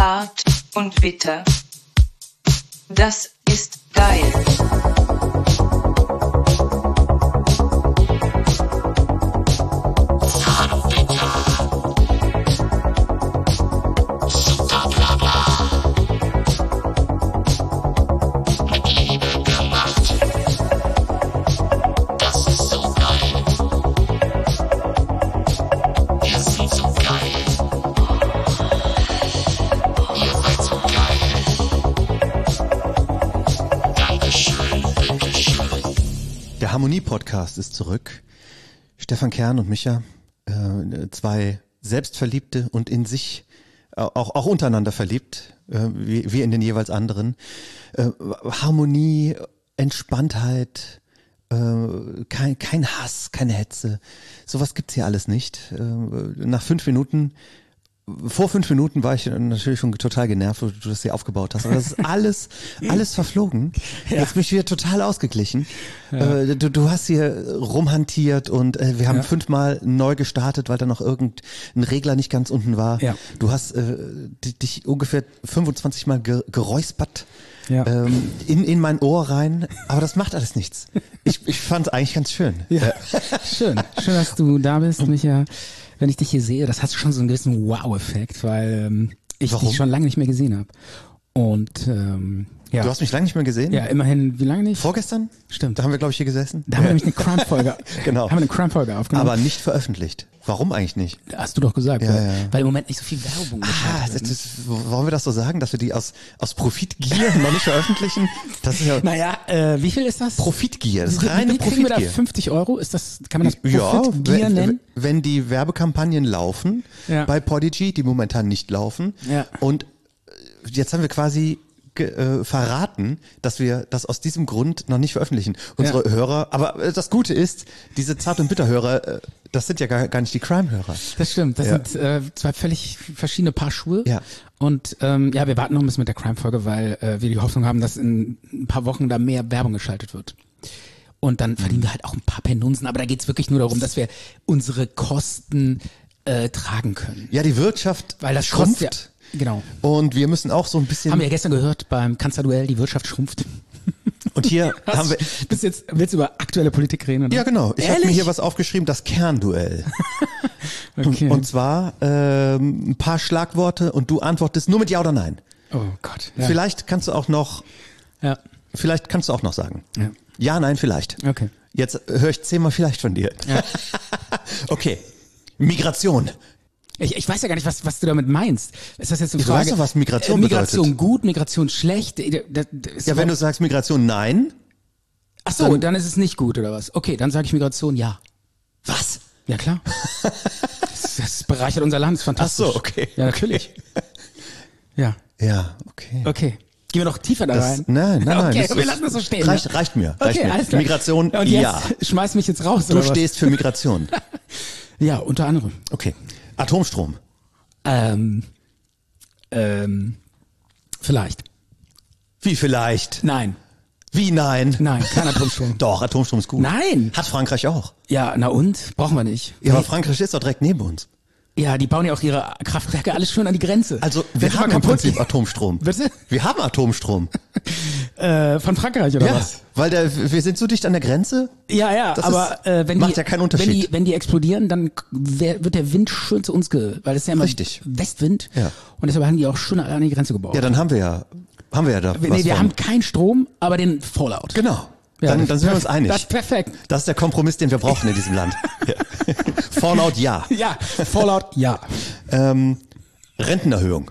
Zart und bitter. Das ist geil. Der Harmonie-Podcast ist zurück. Stefan Kern und Micha, zwei Selbstverliebte und in sich auch untereinander verliebt, wie in den jeweils anderen. Harmonie, Entspanntheit, kein Hass, keine Hetze. Sowas gibt's hier alles nicht. Vor 5 Minuten war ich natürlich schon total genervt, wo du das hier aufgebaut hast. Aber das ist alles verflogen. Ja. Jetzt bin ich wieder total ausgeglichen. Ja. Du hast hier rumhantiert und wir haben 5-mal neu gestartet, weil da noch irgendein Regler nicht ganz unten war. Ja. Du hast dich ungefähr 25 Mal geräuspert. Ja. In mein Ohr rein, aber das macht alles nichts. Ich fand es eigentlich ganz schön. Ja. Schön, dass du da bist, Micha. Wenn ich dich hier sehe, das hat schon so einen gewissen Wow-Effekt, weil ich dich schon lange nicht mehr gesehen habe. Und ja. Du hast mich lange nicht mehr gesehen? Ja, immerhin, wie lange nicht? Vorgestern? Stimmt. Da haben wir, glaube ich, hier gesessen. Da haben wir nämlich eine Crime-Folge genau. aufgenommen. Aber nicht veröffentlicht. Warum eigentlich nicht? Hast du doch gesagt, ja. Weil im Moment nicht so viel Werbung ist. Wollen wir das so sagen, dass wir die aus Profitgier noch nicht veröffentlichen? Das ist ja naja, wie viel ist das? Profitgier, das ist reine Profitgier. Wir da 50 €? Ist das, kann man das Profitgier nennen? Wenn die Werbekampagnen laufen bei Podigy, die momentan nicht laufen. Ja. Und jetzt haben wir quasi verraten, dass wir das aus diesem Grund noch nicht veröffentlichen. Unsere Hörer, aber das Gute ist, diese Zart- und Bitter-Hörer, das sind ja gar nicht die Crime-Hörer. Das stimmt, das sind zwei völlig verschiedene Paar Schuhe. Ja. Und wir warten noch ein bisschen mit der Crime-Folge, weil wir die Hoffnung haben, dass in ein paar Wochen da mehr Werbung geschaltet wird. Und dann verdienen wir halt auch ein paar Penunsen, aber da geht's wirklich nur darum, dass wir unsere Kosten tragen können. Ja, die Wirtschaft weil das schrumpft. Kostet, genau. Und wir müssen auch so ein bisschen... Haben wir ja gestern gehört beim Kanzlerduell, die Wirtschaft schrumpft. Und hier haben wir... Willst du über aktuelle Politik reden? Oder? Ja, genau. Ich habe mir hier was aufgeschrieben, das Kernduell. Okay. Und zwar ein paar Schlagworte und du antwortest nur mit Ja oder Nein. Oh Gott. Ja. Vielleicht kannst du auch noch sagen. Ja. Ja, nein, vielleicht. Okay. Jetzt höre ich 10-mal vielleicht von dir. Ja. Okay. Migration. Ich weiß ja gar nicht, was du damit meinst. Ist das jetzt eine Du Frage? weißt doch, was Migration Migration bedeutet. gut, Migration schlecht? Ja, wenn du sagst Migration nein. Ach so, dann ist es nicht gut oder was? Okay, dann sage ich Migration ja. Was? Ja, klar. das bereichert unser Land, ist fantastisch. Ach so, okay. Ja, natürlich. Ja. Ja, okay. Okay. Gehen wir noch tiefer da rein? Nein. Okay, wir lassen das so stehen. Reicht mir. Okay, alles klar. Migration, und ja. Jetzt schmeiß mich jetzt raus, Du oder was? stehst für Migration. Ja, unter anderem. Okay. Atomstrom. Vielleicht. Wie vielleicht? Nein. Wie nein? Nein, kein Atomstrom. Doch, Atomstrom ist gut. Nein. Hat Frankreich auch. Ja, na und? Brauchen wir nicht. Ja, aber Frankreich ist doch direkt neben uns. Ja, die bauen ja auch ihre Kraftwerke alles schön an die Grenze. Also, wir haben im Prinzip Atomstrom. Bitte? Wir haben Atomstrom. Von Frankreich oder Ja, was? weil wir sind so dicht an der Grenze. Ja, Das aber wenn macht die, ja keinen Unterschied. Wenn die explodieren, dann wird der Wind schön zu uns weil es ist ja immer Richtig. Westwind. Ja. Und deshalb haben die auch schön an die Grenze gebaut. Ja, dann haben wir ja da wir haben keinen Strom, aber den Fallout. Genau. Ja, Dann sind wir uns einig. Das ist perfekt. Das ist der Kompromiss, den wir brauchen in diesem Land. Ja. Fallout, ja. Ja, Fallout, ja. Rentenerhöhung.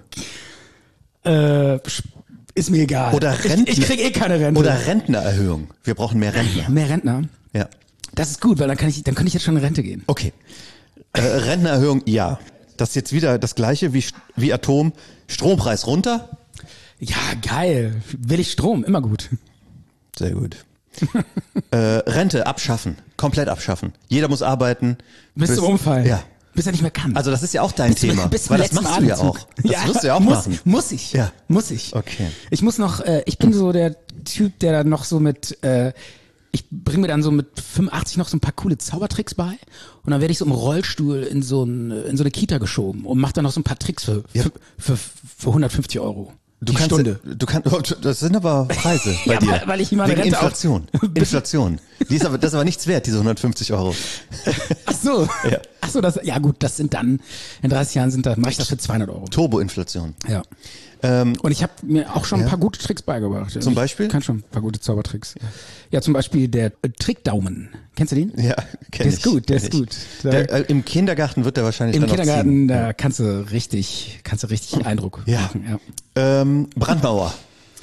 Ist mir egal. Oder ich krieg eh keine Rente. Oder Rentnererhöhung. Wir brauchen mehr Rentner. Mehr Rentner? Ja. Das ist gut, weil dann kann ich jetzt schon in Rente gehen. Okay. Rentnererhöhung, ja. Das ist jetzt wieder das Gleiche wie Atom. Strompreis runter. Ja, geil. Will ich Strom, immer gut. Sehr gut. Rente abschaffen. Komplett abschaffen. Jeder muss arbeiten. Bis zum Umfallen. Ja. Bis er nicht mehr kann. Also das ist ja auch dein Thema. Weil das machst du ja auch. Das wirst du ja auch machen. Muss ich. Ja. Muss ich. Okay. Ich muss noch, ich bin so der Typ, der dann noch so mit ich bringe mir dann so mit 85 noch so ein paar coole Zaubertricks bei und dann werde ich so im Rollstuhl in so eine Kita geschoben und mache dann noch so ein paar Tricks für 150 €. Die Stunde. Das sind aber Preise bei Ja, dir. weil ich meine Wegen Rente Inflation. Inflation. Das ist aber nicht wert, diese 150 €. Ach so. Ja. Ach so, das sind dann, in 30 Jahren mache ich das für 200 €. Turboinflation. Ja. Und ich habe mir auch schon ein paar gute Tricks beigebracht. Zum Beispiel? Ich kann schon ein paar gute Zaubertricks. Ja, zum Beispiel der Trickdaumen. Kennst du den? Ja, kenn ich. Der ist gut. Im Kindergarten wird der wahrscheinlich Im dann noch Kindergarten, ziehen. da kannst du richtig Eindruck Ja. machen. Ja. Brandmauer.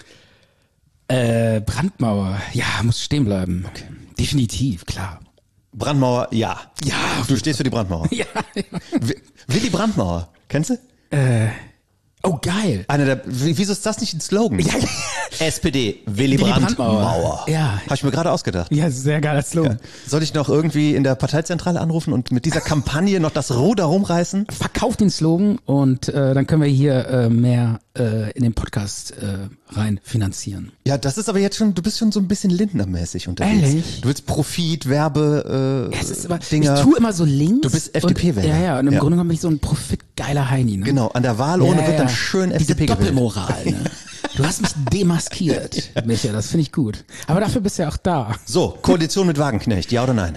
Brandmauer, ja, muss stehen bleiben. Okay. Definitiv, klar. Brandmauer, ja. Ja. Du stehst für die Brandmauer. Ja. Willy Brandmauer. Kennst du? Oh, geil. Wieso ist das nicht ein Slogan? Ja. SPD, Willy Brandmauer. Ja. Habe ich mir gerade ausgedacht. Ja, sehr geiler Slogan. Soll ich noch irgendwie in der Parteizentrale anrufen und mit dieser Kampagne noch das Ruder rumreißen? Verkauf den Slogan und dann können wir hier mehr in den Podcast rein finanzieren. Ja, das ist aber jetzt schon, du bist schon so ein bisschen Lindner-mäßig unterwegs. Ehrlich? Du willst Profit, Werbe, Es ist aber, Dinger. ich tue immer so links. Du bist FDP-Wähler. Ja, und im Ja. Grunde genommen bin ich so ein profitgeiler Heini. Ne? Genau, an der Wahlurne wird dann schön Diese FDP gewählt. Doppelmoral. Ne? Du hast mich demaskiert, Micha, das finde ich gut. Aber dafür bist du ja auch da. So, Koalition mit Wagenknecht, ja oder nein?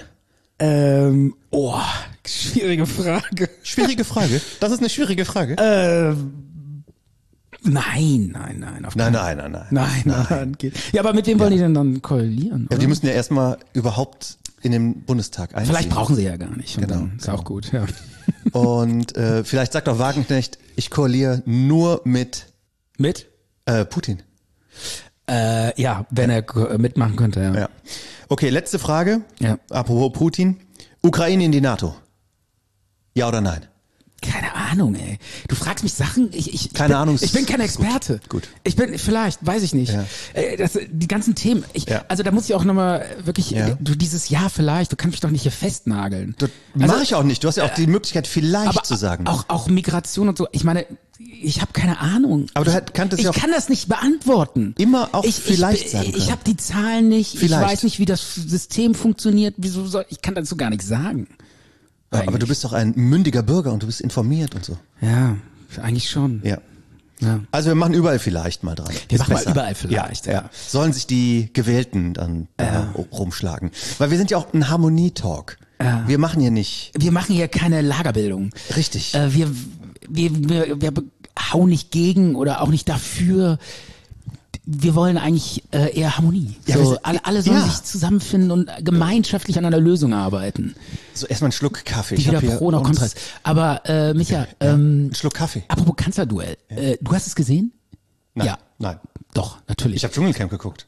Schwierige Frage. Schwierige Frage. Das ist eine schwierige Frage. Nein. Auf keinen Fall. Nein. Geht. Ja, aber mit wem wollen die denn dann koalieren? Ja, Oder? die müssen ja erstmal überhaupt in den Bundestag einziehen. Vielleicht brauchen sie ja gar nicht. Und Genau, dann ist auch gut, ja. Und vielleicht sagt auch Wagenknecht, ich koaliere nur mit Mit? Putin. Ja, wenn er mitmachen könnte, ja. Ja. Okay, letzte Frage. Ja. Apropos Putin. Ukraine in die NATO. Ja oder nein? Keine Ahnung, ey. Du fragst mich Sachen, Keine Ahnung, Ich bin kein ist Experte. gut. Ich bin, vielleicht, weiß ich nicht. Ja. Die ganzen Themen. Ja. Also da muss ich auch nochmal wirklich, Ja. du dieses Jahr vielleicht, du kannst mich doch nicht hier festnageln. Mach ich auch nicht. Du hast ja auch die Möglichkeit, vielleicht aber zu sagen. Auch Migration und so. Ich meine, ich habe keine Ahnung. Aber du kanntest ja auch kann das nicht beantworten. immer auch vielleicht sagen können. Ich habe die Zahlen nicht. Vielleicht. Ich weiß nicht, wie das System funktioniert. Ich kann dazu gar nichts sagen. Aber du bist doch ein mündiger Bürger und du bist informiert und so. Ja, eigentlich schon. Ja. Ja. Also wir machen überall vielleicht mal dran. Wir Ist machen mal besser. überall vielleicht, ja. Sollen sich die Gewählten dann rumschlagen. Weil wir sind ja auch ein Harmonietalk. Wir machen hier nicht. Wir machen hier keine Lagerbildung. Richtig. Wir hauen nicht gegen oder auch nicht dafür. Wir wollen eigentlich eher Harmonie. Ja, So, alle sollen ja. sich zusammenfinden und gemeinschaftlich an einer Lösung arbeiten. So erstmal einen Schluck Kaffee. Die Ich hab wieder hier Pro oder uns- Contra ist. Aber Micha, Einen Schluck Kaffee. apropos Kanzlerduell, du hast es gesehen? Nein. Ja. Nein. Doch, natürlich. Ich habe Dschungelcamp geguckt.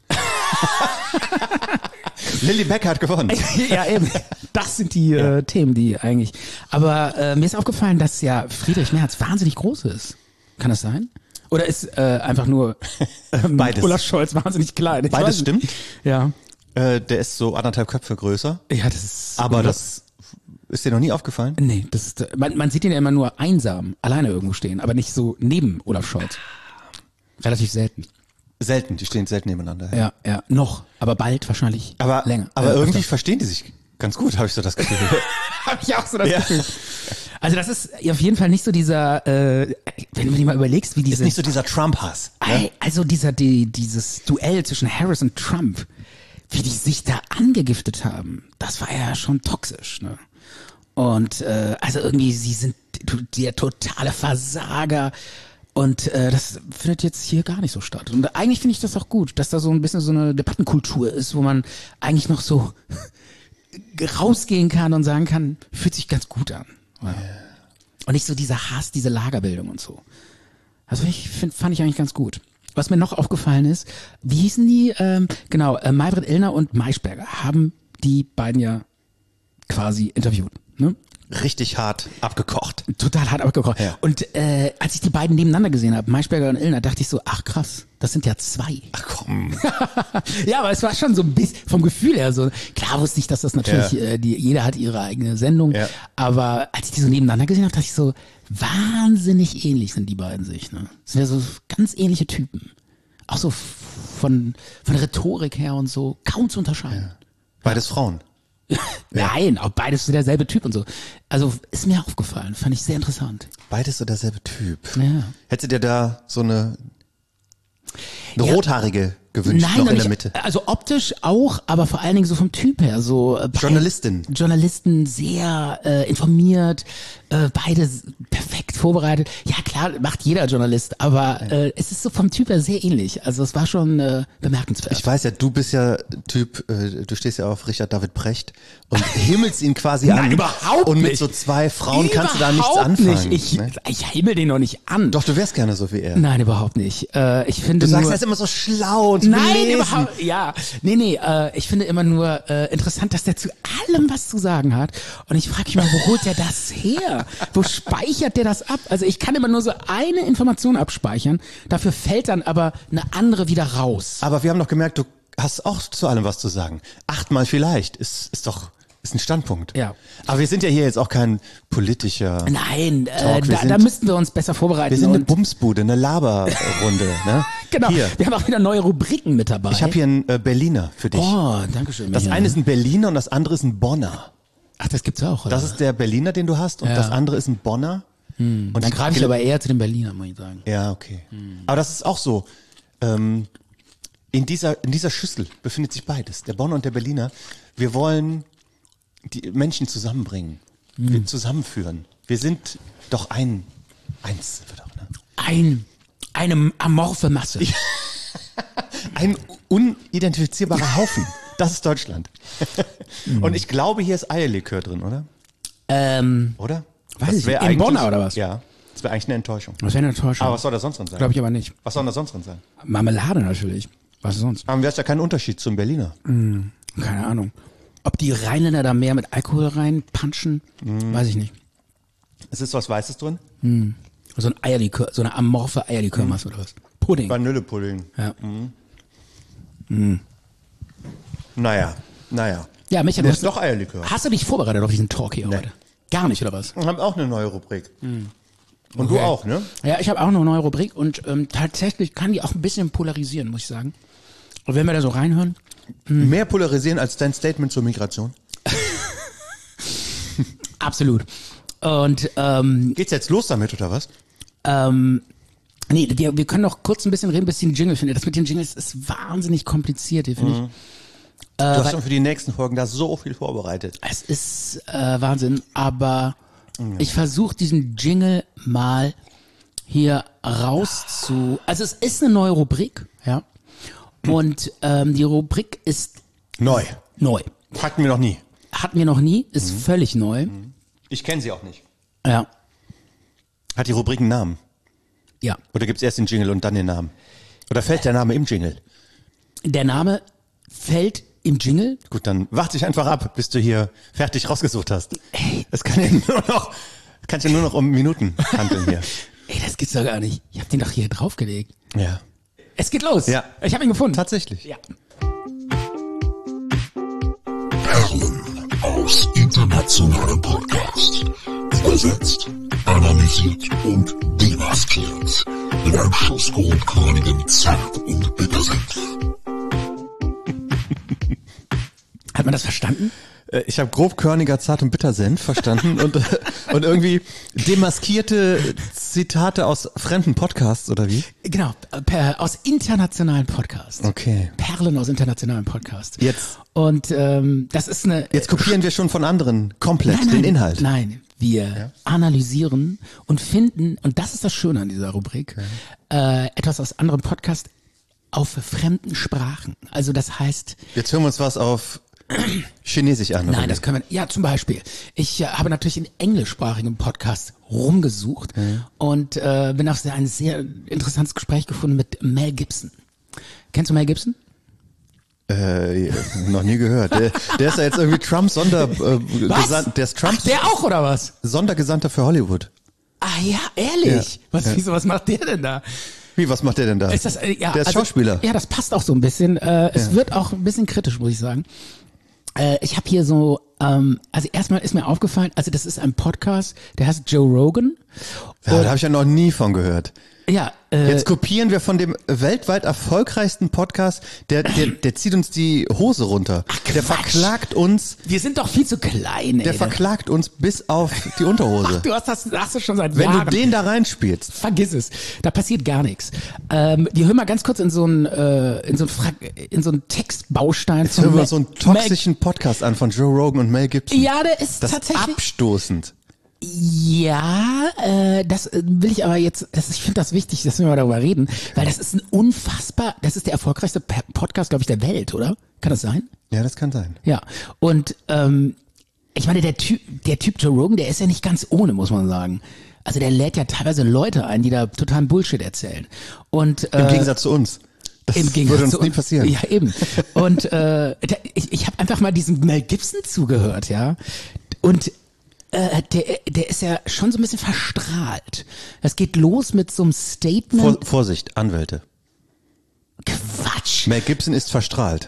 Lilly Becker hat gewonnen. Ja, eben. Das sind die Themen, die eigentlich. Aber mir ist aufgefallen, dass ja Friedrich Merz wahnsinnig groß ist. Kann das sein? Oder ist einfach nur Beides. Olaf Scholz wahnsinnig klein? Ich Beides weiß nicht. stimmt. Ja. Der ist so 1,5 Köpfe größer. Ja, das ist. Aber das ist dir noch nie aufgefallen? Nee, das ist, man sieht ihn ja immer nur einsam, alleine irgendwo stehen, aber nicht so neben Olaf Scholz. Relativ selten. Selten, die stehen selten nebeneinander. Ja. Noch. Aber bald wahrscheinlich Aber, länger. aber irgendwie öfter. verstehen die sich ganz gut, habe ich so das Gefühl. Habe ich auch so das Ja. Gefühl. Also das ist auf jeden Fall nicht so dieser, wenn du dir mal überlegst, wie Ist diese, nicht so dieser Trump-Hass. Ne? also dieses Duell zwischen Harris und Trump, wie die sich da angegiftet haben, das war ja schon toxisch, ne? Und also irgendwie, sie sind der totale Versager. Und das findet jetzt hier gar nicht so statt. Und eigentlich finde ich das auch gut, dass da so ein bisschen so eine Debattenkultur ist, wo man eigentlich noch so rausgehen kann und sagen kann, fühlt sich ganz gut an. Ja. Und nicht so dieser Hass, diese Lagerbildung und so. Also fand ich eigentlich ganz gut. Was mir noch aufgefallen ist, wie hießen die? Maybrit Illner und Maischberger haben die beiden ja quasi interviewt. Ne? Richtig hart abgekocht. Total hart abgekocht. Ja. Und als ich die beiden nebeneinander gesehen habe, Maischberger und Illner, dachte ich so, ach krass, das sind ja zwei. Ach komm. Ja, aber es war schon so ein bisschen vom Gefühl her so. Klar wusste ich, dass das natürlich, jeder hat ihre eigene Sendung. Ja. Aber als ich die so nebeneinander gesehen habe, dachte ich so, wahnsinnig ähnlich sind die beiden sich. Ne? Das sind ja so ganz ähnliche Typen. Auch so von der Rhetorik her und so, kaum zu unterscheiden. Beides Frauen. Nein, auch beides so derselbe Typ und so. Also ist mir aufgefallen, fand ich sehr interessant. Beides so derselbe Typ. Ja. Hättest du dir da so eine rothaarige gewünscht, Nein, noch in nicht, der Mitte? also optisch auch, aber vor allen Dingen so vom Typ her. So Journalisten, sehr informiert, beide perfekt vorbereitet. Ja klar, macht jeder Journalist, aber es ist so vom Typ her sehr ähnlich. Also es war schon bemerkenswert. Ich weiß ja, du bist ja Typ, du stehst ja auf Richard David Precht und himmelst ihn quasi an. Nein, überhaupt und mit nicht. so zwei Frauen kannst du da nichts Überhaupt anfangen. nicht. Ne? Ich himmel den noch nicht an. Doch, du wärst gerne so wie er. Nein, überhaupt nicht. Ich finde Du sagst, nur, er ist immer so schlau und Nein, belesen. überhaupt, ja. Nee, ich finde immer nur interessant, dass der zu allem was zu sagen hat. Und ich frage mich mal, wo holt der das her? Wo speichert der das ab? Also ich kann immer nur so eine Information abspeichern, dafür fällt dann aber eine andere wieder raus. Aber wir haben doch gemerkt, du hast auch zu allem was zu sagen. 8-mal vielleicht ist ein Standpunkt. Ja. Aber wir sind ja hier jetzt auch kein politischer Nein, Talk. da müssten wir uns besser vorbereiten. Wir sind eine und Bumsbude, eine Laberrunde. Ne? genau, Hier. wir haben auch wieder neue Rubriken mit dabei. Ich habe hier einen Berliner für dich. Oh, danke schön. Das Michael. eine ist ein Berliner und das andere ist ein Bonner. Ach, das gibt's auch, oder? Das ist der Berliner, den du hast, und Ja. das andere ist ein Bonner. Und dann greife ich aber eher zu den Berlinern, muss ich sagen. Ja, okay. Aber das ist auch so. In dieser Schüssel befindet sich beides, der Bonner und der Berliner. Wir wollen die Menschen zusammenbringen, wir zusammenführen. Wir sind doch eins. Sind wir doch, ne? Eine amorphe Masse. Ein unidentifizierbarer Haufen. Das ist Deutschland. Und ich glaube, hier ist Eierlikör drin, oder? Oder? Weiß Das ich wär nicht. In eigentlich- Bonner oder was? Ja, das wäre eigentlich eine Enttäuschung. Was wäre eine Enttäuschung? Aber was soll da sonst drin sein? Glaube ich aber nicht. Was soll da sonst drin sein? Marmelade natürlich. Was sonst? Aber wäre es ja kein Unterschied zum Berliner. Keine Ahnung. Ob die Rheinländer da mehr mit Alkohol reinpunchen, weiß ich nicht. Es ist was Weißes drin? So ein Eierlikör, so eine amorphe Eierlikörmasse oder was? Pudding. Vanillepudding. Ja. Naja. Ja, Michael, Das ist doch Eierlikör. hast du dich vorbereitet auf diesen Talk hier heute? Gar nicht, oder was? Wir haben auch eine neue Rubrik. Und du auch, ne? Ja, ich habe auch noch eine neue Rubrik und tatsächlich kann die auch ein bisschen polarisieren, muss ich sagen. Und wenn wir da so reinhören, Mehr polarisieren als dein Statement zur Migration. absolut. Und Geht's jetzt los damit, oder was? nee, wir können noch kurz ein bisschen reden, bis ich den Jingle finde. Das mit den Jingles ist wahnsinnig kompliziert hier, finde ich. Du hast schon für die nächsten Folgen da so viel vorbereitet. Es ist Wahnsinn, aber ich versuche diesen Jingle mal hier also es ist eine neue Rubrik, ja. Und die Rubrik ist Neu. neu. Hatten wir noch nie. Hatten wir noch nie, ist völlig neu. Ich kenne sie auch nicht. Ja. Hat die Rubrik einen Namen? Ja. Oder gibt's erst den Jingle und dann den Namen? Oder fällt der Name im Jingle? Der Name fällt im Jingle. Gut, dann warte dich einfach ab, bis du hier fertig rausgesucht hast. Es kann ja nur noch um Minuten handeln hier. Ey, das gibt's doch gar nicht. Ich hab den doch hier draufgelegt. Ja. Es geht los. Ja. Ich habe ihn gefunden. Tatsächlich. Ja. Perlen aus internationalem Podcast. Übersetzt, analysiert und demaskiert. In einem Schuss grobkörnigen Zart und Bittersenf. Hat man das verstanden? Ich habe grobkörniger Zart- und Bittersenf verstanden und demaskierte Zitate aus fremden Podcasts, oder wie? Genau, aus internationalen Podcasts. Okay. Perlen aus internationalen Podcasts. Jetzt. Und das ist eine... Jetzt kopieren wir schon von anderen komplett den Inhalt. Nein, wir analysieren und finden, und das ist das Schöne an dieser Rubrik, etwas aus anderen Podcasts auf fremden Sprachen. Also das heißt... Jetzt hören wir uns was auf Chinesisch an. oder Nein, wie? das können wir. Ja, zum Beispiel. Ich habe natürlich in englischsprachigen Podcast rumgesucht und bin auf ein sehr interessantes Gespräch gefunden mit Mel Gibson. Kennst du Mel Gibson? Noch nie gehört. Der ist ja jetzt irgendwie Trumps der ist Trumps Der auch, oder was? Sondergesandter für Hollywood. Ah ja, ehrlich? Ja. Was macht der denn da? Wie, was macht der denn da? Ist das, ja, der ist also, Schauspieler. Ja, das passt auch so ein bisschen. Es wird auch ein bisschen kritisch, muss ich sagen. Ich habe hier so, also erstmal ist mir aufgefallen, also das ist ein Podcast, der heißt Joe Rogan. Ja, da habe ich ja noch nie von gehört. Ja, Jetzt kopieren wir von dem weltweit erfolgreichsten Podcast, der zieht uns die Hose runter. Der verklagt uns. Wir sind doch viel zu klein, ey. Der verklagt uns bis auf die Unterhose. Du hast das schon seit Wenn Jahren. du den da reinspielst. Vergiss es. Da passiert gar nichts. Wir hören mal ganz kurz in so einen Textbaustein Jetzt hören wir so einen toxischen Podcast an von Joe Rogan und Mel Gibson. Ja, der ist Das ist tatsächlich. abstoßend. Ja, das will ich aber jetzt, ich finde das wichtig, dass wir mal darüber reden, weil das ist das ist der erfolgreichste Podcast, glaube ich, der Welt, oder? Kann das sein? Ja, das kann sein. Ja, und ich meine, der Typ Joe Rogan, der ist ja nicht ganz ohne, muss man sagen. Also der lädt ja teilweise Leute ein, die da totalen Bullshit erzählen. Und Im Gegensatz zu uns. Das würde uns nie passieren. Ja, eben. Und ich habe einfach mal diesem Mel Gibson zugehört, ja. Und der ist ja schon so ein bisschen verstrahlt. Das geht los mit so einem Statement. Vorsicht, Anwälte. Quatsch. Mel Gibson ist verstrahlt.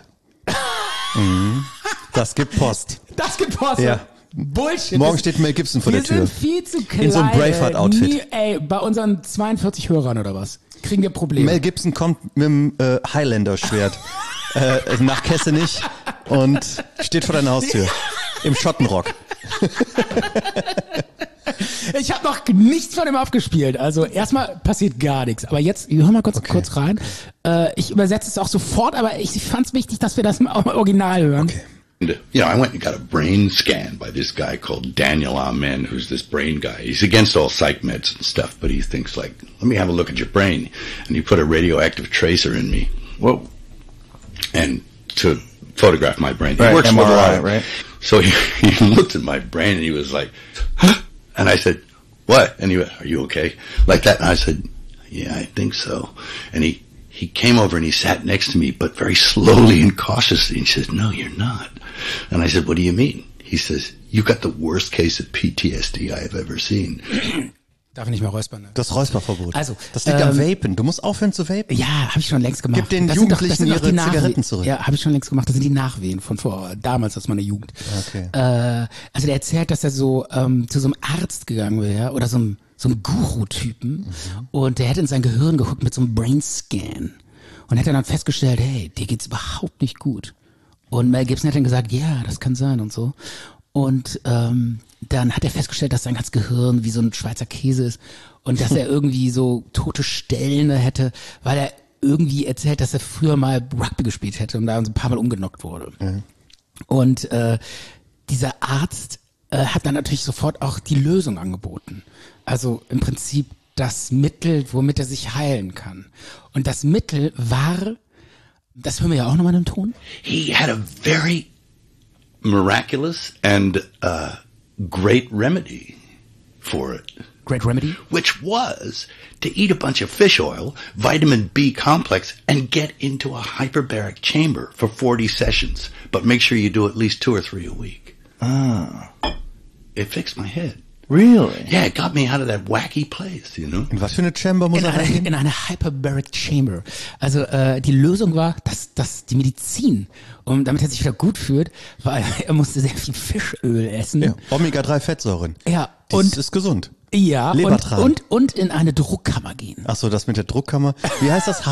Das gibt Post. Das gibt Post. Ja. Bullshit. Morgen steht Mel Gibson vor der Tür. Wir sind viel zu klein. In so einem Braveheart-Outfit. Bei unseren 42 Hörern oder was? Kriegen wir Probleme. Mel Gibson kommt mit dem Highlander-Schwert nach Kessenich und steht vor deiner Haustür. Im Schottenrock. Ich habe noch nichts von ihm abgespielt. Also erstmal passiert gar nichts. Aber jetzt, wir hören mal kurz rein. Ich übersetze es auch sofort, aber ich fand es wichtig, dass wir das im Original hören. Okay. You know, I went and got a brain scan by this guy called Daniel Amen, who's this brain guy. He's against all psych meds and stuff, but he thinks like, let me have a look at your brain. And he put a radioactive tracer in me. Whoa. And to photograph my brain. Right, It works MRI, with a lot of- right? So he looked at my brain and he was like, huh? And I said, what? And he went, are you okay? Like that. And I said, yeah, I think so. And he came over and he sat next to me, but very slowly and cautiously. And he says, no, you're not. And I said, what do you mean? He says, you got the worst case of PTSD I have ever seen. Darf ich nicht mehr räuspern, ne? Das Räusperverbot. Also, das liegt am Vapen. Du musst aufhören zu vapen. Ja, habe ich schon längst gemacht. Gib den Das sind doch- Jugendlichen das sind doch die ihre Nachwehen. Zigaretten zurück. Ja, habe ich schon längst gemacht. Das sind die Nachwehen von damals aus meiner Jugend. Okay. Also der erzählt, dass er so zu so einem Arzt gegangen wäre oder so einem Guru-Typen und der hätte in sein Gehirn geguckt mit so einem Brainscan und hätte dann festgestellt, hey, dir geht's überhaupt nicht gut. Und Mel Gibson hat dann gesagt, ja, das kann sein und so. Und dann hat er festgestellt, dass sein ganzes Gehirn wie so ein Schweizer Käse ist und dass er irgendwie so tote Stellen hätte, weil er irgendwie erzählt, dass er früher mal Rugby gespielt hätte und da ein paar Mal umgenockt wurde. Und dieser Arzt hat dann natürlich sofort auch die Lösung angeboten. Also im Prinzip das Mittel, womit er sich heilen kann. Und das Mittel war, das hören wir ja auch nochmal im Ton. He had a very miraculous and great remedy for it. Great Remedy. Which was to eat a bunch of fish oil, vitamin B complex, and get into a hyperbaric chamber for 40 sessions. But make sure you do at least 2 or 3 a week. It fixed my head. Really? Yeah, it got me out of that wacky place, you know? In was für eine Chamber muss er reingehen? In eine Hyperbaric Chamber. Also die Lösung war, dass die Medizin, und damit er sich wieder gut fühlt, weil er musste sehr viel Fischöl essen. Ja, Omega-3-Fettsäuren. Ja, Das und ist gesund. ja, Lebertran. und in eine Druckkammer gehen. Ach so, das mit der Druckkammer. Wie heißt das?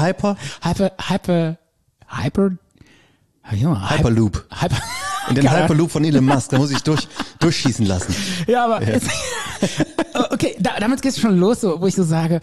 Hyperloop. In den Hyperloop von Elon Musk, da muss ich durchschießen lassen. Ja, aber okay, damit geht's schon los, so, wo ich so sage,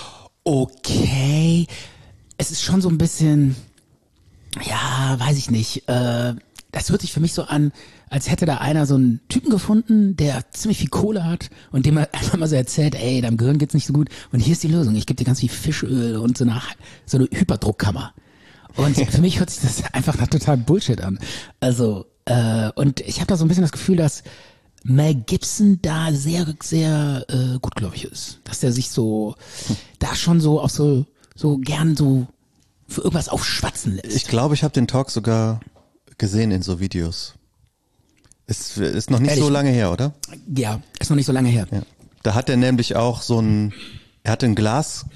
okay, es ist schon so ein bisschen, ja, weiß ich nicht, das hört sich für mich so an, als hätte da einer so einen Typen gefunden, der ziemlich viel Kohle hat und dem er einfach mal so erzählt, ey, deinem Gehirn geht's nicht so gut und hier ist die Lösung, ich gebe dir ganz viel Fischöl und so eine Hyperdruckkammer. Und für mich hört sich das einfach nach total Bullshit an. Also, und ich habe da so ein bisschen das Gefühl, dass Mel Gibson da sehr, sehr gutgläubig ist. Dass der sich so, da schon so auch so gern so für irgendwas aufschwatzen lässt. Ich glaube, ich habe den Talk sogar gesehen in so Videos. Ist noch nicht Ehrlich? so lange her, oder? Ja, ist noch nicht so lange her. Ja. Da hat er nämlich auch er hatte ein Glas.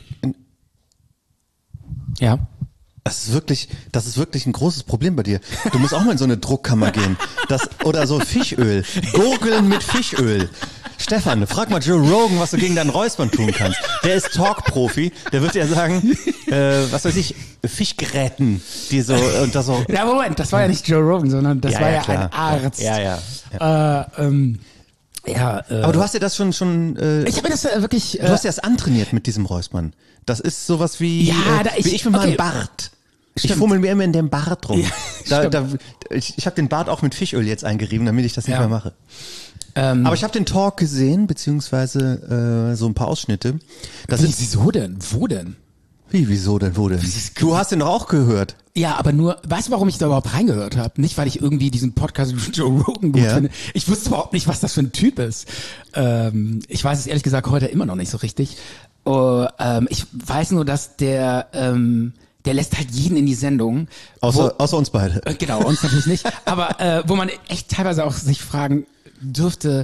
Ja. Das ist wirklich ein großes Problem bei dir. Du musst auch mal in so eine Druckkammer gehen. Oder so Fischöl. Gurgeln mit Fischöl. Stefan, frag mal Joe Rogan, was du gegen deinen Räuspern tun kannst. Der ist Talk-Profi, der wird ja sagen, was weiß ich, Fischgräten, die so, und das so. Ja, Moment, das war ja nicht Joe Rogan, sondern das war ja klar. ein Arzt. Ja. Aber du hast ja das schon ich habe mir das wirklich... du hast ja das antrainiert mit diesem Räuspern. Das ist sowas wie, wie ich mit meinem Bart. Ich fummel mir immer in dem Bart rum. Ja, ich habe den Bart auch mit Fischöl jetzt eingerieben, damit ich das nicht mehr mache. Aber ich habe den Talk gesehen, beziehungsweise so ein paar Ausschnitte. Wieso denn? Wo denn? Wieso denn? Wo denn? Du hast den doch auch gehört. Ja, aber nur, weißt du, warum ich da überhaupt reingehört habe? Nicht, weil ich irgendwie diesen Podcast mit Joe Rogan gut finde. Ich wusste überhaupt nicht, was das für ein Typ ist. Ich weiß es ehrlich gesagt heute immer noch nicht so richtig. Ich weiß nur, dass der lässt halt jeden in die Sendung. Außer uns beide. Genau, uns natürlich nicht. Aber wo man echt teilweise auch sich fragen dürfte,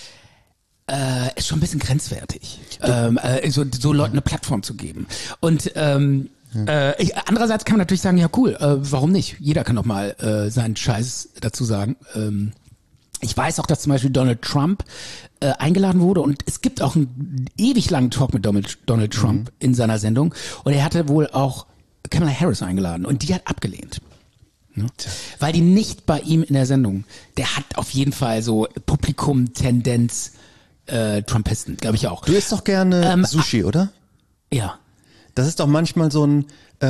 ist schon ein bisschen grenzwertig, so Leuten eine Plattform zu geben. Und andererseits kann man natürlich sagen, ja cool, warum nicht? Jeder kann doch mal seinen Scheiß dazu sagen. Ich weiß auch, dass zum Beispiel Donald Trump eingeladen wurde und es gibt auch einen ewig langen Talk mit Donald Trump in seiner Sendung und er hatte wohl auch Kamala Harris eingeladen und die hat abgelehnt. Ne? Weil die nicht bei ihm in der Sendung, der hat auf jeden Fall so Publikum-Tendenz Trumpisten, glaube ich auch. Du isst doch gerne Sushi, oder? Ja. Das ist doch manchmal so ein,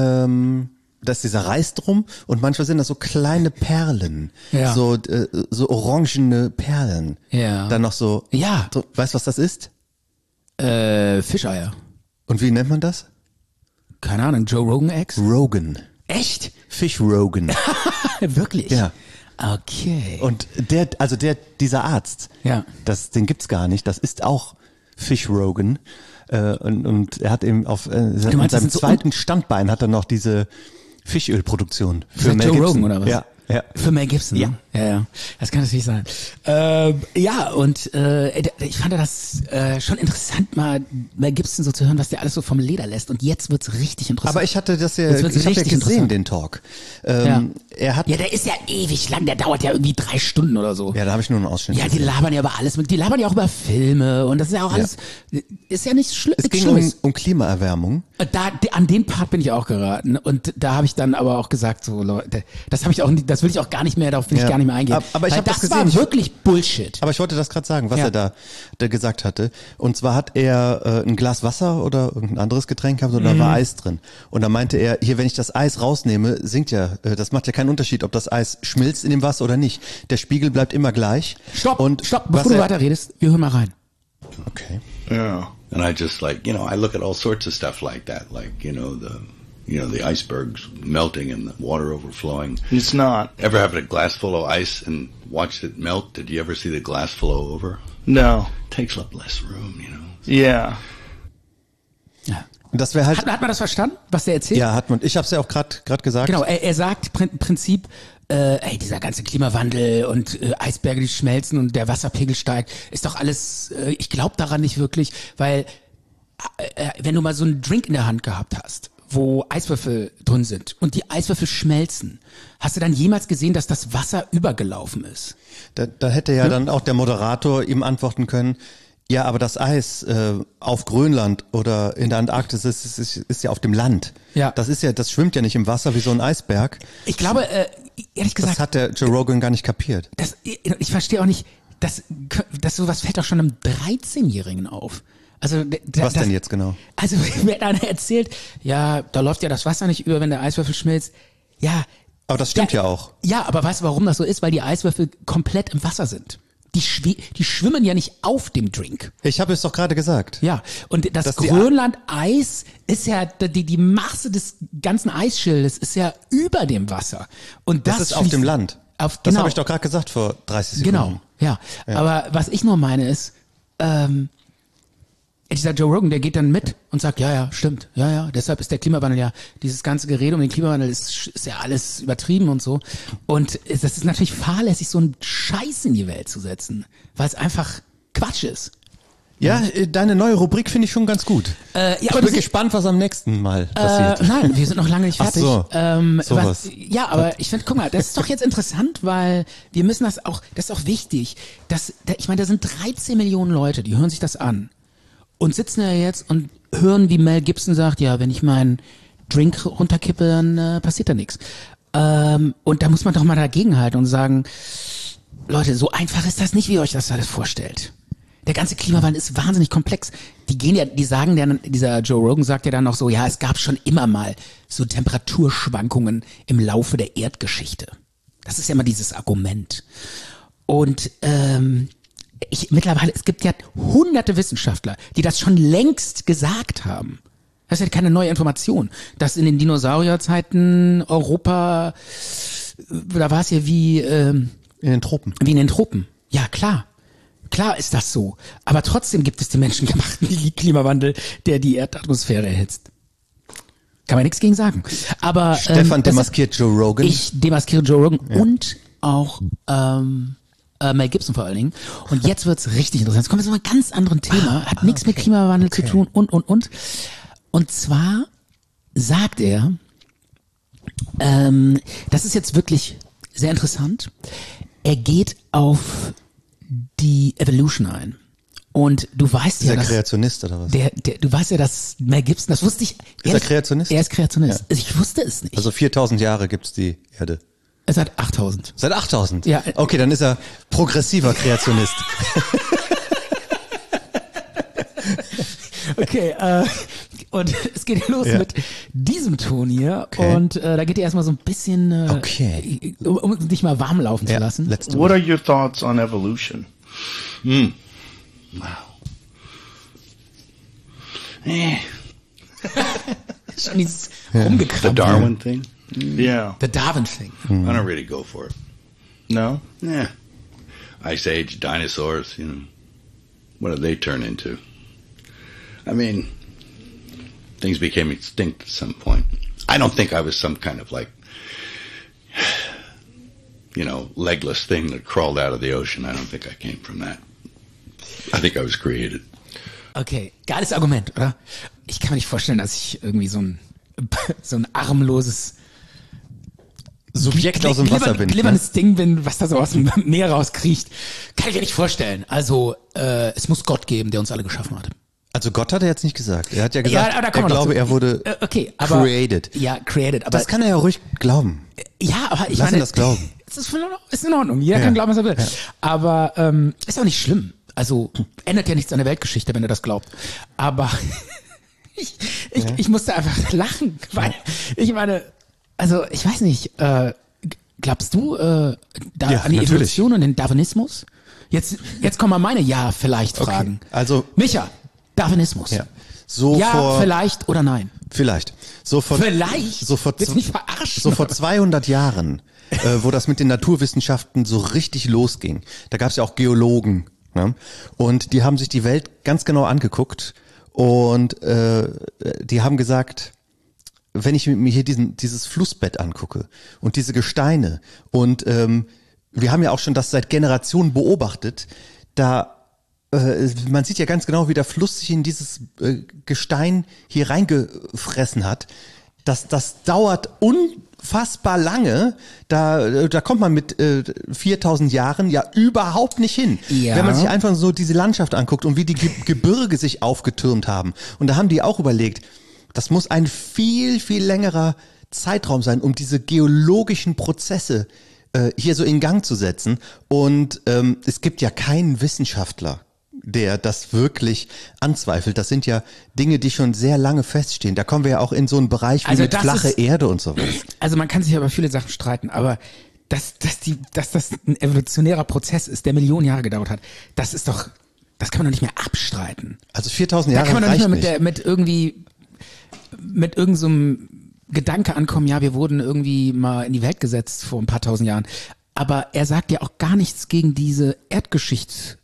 da ist dieser Reis drum und manchmal sind das so kleine Perlen. Ja. So orangene Perlen. Ja. Dann noch so, Ja. so, weißt du, was das ist? Fischeier. Und wie nennt man das? Keine Ahnung, Joe Rogan Eggs? Rogan. Echt? Fish Rogan. Wirklich? Ja. Okay. Und dieser Arzt, Ja. den gibt's gar nicht, das ist auch Fish Rogan. Und er hat eben auf seinem so zweiten Standbein hat er noch diese Fischölproduktion für Mel Mel Joe Gibson. Rogan oder was? Ja. Für Mel Gibson, Ja. ne? Ja. Das kann natürlich sein. Ja, und ich fand das schon interessant, mal Mel Gibson so zu hören, was der alles so vom Leder lässt. Und jetzt wird's richtig interessant. Aber ich hatte das ja, Jetzt wird's ich habe ja richtig gesehen, interessant. den Talk. Ja. Er hat, Ja, der ist ja ewig lang, der dauert ja irgendwie 3 Stunden oder so. ja, da habe ich nur einen Ausschnitt. Ja, die gesehen. labern ja über alles mit, die labern ja auch über Filme und das ist ja auch alles, ist ja nicht Es ging Schlimmes. um Klimaerwärmung. An den Part bin ich auch geraten und da habe ich dann aber auch gesagt, so Leute, das will ich auch gar nicht mehr, darauf will ich Ja. gar nicht mehr eingehen. Aber ich Weil habe das war gesehen. wirklich Bullshit. Aber ich wollte das gerade sagen, was Ja. er da gesagt hatte. Und zwar hat er ein Glas Wasser oder irgendein anderes Getränk gehabt und da war Eis drin. Und da meinte er, hier, wenn ich das Eis rausnehme, sinkt ja, das macht ja keinen Unterschied, ob das Eis schmilzt in dem Wasser oder nicht. Der Spiegel bleibt immer gleich. Stopp, was bevor du er- weiterredest, wir hören mal rein. Okay. Yeah. And I just like, I look at all sorts of stuff like that, like, the icebergs melting and the water overflowing. It's not. Ever have a glass full of ice and watched it melt? Did you ever see the glass flow over? No. Takes up less room, Yeah. Ja. Und das wäre halt, Hat man das verstanden, was der erzählt? ja, hat man, ich habe es ja auch gerade gesagt. Genau, er sagt im Prinzip, dieser ganze Klimawandel und Eisberge, die schmelzen und der Wasserpegel steigt, ist doch alles, ich glaube daran nicht wirklich, weil wenn du mal so einen Drink in der Hand gehabt hast, wo Eiswürfel drin sind und die Eiswürfel schmelzen, hast du dann jemals gesehen, dass das Wasser übergelaufen ist? Da hätte ja dann auch der Moderator ihm antworten können, ja, aber das Eis auf Grönland oder in der Antarktis ist ja auf dem Land. Ja. Das schwimmt ja nicht im Wasser wie so ein Eisberg. Ich glaube, ehrlich gesagt, Das hat der Joe Rogan gar nicht kapiert. ich verstehe auch nicht, dass sowas fällt doch schon einem 13-Jährigen auf. Also, Was denn jetzt genau? Also, wenn einer erzählt, ja, da läuft ja das Wasser nicht über, wenn der Eiswürfel schmilzt. Ja. Aber das stimmt ja auch. Ja, aber weißt du, warum das so ist? Weil die Eiswürfel komplett im Wasser sind. Die schwimmen ja nicht auf dem Drink. Ich habe es doch gerade gesagt. Ja, und das Dass die Grönland-Eis ist ja, die Masse des ganzen Eisschildes ist ja über dem Wasser. Und Das ist auf dem Land. Das Genau. habe ich doch gerade gesagt vor 30 Sekunden. Genau, ja. Aber was ich nur meine ist, dieser Joe Rogan, der geht dann mit und sagt, ja, stimmt, ja, deshalb ist der Klimawandel ja, dieses ganze Gerede um den Klimawandel ist ja alles übertrieben und so. Und das ist natürlich fahrlässig, so einen Scheiß in die Welt zu setzen, weil es einfach Quatsch ist. Ja, deine neue Rubrik finde ich schon ganz gut. Ich bin gespannt, was am nächsten Mal passiert. Nein, wir sind noch lange nicht fertig. Ach so, sowas. Ja, aber ich finde, guck mal, das ist doch jetzt interessant, weil wir müssen das ist auch wichtig, ich meine, da sind 13 Millionen Leute, die hören sich das an und sitzen da jetzt und hören, wie Mel Gibson sagt, ja, wenn ich meinen Drink runterkippe, dann passiert da nichts. Und da muss man doch mal dagegenhalten und sagen, Leute, so einfach ist das nicht, wie ihr euch das alles vorstellt. Der ganze Klimawandel ist wahnsinnig komplex. Dieser Joe Rogan sagt ja dann noch so, ja, es gab schon immer mal so Temperaturschwankungen im Laufe der Erdgeschichte. Das ist ja immer dieses Argument. Und mittlerweile, es gibt ja hunderte Wissenschaftler, die das schon längst gesagt haben. Das ist ja keine neue Information. Dass in den Dinosaurierzeiten Europa, da war es ja wie in den Tropen. Wie in den Tropen. Ja, klar. Klar ist das so. Aber trotzdem gibt es den menschengemachten Klimawandel, der die Erdatmosphäre erhitzt. Kann man nichts gegen sagen. Aber Stefan demaskiert Joe Rogan. Ich demaskiere Joe Rogan und auch Mel Gibson vor allen Dingen. Und jetzt wird's richtig interessant. Jetzt kommen wir zu einem ganz anderen Thema. Hat nichts mit Klimawandel zu tun und. Und zwar sagt er, das ist jetzt wirklich sehr interessant. Er geht auf die Evolution ein. Und du weißt ja, ist er Kreationist oder was? Du weißt ja, dass Mel Gibson, das wusste ich. Ist er Kreationist? Er ist Kreationist. Ja. Ich wusste es nicht. Also 4000 Jahre gibt's die Erde. Seit 8000. Seit 8000? Ja. Okay, dann ist er progressiver Kreationist. Okay, und es geht los mit diesem Ton hier. Okay. Und da geht ihr erstmal so ein bisschen, um dich mal warm laufen zu lassen. What are your thoughts on evolution? Wow. Schon dieses The rumgekramt. Darwin thing? Yeah. The Darwin thing. I don't really go for it. No? Yeah. Ice Age, dinosaurs, what did they turn into? I mean, things became extinct at some point. I don't think I was some kind of legless thing that crawled out of the ocean. I don't think I came from that. I think I was created. Okay, geiles Argument, oder? Ich kann mir nicht vorstellen, dass ich irgendwie so ein armloses Subjekt aus dem Wasser bin. Glibberndes Ding bin, was da so aus dem Meer rauskriecht. Kann ich mir nicht vorstellen. Also, es muss Gott geben, der uns alle geschaffen hat. Also Gott hat er jetzt nicht gesagt. Er hat ja gesagt, er wurde created. Ja, created. Aber das kann er ja ruhig glauben. Ja, aber ich Lass meine, ihn das glauben. Es ist in Ordnung. Jeder kann glauben, was er will. Ja. Aber ist auch nicht schlimm. Also ändert ja nichts an der Weltgeschichte, wenn er das glaubt. Aber ich musste einfach lachen, weil ich meine, also ich weiß nicht, glaubst du an die Evolution und den Darwinismus? Jetzt kommen mal meine Ja-Vielleicht-Fragen. Okay. Also Micha, Darwinismus. Ja, vielleicht oder nein? Vielleicht. Willst du mich verarschen? So vor 200 Jahren, wo das mit den Naturwissenschaften so richtig losging, da gab es ja auch Geologen, ne? Und die haben sich die Welt ganz genau angeguckt und die haben gesagt, wenn ich mir hier dieses Flussbett angucke und diese Gesteine und wir haben ja auch schon das seit Generationen beobachtet, man sieht ja ganz genau, wie der Fluss sich in dieses Gestein hier reingefressen hat. Das dauert unfassbar lange. Da kommt man mit 4000 Jahren ja überhaupt nicht hin. Ja. Wenn man sich einfach so diese Landschaft anguckt und wie die Gebirge sich aufgetürmt haben. Und da haben die auch überlegt, das muss ein viel, viel längerer Zeitraum sein, um diese geologischen Prozesse hier so in Gang zu setzen. Und es gibt ja keinen Wissenschaftler, der das wirklich anzweifelt. Das sind ja Dinge, die schon sehr lange feststehen. Da kommen wir ja auch in so einen Bereich wie mit flache Erde und so was. Also man kann sich über viele Sachen streiten, aber dass das ein evolutionärer Prozess ist, der Millionen Jahre gedauert hat, das kann man doch nicht mehr abstreiten. Also 4000 Jahre reicht nicht. Da kann man nicht mehr mit irgend so einem Gedanke ankommen, ja, wir wurden irgendwie mal in die Welt gesetzt vor ein paar tausend Jahren. Aber er sagt ja auch gar nichts gegen diese Erdgeschichtssachen,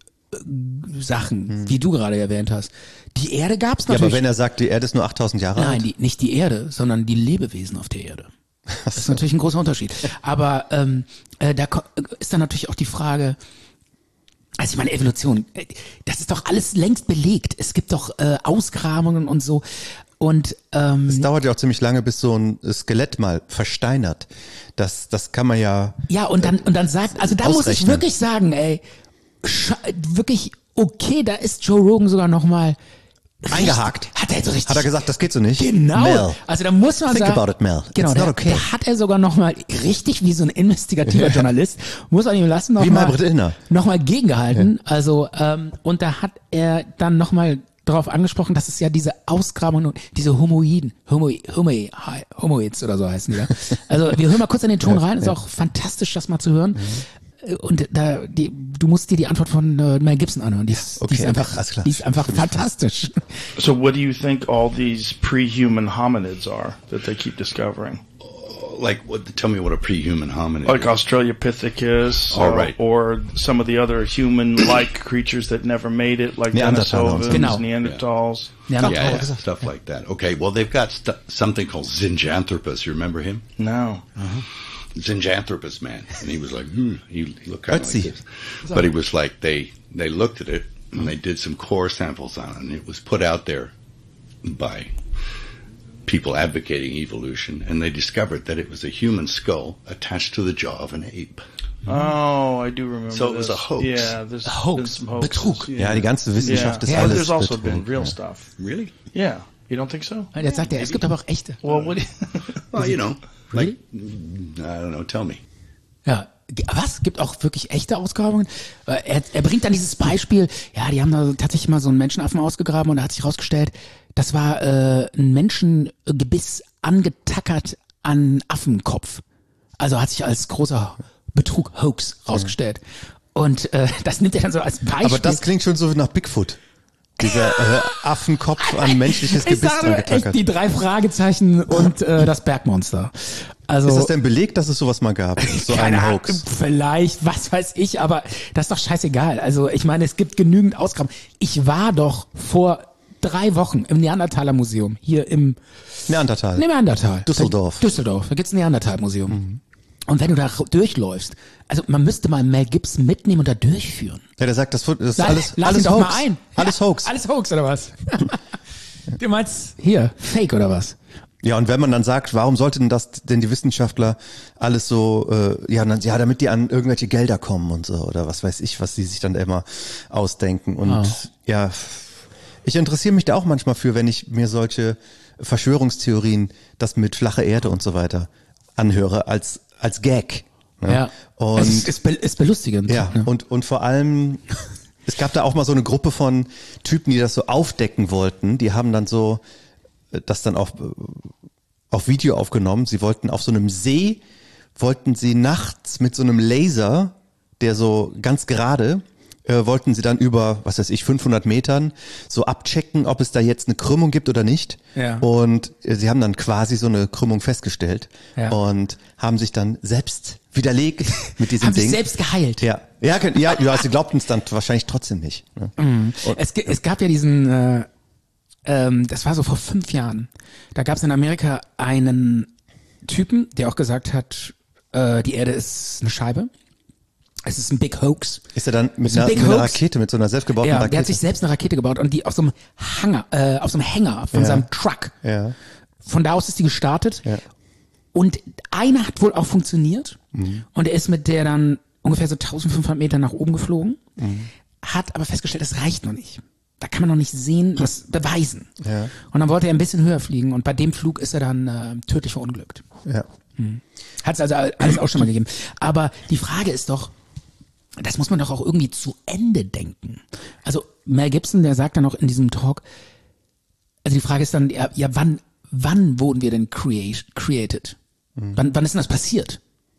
wie du gerade erwähnt hast. Die Erde gab's natürlich. Ja, aber wenn er sagt, die Erde ist nur 8000 Jahre alt? Nein, nicht die Erde, sondern die Lebewesen auf der Erde. Das ist natürlich ein großer Unterschied. Aber da ist dann natürlich auch die Frage, Also ich meine, Evolution, das ist doch alles längst belegt. Es gibt doch Ausgrabungen und so. Und Es dauert ja auch ziemlich lange, bis so ein Skelett mal versteinert. Das kann man ja. ja, und dann sagt, also da muss ich ausrechnen. wirklich sagen, ey, wirklich okay, da ist Joe Rogan sogar nochmal Eingehakt. Hat er so richtig. Hat er gesagt, das geht so nicht? Genau. Mel. Also da muss man Think sagen. about it, Mel. Genau, It's not okay. da hat er sogar nochmal richtig wie so ein investigativer Journalist, muss man ihm lassen, Wie Maybrit Illner. nochmal gegengehalten. Ja. Also, und da hat er dann nochmal darauf angesprochen, dass es ja diese Ausgrabungen und diese Homoids oder so heißen die da. Also wir hören mal kurz in den Ton rein, ist auch fantastisch, das mal zu hören. Und du musst dir die Antwort von Mel Gibson anhören. Die ist einfach, alles klar. die ist einfach fantastisch. So what do you think all these pre-human hominids are that they keep discovering? Like, tell me what a pre-human hominid Like is. Australopithecus, Oh, right. or some of the other human-like creatures that never made it, like Neanderthal. Denisovans, Genau. Neanderthals. Yeah, stuff like that. Okay, well, they've got something called Zinjanthropus. You remember him? No. Zinjanthropus, man. And he was like, he looked kind of Ötzi. like this. But he was like, they looked at it and they did some core samples on it, and it was put out there by people advocating evolution, and they discovered that it was a human skull attached to the jaw of an ape. Oh, I do remember. So it was this. a hoax. Yeah, there's hoax. been some hoaxes. Betrug. Ja, die ganze Wissenschaft ist But alles there's also Betrug, been real ja. stuff. Really? Yeah, you don't think so? Jetzt sagt er, es gibt aber auch echte. Well, what? Well, you know, like, I don't know, tell me. Ja, was? Gibt auch wirklich echte Ausgrabungen? Er bringt dann dieses Beispiel, ja, die haben da tatsächlich mal so einen Menschenaffen ausgegraben und da hat sich rausgestellt, das war ein Menschengebiss angetackert an Affenkopf. Also hat sich als großer Betrug, Hoax rausgestellt. Und das nimmt er dann so als Beispiel. Aber das klingt schon so nach Bigfoot. Dieser Affenkopf an menschliches ich Gebiss sage echt angetackert. die 3 Fragezeichen und das Bergmonster. Also, Ist das denn belegt, dass es sowas mal gab? So keine ein Ahnung, Hoax? vielleicht, was weiß ich, aber das ist doch scheißegal. Also ich meine, es gibt genügend Ausgrabungen. Ich war doch vor 3 Wochen im Neandertaler Museum, hier im Neandertal. Düsseldorf. Da gibt's ein Neandertal-Museum. Und wenn du da durchläufst, also man müsste mal Mel Gibson mitnehmen und da durchführen. Ja, der sagt, das ist Lass alles ihn doch Hoax. mal ein. Alles Ja, Hoax. Alles Hoax oder was? Du meinst hier, Fake oder was? Ja, und wenn man dann sagt, warum sollten das denn die Wissenschaftler alles so, damit die an irgendwelche Gelder kommen und so, oder was weiß ich, was die sich dann immer ausdenken. Und ja, ich interessiere mich da auch manchmal für, wenn ich mir solche Verschwörungstheorien, das mit flacher Erde und so weiter anhöre, als Gag. Ne? Ja. Und Es ist belustigend. ja, ne? und vor allem, es gab da auch mal so eine Gruppe von Typen, die das so aufdecken wollten. Die haben dann so das dann auf Video aufgenommen. Sie wollten auf so einem See, wollten sie nachts mit so einem Laser, der so ganz gerade, wollten sie dann über, was weiß ich, 500 Metern so abchecken, ob es da jetzt eine Krümmung gibt oder nicht. Ja. Und sie haben dann quasi so eine Krümmung festgestellt Ja. und haben sich dann selbst widerlegt mit diesem Haben Ding. sich selbst geheilt. Ja, sie glaubten es dann wahrscheinlich trotzdem nicht. Ne? Es gab ja diesen, das war so vor 5 Jahren, da gab es in Amerika einen Typen, der auch gesagt hat, die Erde ist eine Scheibe. Es ist ein Big Hoax. Ist er dann mit So ein einer, Big mit einer Hoax. Rakete, mit so einer selbstgebauten Ja, Rakete? der hat sich selbst eine Rakete gebaut und die auf so einem Hänger von seinem Truck. Ja. Von da aus ist die gestartet. Ja. Und einer hat wohl auch funktioniert. Und er ist mit der dann ungefähr so 1500 Meter nach oben geflogen. Hat aber festgestellt, das reicht noch nicht. Da kann man noch nicht sehen, das beweisen. Ja. Und dann wollte er ein bisschen höher fliegen und bei dem Flug ist er dann tödlich verunglückt. Ja. Hat es also alles auch schon mal gegeben. Aber die Frage ist doch, das muss man doch auch irgendwie zu Ende denken. Also Mel Gibson, der sagt dann auch in diesem Talk, also die Frage ist dann, ja wann wurden wir denn created? Wann ist denn das passiert?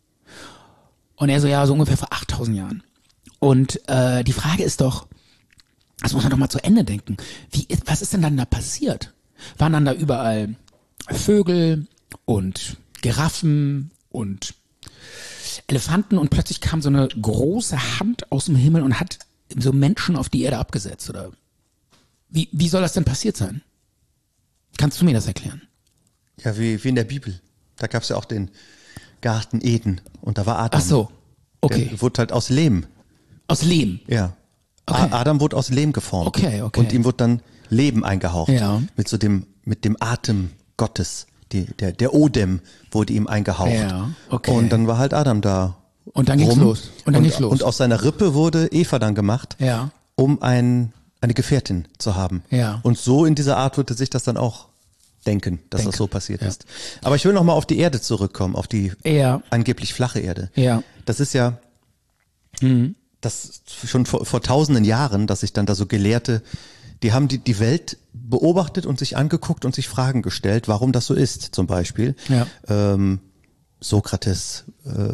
Und er so, ja, so ungefähr vor 8000 Jahren. Und die Frage ist doch, das muss man doch mal zu Ende denken. Was ist denn dann da passiert? Waren dann da überall Vögel und Giraffen und Elefanten und plötzlich kam so eine große Hand aus dem Himmel und hat so Menschen auf die Erde abgesetzt, oder? Wie soll das denn passiert sein? Kannst du mir das erklären? Ja, wie in der Bibel. Da gab es ja auch den Garten Eden und da war Adam. Ach so, okay. Der wurde halt aus Lehm. Aus Lehm. Ja. Adam wurde aus Lehm geformt. Okay. Und ihm wurde dann Leben eingehaucht. Ja. Mit dem Atem Gottes. Der Odem wurde ihm eingehaucht. Ja, okay. Und dann war halt Adam da. Und dann ging's los. Und aus seiner Rippe wurde Eva dann gemacht, Ja. um eine Gefährtin zu haben. Ja. Und so in dieser Art würde sich das dann auch denken, dass das so passiert ist. Aber ich will nochmal auf die Erde zurückkommen, auf die angeblich flache Erde. Ja. Das ist ja das schon vor tausenden Jahren, dass sich dann da so Gelehrte, die haben die Welt beobachtet und sich angeguckt und sich Fragen gestellt, warum das so ist, zum Beispiel. Ja. Sokrates,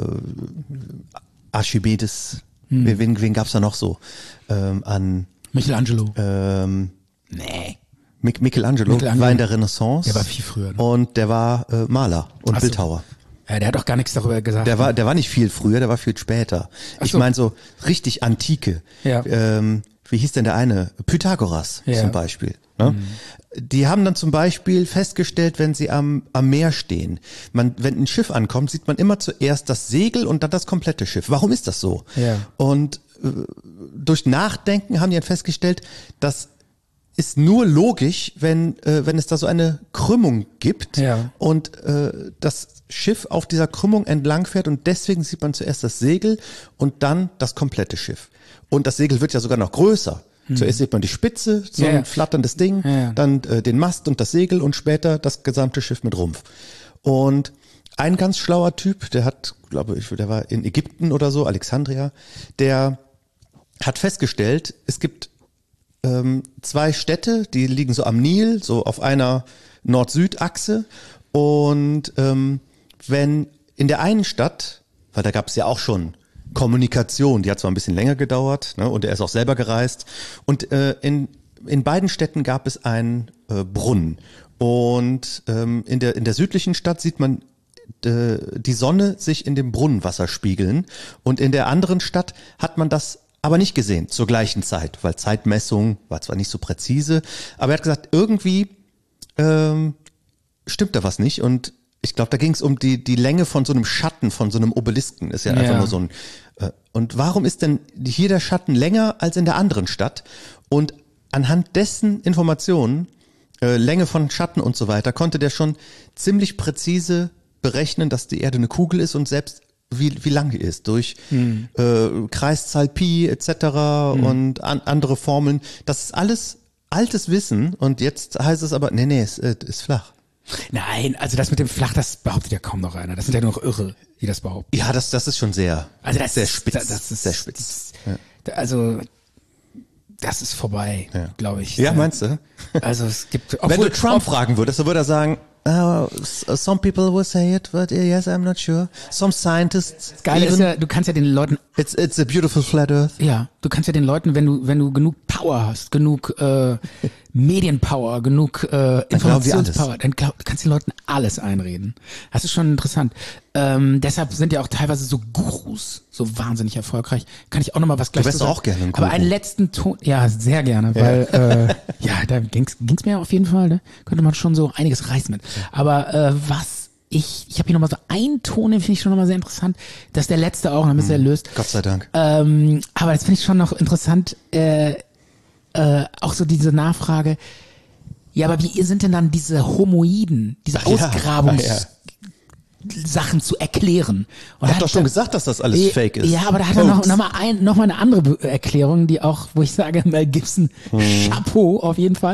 Archimedes, wen gab's da noch so? Michelangelo. Michelangelo war in der Renaissance. Der war viel früher. Ne? Und der war Maler und Bildhauer. Ja, der hat auch gar nichts darüber gesagt. Der war nicht viel früher, der war viel später. Ich meine so richtig Antike. Ja. Wie hieß denn der eine? Pythagoras zum Beispiel. Ne? Die haben dann zum Beispiel festgestellt, wenn sie am Meer stehen, wenn ein Schiff ankommt, sieht man immer zuerst das Segel und dann das komplette Schiff. Warum ist das so? Ja. Und durch Nachdenken haben die dann festgestellt, dass ist nur logisch, wenn es da so eine Krümmung gibt und das Schiff auf dieser Krümmung entlang fährt und deswegen sieht man zuerst das Segel und dann das komplette Schiff. Und das Segel wird ja sogar noch größer. Zuerst sieht man die Spitze, so ein flatterndes Ding, dann den Mast und das Segel und später das gesamte Schiff mit Rumpf. Und ein ganz schlauer Typ, der war in Ägypten oder so, Alexandria, der hat festgestellt, es gibt 2 Städte, die liegen so am Nil, so auf einer Nord-Süd-Achse. Und wenn in der einen Stadt, weil da gab es ja auch schon Kommunikation, die hat zwar ein bisschen länger gedauert, ne, und er ist auch selber gereist. Und in beiden Städten gab es einen Brunnen. Und in der südlichen Stadt sieht man die Sonne sich in dem Brunnenwasser spiegeln. Und in der anderen Stadt hat man das aber nicht gesehen zur gleichen Zeit, weil Zeitmessung war zwar nicht so präzise, aber er hat gesagt, irgendwie stimmt da was nicht und ich glaube, da ging es um die Länge von so einem Schatten, von so einem Obelisken, ist ja einfach nur so ein und warum ist denn hier der Schatten länger als in der anderen Stadt? Und anhand dessen Informationen, Länge von Schatten und so weiter, konnte der schon ziemlich präzise berechnen, dass die Erde eine Kugel ist und selbst wie lang die ist, durch Kreiszahl Pi etc. und andere Formeln. Das ist alles altes Wissen und jetzt heißt es aber, nee, es ist flach. Nein, also das mit dem Flach, das behauptet ja kaum noch einer. Das sind ja nur noch Irre, die das behaupten. Ja, das ist schon sehr, also das sehr ist, spitz. Das ist sehr spitz. Also das ist vorbei, glaube ich. Ja, meinst du? Also es gibt... Wenn du Trump fragen würdest, dann würde er sagen, some people will say it, but yes, I'm not sure. Some scientists. Das Geile ist ja, du kannst ja den Leuten... It's a beautiful flat earth. Ja, du kannst ja den Leuten, wenn du genug Power hast, genug Medienpower, genug Informationspower, dann kannst du den Leuten alles einreden. Das ist schon interessant. Deshalb sind ja auch teilweise so Gurus so wahnsinnig erfolgreich. Kann ich auch nochmal was gleich sagen. Du wärst auch gerne ein Guru. Aber einen letzten Ton, ja, sehr gerne, weil da ging's mir auf jeden Fall, ne? Könnte man schon so einiges reißen mit. Aber ich habe hier nochmal so einen Ton, den finde ich schon nochmal sehr interessant. Das ist der letzte auch, dann bist du erlöst. Gott sei Dank. Aber das finde ich schon noch interessant, auch so diese Nachfrage, ja, aber wie sind denn dann diese Homoiden, diese Ausgrabungssachen zu erklären? Und er hat doch schon gesagt, dass das alles fake ist. Ja, aber da hat er noch mal eine andere Erklärung, die auch, wo ich sage, Mel Gibson, Chapeau auf jeden Fall.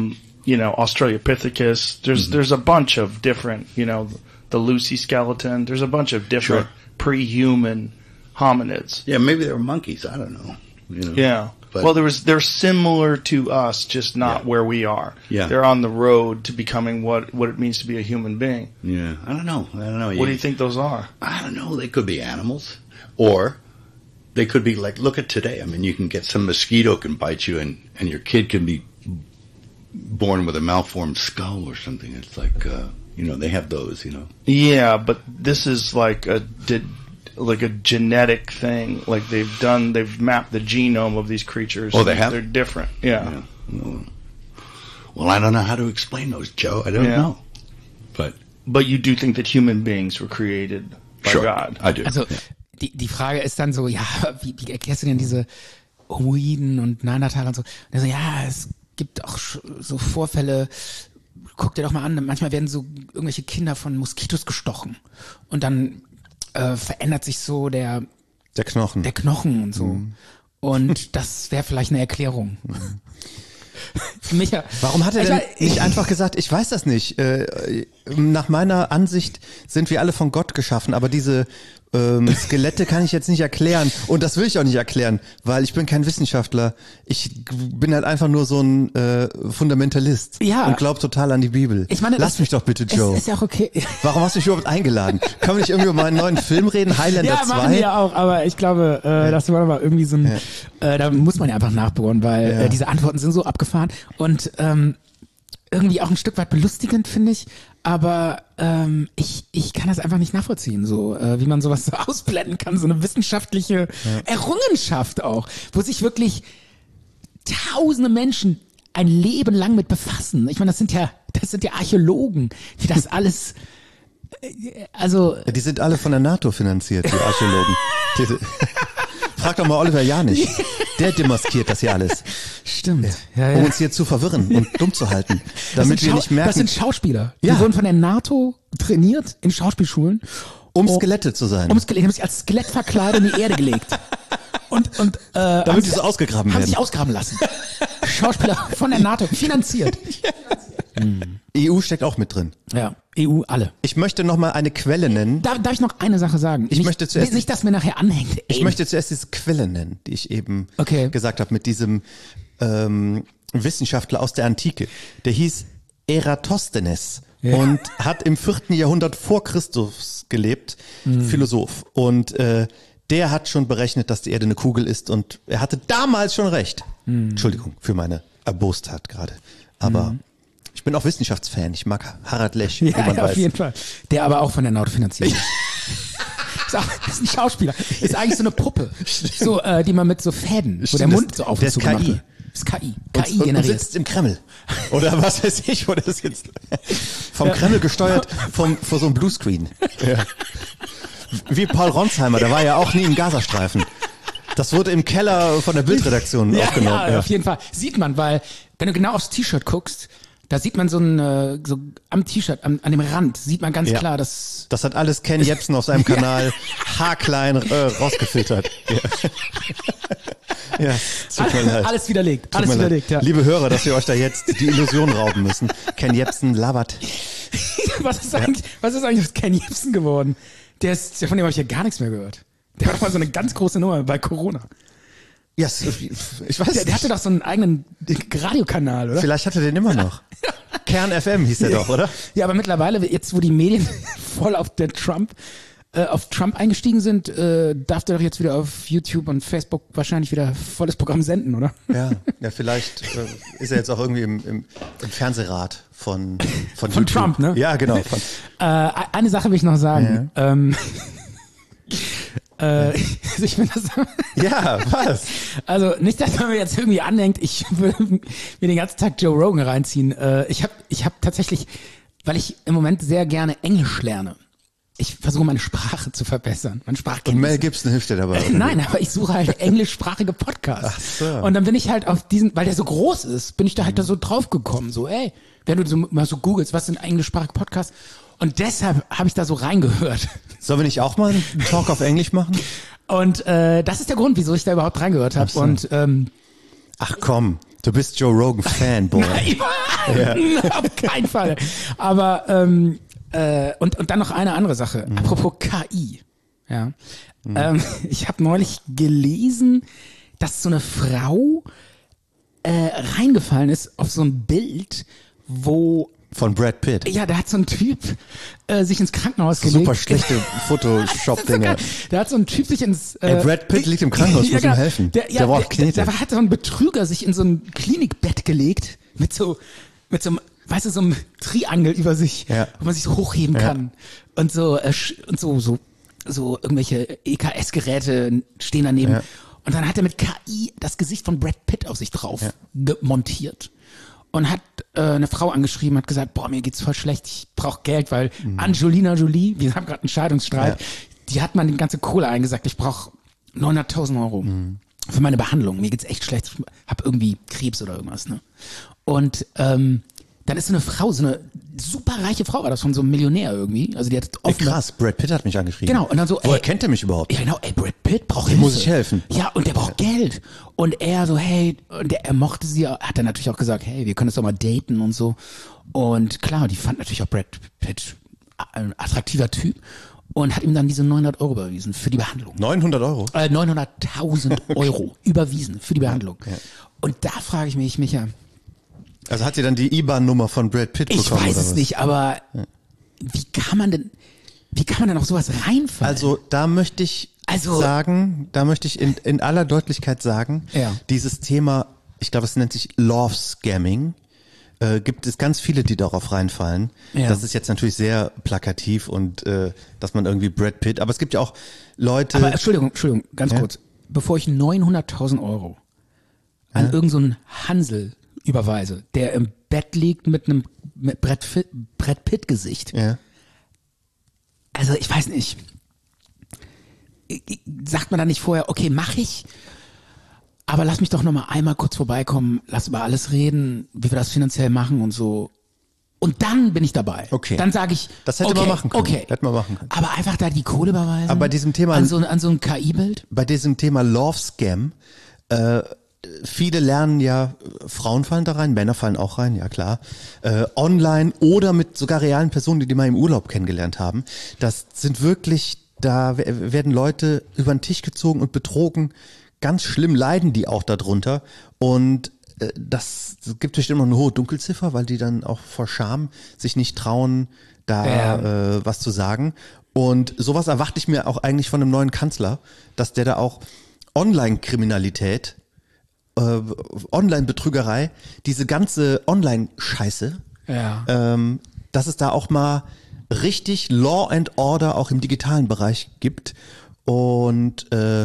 Australopithecus. There's a bunch of different, the Lucy skeleton. There's a bunch of different pre-human hominids. Yeah, maybe they were monkeys. I don't know. Yeah. But, well, they're similar to us, just not where we are. Yeah. They're on the road to becoming what it means to be a human being. Yeah. I don't know. What do you think those are? I don't know. They could be animals. Or they could be like, look at today. I mean, you can get some mosquito can bite you and your kid can be born with a malformed skull or something. It's like, they have those, Yeah, but this is like a genetic thing. Like they've mapped the genome of these creatures. Oh, they have? They're different. Yeah. Well, I don't know how to explain those, Joe. I don't know. But you do think that human beings were created by God? I do. Also die Frage ist dann so, ja, wie erklärst du denn diese Homoiden und Neandertaler und so. Und er so, ja, es gibt auch so Vorfälle, guck dir doch mal an, manchmal werden so irgendwelche Kinder von Moskitos gestochen und dann verändert sich so der Knochen und so. Und das wäre vielleicht eine Erklärung. Für mich ja. Warum hat er denn nicht einfach gesagt, ich weiß das nicht. Nach meiner Ansicht sind wir alle von Gott geschaffen, aber diese Skelette kann ich jetzt nicht erklären und das will ich auch nicht erklären, weil ich bin kein Wissenschaftler. Ich bin halt einfach nur so ein Fundamentalist und glaube total an die Bibel. Ich meine, lass mich doch bitte, Joe. Ist ja auch okay. Warum hast du mich überhaupt eingeladen? Können wir nicht irgendwie über meinen neuen Film reden, Highlander 2? Ja, machen wir auch, aber ich glaube, das war mal irgendwie so ein, da muss man ja einfach nachbohren, weil diese Antworten sind so abgefahren und irgendwie auch ein Stück weit belustigend, finde ich. Aber ich kann das einfach nicht nachvollziehen, so wie man sowas so ausblenden kann, so eine wissenschaftliche Errungenschaft auch, wo sich wirklich tausende Menschen ein Leben lang mit befassen. Ich meine, das sind ja Archäologen, die das alles, die sind alle von der NATO finanziert, die Archäologen. Frag doch mal Oliver Janich. Der demaskiert das hier alles. Stimmt. Um uns hier zu verwirren und dumm zu halten. Damit wir nicht merken. Das sind Schauspieler. Die wurden von der NATO trainiert in Schauspielschulen. Um Skelette zu sein. Die haben sich als Skelett verkleidet in die Erde gelegt. Damit sie so ausgegraben werden. Haben sich ausgraben lassen. Schauspieler von der NATO, finanziert. EU steckt auch mit drin. Ja, EU alle. Ich möchte noch mal eine Quelle nennen. Darf ich noch eine Sache sagen? Nicht, dass mir nachher anhängt. Ich möchte zuerst diese Quelle nennen, die ich eben gesagt habe, mit diesem Wissenschaftler aus der Antike. Der hieß Eratosthenes und hat im 4. Jahrhundert vor Christus gelebt, Philosoph. Und der hat schon berechnet, dass die Erde eine Kugel ist und er hatte damals schon recht. Entschuldigung für meine Erbostheit gerade. Aber ich bin auch Wissenschaftsfan. Ich mag Harald Lesch. Ja, auf jeden Fall. Der aber auch von der NATO finanziert ist. Ist ein Schauspieler. Ist eigentlich so eine Puppe. So, die man mit so Fäden, wo der Mund so auf und zu gemacht wird. Das ist KI. KI generiert. Und sitzt im Kreml. Oder was weiß ich, wo das jetzt vom Kreml gesteuert, vor so einem Bluescreen. Ja. Wie Paul Ronsheimer, der war ja auch nie im Gazastreifen. Das wurde im Keller von der Bildredaktion aufgenommen. Ja, auf jeden Fall. Sieht man, weil, wenn du genau aufs T-Shirt guckst, da sieht man so am T-Shirt, an dem Rand, sieht man ganz klar, dass... Das hat alles Ken Jebsen auf seinem Kanal haarklein rausgefiltert. Ja, tut mir leid. Alles widerlegt. Alles widerlegt, ja. Liebe Hörer, dass wir euch da jetzt die Illusion rauben müssen. Ken Jebsen labert. Was ist eigentlich aus Ken Jebsen geworden? Von dem habe ich ja gar nichts mehr gehört. Der hat doch mal so eine ganz große Nummer bei Corona. Ja, ich weiß. Der hatte doch so einen eigenen Radiokanal, oder? Vielleicht hat er den immer noch. Kern FM hieß der doch, oder? Ja, aber mittlerweile, jetzt wo die Medien voll auf Trump eingestiegen sind, darf der doch jetzt wieder auf YouTube und Facebook wahrscheinlich wieder volles Programm senden, oder? Ja, vielleicht ist er jetzt auch irgendwie im Fernsehrat von Trump, ne? Ja, genau. Eine Sache will ich noch sagen. Ja. Ich finde das. Ja, was? Also nicht, dass man mir jetzt irgendwie andenkt, ich will mir den ganzen Tag Joe Rogan reinziehen. Ich hab tatsächlich, weil ich im Moment sehr gerne Englisch lerne. Ich versuche meine Sprache zu verbessern. Meine Sprachkenntnisse. Und Mel Gibson hilft dir dabei. Nein, aber ich suche halt englischsprachige Podcasts. Ach so. Und dann bin ich halt auf diesen, weil der so groß ist, bin ich da halt da so drauf gekommen. So, ey, wenn du so mal so googelst, was sind englischsprachige Podcasts? Und deshalb habe ich da so reingehört. Sollen wir nicht auch mal einen Talk auf Englisch machen? Und das ist der Grund, wieso ich da überhaupt reingehört habe. So. Und ach komm, du bist Joe Rogan Fanboy. Nein, auf keinen Fall. Aber und dann noch eine andere Sache. Apropos KI. Ja. Ich habe neulich gelesen, dass so eine Frau reingefallen ist auf so ein Bild, wo von Brad Pitt. Ja, da hat so ein Typ sich ins Krankenhaus gelegt. Super schlechte Photoshop-Dinger. Da hat so ein Typ sich ins... Brad Pitt liegt im Krankenhaus, muss ihm helfen. Der braucht Knete. Da hat so ein Betrüger sich in so ein Klinikbett gelegt mit so einem, weißt du, so einem Triangel über sich, wo man sich so hochheben kann. Und so irgendwelche EKS-Geräte stehen daneben. Ja. Und dann hat er mit KI das Gesicht von Brad Pitt auf sich drauf montiert. Und hat eine Frau angeschrieben, hat gesagt, boah, mir geht's voll schlecht, ich brauche Geld, weil Angelina Jolie, wir haben gerade einen Scheidungsstreit, die hat man die ganze Kohle eingesagt, ich brauche 900.000 Euro. für meine Behandlung. Mir geht's echt schlecht. Ich habe irgendwie Krebs oder irgendwas. Ne? Und dann ist so eine Frau, so eine super reiche Frau, war das von so einem Millionär irgendwie. Also die hat offen. Krass, Brad Pitt hat mich angeschrieben. Genau, und dann so, woher kennt er mich überhaupt? Ja, genau, Brad Pitt braucht Hilfe. Muss ich helfen? Ja, und der braucht Geld. Und er so, hey, und er mochte sie, hat dann natürlich auch gesagt, hey, wir können das doch mal daten und so. Und klar, die fand natürlich auch Brad Pitt ein attraktiver Typ und hat ihm dann diese 900 Euro überwiesen für die Behandlung. 900 Euro? 900.000 Euro überwiesen für die Behandlung. Ja. Und da frage ich mich, Micha. Also hat sie dann die IBAN-Nummer von Brad Pitt bekommen? Ich weiß oder es was? nicht, aber wie kann man denn auf sowas reinfallen? Also da möchte ich in aller Deutlichkeit sagen, Ja. dieses Thema, ich glaube, es nennt sich Love Scamming, gibt es ganz viele, die darauf reinfallen. Ja. Das ist jetzt natürlich sehr plakativ und dass man irgendwie Brad Pitt, aber es gibt ja auch Leute. Aber Entschuldigung, ganz Ja? kurz. Bevor ich 900.000 Euro an irgendeinen so einen Hansel überweise, der im Bett liegt mit einem Brad Pitt-Gesicht. Ja. Also ich weiß nicht. Sagt man dann nicht vorher, okay, mach ich, aber lass mich doch noch mal einmal kurz vorbeikommen, lass über alles reden, wie wir das finanziell machen und so. Und dann bin ich dabei. Okay. Dann sage ich, Das hätte okay, man machen können. Okay. Hätte man machen können. Aber einfach da die Kohle überweisen. Aber bei diesem Thema- an so ein KI-Bild. Bei diesem Thema Love Scam, viele lernen ja, Frauen fallen da rein, Männer fallen auch rein, ja klar, online oder mit sogar realen Personen, die mal im Urlaub kennengelernt haben. Das sind wirklich, da werden Leute über den Tisch gezogen und betrogen. Ganz schlimm leiden die auch darunter. Und das gibt bestimmt noch eine hohe Dunkelziffer, weil die dann auch vor Scham sich nicht trauen, da was zu sagen. Und sowas erwarte ich mir auch eigentlich von einem neuen Kanzler, dass der da auch Online-Kriminalität, Online-Betrügerei, diese ganze Online-Scheiße, dass es da auch mal richtig Law and Order auch im digitalen Bereich gibt. Und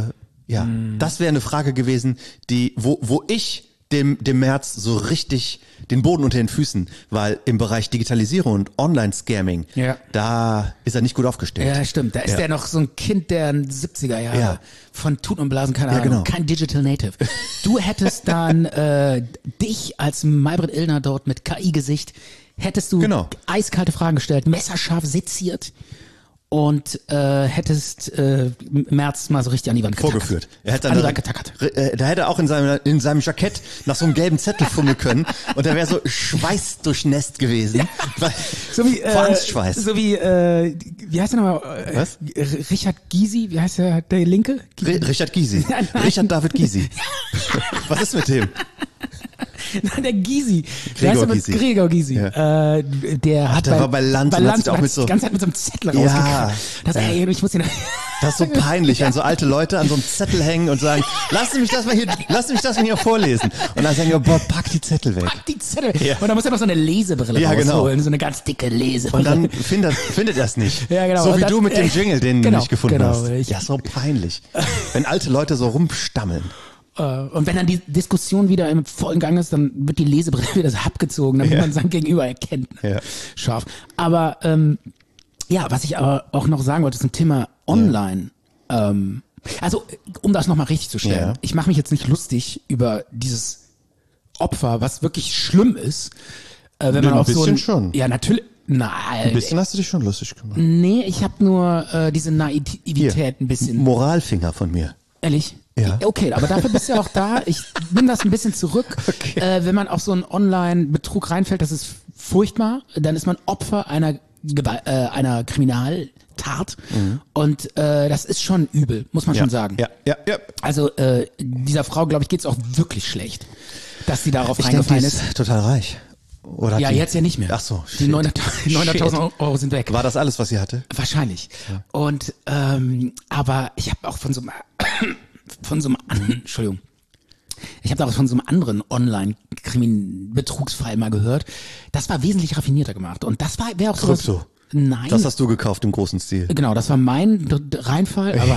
das wäre eine Frage gewesen, wo ich dem März so richtig den Boden unter den Füßen, weil im Bereich Digitalisierung und Online-Scamming, da ist er nicht gut aufgestellt. Ja, stimmt. Da ist der noch so ein Kind der 70er Jahre Ja. von Tuten und Blasen, keine Ahnung, genau. kein Digital Native. Du hättest dann dich als Maybrit Illner dort mit KI-Gesicht, hättest du eiskalte Fragen gestellt, messerscharf seziert und hättest Merz mal so richtig an die Wand getackert. Vorgeführt. Er hätte an die dann Wand getackert. Da hätte er auch in seinem Jackett nach so einem gelben Zettel fummeln können und er wäre so schweißdurchnässt gewesen. So wie, vor Angstschweiß. So wie, wie heißt der nochmal? Was? Richard Gysi, wie heißt der Linke? Richard Gysi. Nein. Richard David Gysi. Was ist mit dem? Nein, der Gysi. Gregor Gysi. Gregor Gysi. Ja. Der hat der war bei Lanz und hat sich auch mit so- die ganze Zeit mit so einem Zettel Ja. rausgekramt. Ey, ich muss den Das ist so peinlich, wenn so alte Leute an so einem Zettel hängen und sagen, lass mich das mal hier vorlesen. Und dann sagen wir, boah, pack die Zettel weg. die Zettel. Ja. Und dann muss er noch so eine Lesebrille Ja, genau. rausholen, so eine ganz dicke Lesebrille. Und dann findet er es nicht. Ja, genau. So Und wie dann- du mit dem Jingle, den du Genau, nicht gefunden genau. hast. Ja, so peinlich. Wenn alte Leute so rumstammeln. Und wenn dann die Diskussion wieder im vollen Gang ist, dann wird die Lesebrille wieder so abgezogen, damit man sein Gegenüber erkennt. Ja. Scharf. Aber was ich aber auch noch sagen wollte, zum Thema Online. Also, um das nochmal richtig zu stellen. Ja. Ich mache mich jetzt nicht lustig über dieses Opfer, was wirklich schlimm ist. Wenn man ein auf so bisschen ein, schon. Ja, natürlich. Ein Nein. bisschen hast du dich schon lustig gemacht. Nee, ich habe nur diese Naivität ein bisschen. Moralfinger von mir. Ehrlich? Ja. Okay, aber dafür bist du ja auch da. Ich nehme das ein bisschen zurück. Okay. Wenn man auf so einen Online-Betrug reinfällt, das ist furchtbar. Dann ist man Opfer einer Kriminaltat. Und das ist schon übel, muss man schon sagen. Ja. Also dieser Frau, glaube ich, geht's auch wirklich schlecht, dass sie darauf Ich denke, die reingefallen ist. ist total reich. Oder hat Ja, die- jetzt ja nicht mehr. Ach so. Die shit. 900.000 Euro sind weg. War das alles, was sie hatte? Wahrscheinlich. Und aber ich habe auch von so einem Entschuldigung. Ich habe auch von so einem anderen Online-Betrugsfall mal gehört. Das war wesentlich raffinierter gemacht. Und das wäre auch so. Krypto. Nein. Das hast du gekauft im großen Stil. Genau, das war mein Reinfall, aber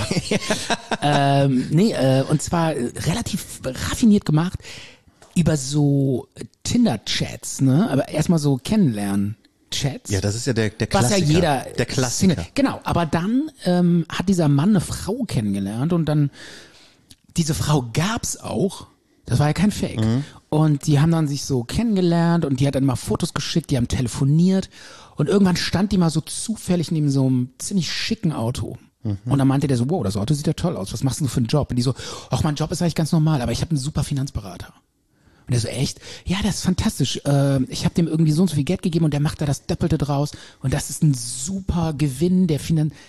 und zwar relativ raffiniert gemacht über so Tinder-Chats, ne? Aber erstmal so Kennenlernen-Chats. Ja, das ist ja der Was Klassiker. ja jeder Der Klassiker. Single. Genau, aber dann hat dieser Mann eine Frau kennengelernt und dann diese Frau gab's auch. Das war ja kein Fake. Und die haben dann sich so kennengelernt und die hat dann mal Fotos geschickt, die haben telefoniert und irgendwann stand die mal so zufällig neben so einem ziemlich schicken Auto. Und dann meinte der so, wow, das Auto sieht ja toll aus, was machst du für einen Job? Und die so, ach, mein Job ist eigentlich ganz normal, aber ich habe einen super Finanzberater. Und der so, echt? Ja, das ist fantastisch. Ich habe dem irgendwie so und so viel Geld gegeben und der macht da das Doppelte draus und das ist ein super Gewinn, der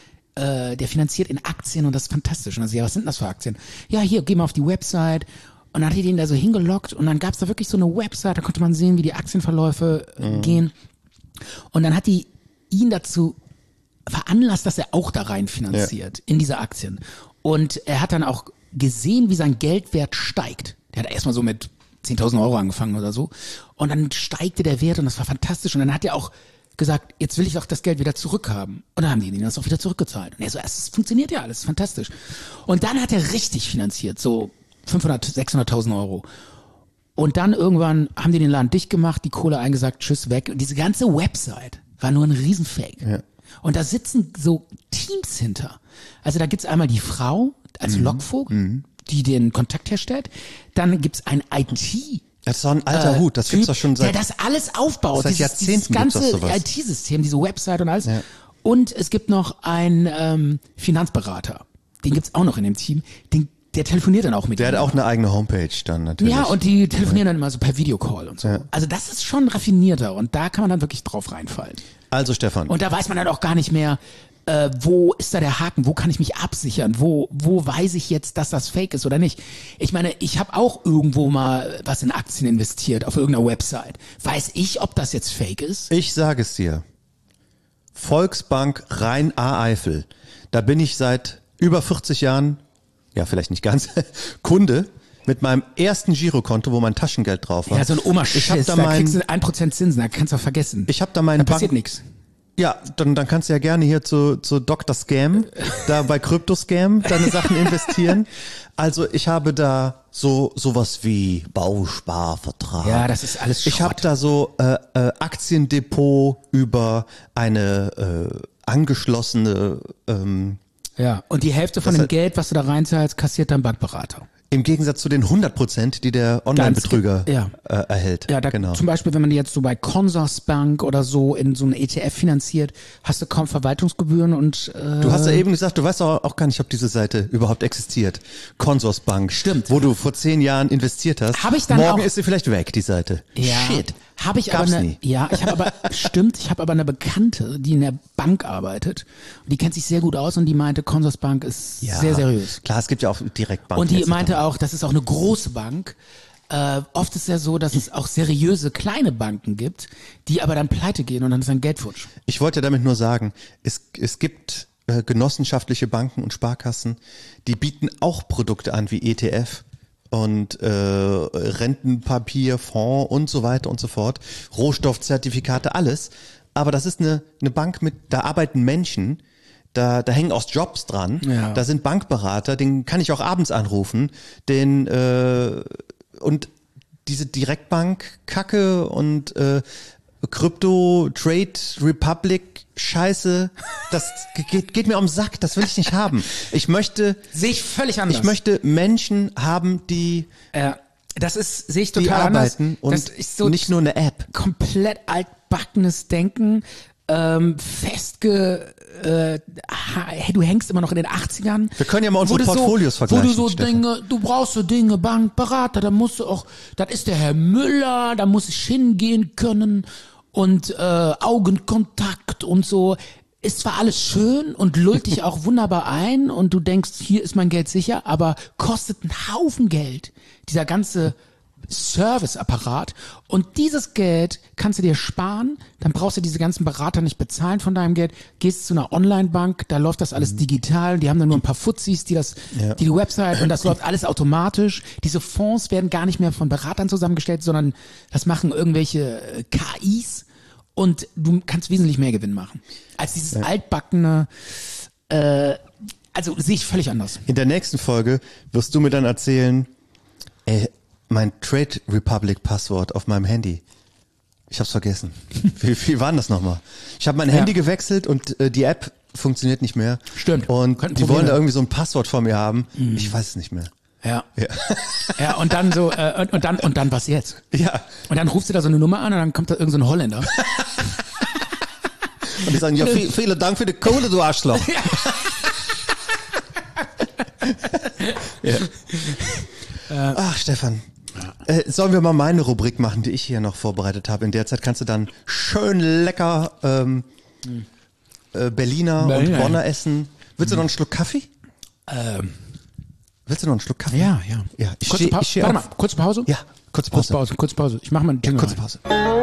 finanziert in Aktien und das ist fantastisch. Und dann so, ja, was sind das für Aktien? Ja, hier, geh mal auf die Website. Und dann hat die den da so hingelockt und dann gab's da wirklich so eine Website, da konnte man sehen, wie die Aktienverläufe gehen. Und dann hat die ihn dazu veranlasst, dass er auch da rein finanziert in diese Aktien. Und er hat dann auch gesehen, wie sein Geldwert steigt. Der hat erstmal so mit 10.000 Euro angefangen oder so. Und dann steigte der Wert und das war fantastisch. Und dann hat er auch gesagt, jetzt will ich auch das Geld wieder zurückhaben. Und dann haben die ihn das auch wieder zurückgezahlt. Und er so, es funktioniert ja alles, fantastisch. Und dann hat er richtig finanziert, so 500.000, 600.000 Euro. Und dann irgendwann haben die den Laden dicht gemacht, die Kohle eingesagt, tschüss, weg. Und diese ganze Website war nur ein Riesenfake. Ja. Und da sitzen so Teams hinter. Also da gibt's einmal die Frau als Lockvogt, die den Kontakt herstellt. Dann gibt's ein IT. Das ist doch ein alter Hut, das Typ, gibt's doch schon seit... Der das alles aufbaut. Seit Jahrzehnten dieses ganze gibt's doch sowas. IT-System, diese Website und alles. Ja. Und es gibt noch einen Finanzberater. Den gibt's auch noch in dem Team. Der telefoniert dann auch mit Der ihm. hat auch eine eigene Homepage dann natürlich. Ja, und die telefonieren dann immer so per Videocall und so. Ja. Also das ist schon raffinierter und da kann man dann wirklich drauf reinfallen. Also Stefan. Und da weiß man dann auch gar nicht mehr, wo ist da der Haken, wo kann ich mich absichern, wo weiß ich jetzt, dass das Fake ist oder nicht. Ich meine, ich habe auch irgendwo mal was in Aktien investiert auf irgendeiner Website. Weiß ich, ob das jetzt Fake ist? Ich sage es dir. Volksbank Rhein-A-Eifel. Da bin ich seit über 40 Jahren, ja vielleicht nicht ganz, Kunde mit meinem ersten Girokonto, wo mein Taschengeld drauf war. Ja, so ein Oma-Schiss, da kriegst du 1% Zinsen, da kannst du auch vergessen. Ich habe da meinen Da passiert nichts. Ja, dann kannst du ja gerne hier zu Dr. Scam, da bei Kryptoscam deine Sachen investieren. Also ich habe da sowas wie Bausparvertrag. Ja, das ist alles Schrott. Ich habe da so Aktiendepot über eine angeschlossene Ja, und die Hälfte von dem Geld, was du da reinzahlst, kassiert dein Bankberater. Im Gegensatz zu den 100%, die der Online-Betrüger erhält. Ja, da genau. Zum Beispiel, wenn man jetzt so bei Consorsbank oder so in so einen ETF finanziert, hast du kaum Verwaltungsgebühren und Du hast ja eben gesagt, du weißt auch gar nicht, ob diese Seite überhaupt existiert. Consorsbank. Stimmt. Wo du vor 10 Jahren investiert hast. Hab ich dann Morgen auch- ist sie vielleicht weg, die Seite. ja, Shit. habe ich aber Gab's eine, nie. ja, ich habe aber ich habe aber eine Bekannte, die in der Bank arbeitet und die kennt sich sehr gut aus und die meinte, Consorsbank ist sehr seriös. Klar, es gibt ja auch Direktbanken. Und die etc. meinte auch, das ist auch eine große Bank. Oft ist ja so, dass es auch seriöse kleine Banken gibt, die aber dann pleite gehen und dann ist dann Geld futsch. Ich wollte damit nur sagen, es gibt genossenschaftliche Banken und Sparkassen, die bieten auch Produkte an wie ETF und Rentenpapier, Fonds und so weiter und so fort, Rohstoffzertifikate, alles. Aber das ist eine Bank da arbeiten Menschen, da hängen auch Jobs dran, Ja. da sind Bankberater, den kann ich auch abends anrufen, und diese Direktbank-Kacke und Crypto, Trade Republic Scheiße, das geht mir um den Sack, das will ich nicht haben. Sehe ich völlig anders. Ich möchte Menschen haben, die sehe ich die total anders. arbeiten und Das ist so nicht nur eine App. komplett altbackenes Denken, hey, du hängst immer noch in den 80ern. Wir können ja mal unsere Wo du Portfolios vergleichen, Wo du so Stefan. Dinge, du brauchst so Dinge, Bankberater, da musst du auch, das ist der Herr Müller, da muss ich hingehen können und Augenkontakt und so. Ist zwar alles schön und lullt dich auch wunderbar ein und du denkst, hier ist mein Geld sicher, aber kostet einen Haufen Geld. Dieser ganze Serviceapparat und dieses Geld kannst du dir sparen, dann brauchst du diese ganzen Berater nicht bezahlen von deinem Geld, gehst zu einer Online-Bank, da läuft das alles digital, die haben dann nur ein paar Fuzis, die Website und das läuft alles automatisch. Diese Fonds werden gar nicht mehr von Beratern zusammengestellt, sondern das machen irgendwelche KIs und du kannst wesentlich mehr Gewinn machen. Als dieses altbackene, also sehe ich völlig anders. In der nächsten Folge wirst du mir dann erzählen, mein Trade Republic Passwort auf meinem Handy. Ich hab's vergessen. Wie war denn das nochmal? Ich habe mein Handy gewechselt und die App funktioniert nicht mehr. Stimmt. Und Könnte ein die Problem wollen da sein. irgendwie so ein Passwort von mir haben. Ich weiß es nicht mehr. Ja. Ja, und dann so, und dann was jetzt? Ja. Und dann rufst du da so eine Nummer an und dann kommt da irgend so ein Holländer. Und die sagen, ja, vielen Dank für die Kohle, du Arschloch. Ja. Ach, Stefan. Sollen wir mal meine Rubrik machen, die ich hier noch vorbereitet habe? In der Zeit kannst du dann schön lecker Berliner und Bonner essen. Willst du noch einen Schluck Kaffee? Willst du noch einen Schluck Kaffee? Ja. Ja, Warte mal, kurze Pause? Ja, kurze Pause. Kurze Pause. Ich mach mal einen Jingle. Kurze Pause.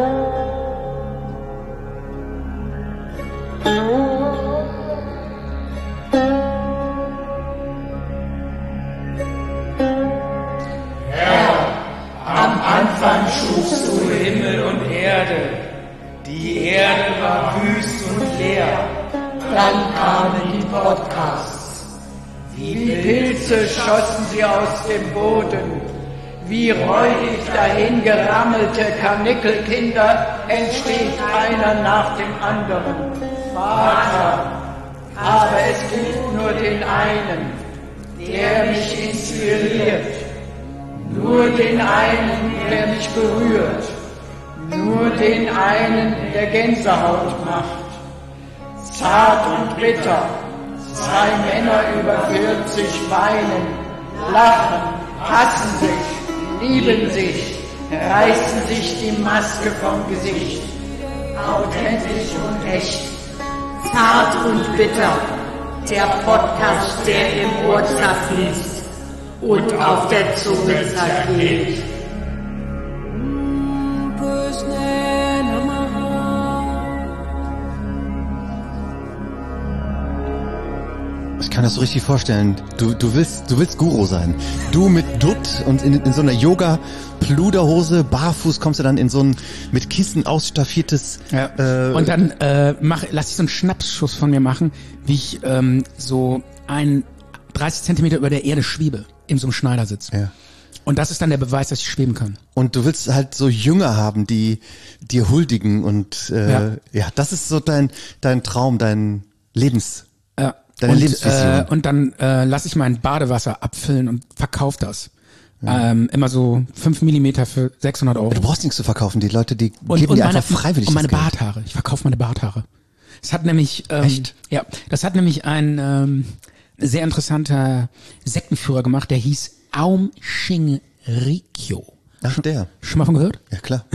Am Anfang schufst du Himmel und Erde. Die Erde war wüst und leer. Dann kamen die Podcasts. Wie Pilze schossen sie aus dem Boden. Wie räudig dahin gerammelte Karnickelkinder entsteht einer nach dem anderen. Vater, aber es gibt nur den einen, der mich inspiriert. Nur den einen, der mich berührt. Nur den einen, der Gänsehaut macht. Zart und bitter. 2 Männer über 40 weinen, lachen, hassen sich, lieben sich, reißen sich die Maske vom Gesicht. Authentisch und echt. Zart und bitter. Der Podcast, der im Ohr zerfließt und auf der Zunge zergeht. Ich kann das so richtig vorstellen. Du willst Guru sein. Du mit Dutt und in so einer Yoga-Pluderhose, barfuß kommst du dann in so ein mit Kissen ausstaffiertes. Und dann lass ich so einen Schnapsschuss von mir machen, wie ich so 30 Zentimeter über der Erde schwebe, in so einem Schneidersitz. Ja. Und das ist dann der Beweis, dass ich schweben kann. Und du willst halt so Jünger haben, die dir huldigen und ja, das ist so dein Traum, deine Lebensvision. Und dann lasse ich mein Badewasser abfüllen und verkaufe das. Ja. Immer so 5 Millimeter für 600 €. Du brauchst nichts zu verkaufen, die Leute, die geben dir einfach freiwillig. Und meine das Geld. Barthaare. Ich verkaufe meine Barthaare. Es hat nämlich Echt? Ja, das hat nämlich ein sehr interessanter Sektenführer gemacht, der hieß Aum Shinrikyo. Ach, der. Schon mal von gehört? Ja, klar.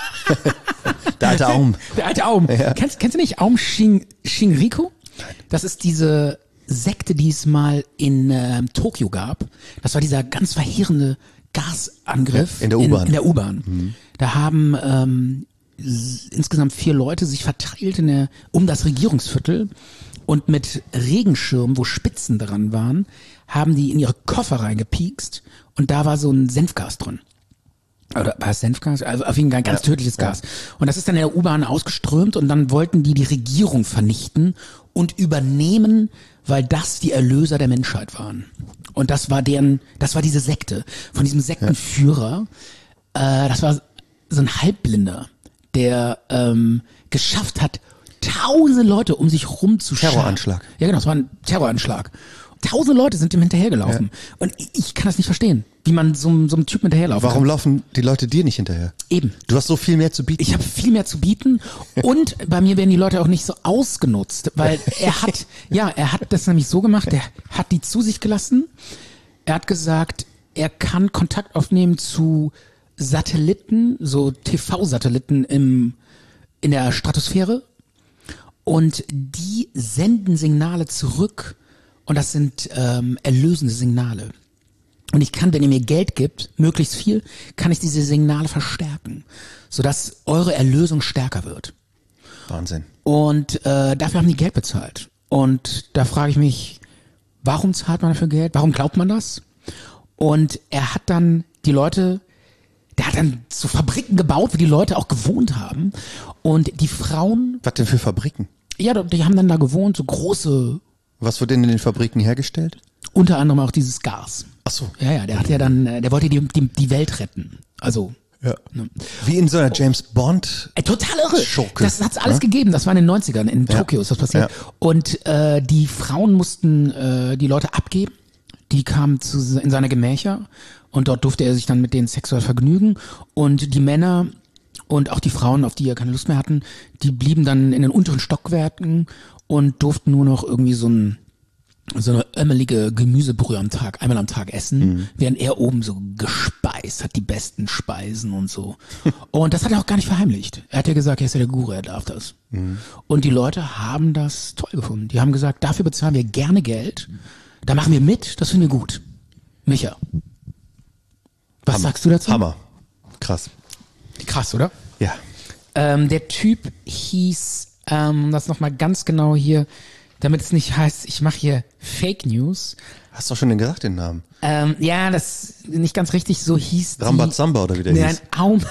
Der alte Aum. Der alte Aum. Ja. Kennst du nicht Aum Shinrikyo? Das ist diese Sekte, die es mal in Tokio gab. Das war dieser ganz verheerende Gasangriff in der U-Bahn. In der U-Bahn. Mhm. Da haben insgesamt 4 Leute sich verteilt um das Regierungsviertel und mit Regenschirmen, wo Spitzen dran waren, haben die in ihre Koffer reingepiekst und da war so ein Senfgas drin. Oder war es Senfgas? Also auf jeden Fall ein ganz tödliches Gas. Und das ist dann in der U-Bahn ausgeströmt und dann wollten die Regierung vernichten und übernehmen, weil das die Erlöser der Menschheit waren. Und das war diese Sekte von diesem Sektenführer. Das war so ein Halbblinder, der geschafft hat, 1000 Leute um sich rumzuscharen. Terroranschlag. Ja, genau, es war ein Terroranschlag. 1000 Leute sind ihm hinterhergelaufen. Ja. Und ich kann das nicht verstehen, wie man so einem Typen hinterherlaufen Warum laufen die Leute dir nicht hinterher? Eben. Du hast so viel mehr zu bieten. Ich habe viel mehr zu bieten und bei mir werden die Leute auch nicht so ausgenutzt, weil er hat das nämlich so gemacht, er hat die zu sich gelassen, er hat gesagt, er kann Kontakt aufnehmen zu Satelliten, so TV-Satelliten in der Stratosphäre und die senden Signale zurück und das sind erlösende Signale. Und ich kann, wenn ihr mir Geld gibt, möglichst viel, kann ich diese Signale verstärken, sodass eure Erlösung stärker wird. Wahnsinn. Und dafür haben die Geld bezahlt. Und da frage ich mich, warum zahlt man dafür Geld? Warum glaubt man das? Und er hat dann der hat dann so Fabriken gebaut, wo die Leute auch gewohnt haben. Und die Frauen... Was denn für Fabriken? Ja, die haben dann da gewohnt, so große... Was wurde denn in den Fabriken hergestellt? Unter anderem auch dieses Gas. Ach so. Ja, der hat ja dann, der wollte die Welt retten. Also. Ja. Ne. Wie in so einer James Bond. Total irre. Schurke. Das hat's alles gegeben. Das war in den 90ern. In Tokio ist das passiert. Ja. Und die Frauen mussten die Leute abgeben, Die kamen in seine Gemächer und dort durfte er sich dann mit denen sexuell vergnügen und die Männer und auch die Frauen, auf die er keine Lust mehr hatten, die blieben dann in den unteren Stockwerken und durften nur noch irgendwie so eine ömmelige Gemüsebrühe einmal am Tag essen, während er oben so gespeist hat, die besten Speisen und so. Und das hat er auch gar nicht verheimlicht. Er hat ja gesagt, er ist ja der Guru, er darf das. Und die Leute haben das toll gefunden. Die haben gesagt, dafür bezahlen wir gerne Geld, da machen wir mit, das finden wir gut. Micha, was sagst du dazu? Hammer. Krass. Krass, oder? Ja. Der Typ hieß, das nochmal ganz genau hier, damit es nicht heißt, ich mache hier Fake News. Hast du auch schon den gesagt, den Namen? Ja, das ist nicht ganz richtig, so hieß Rambazamba oder wie der hieß? Nein,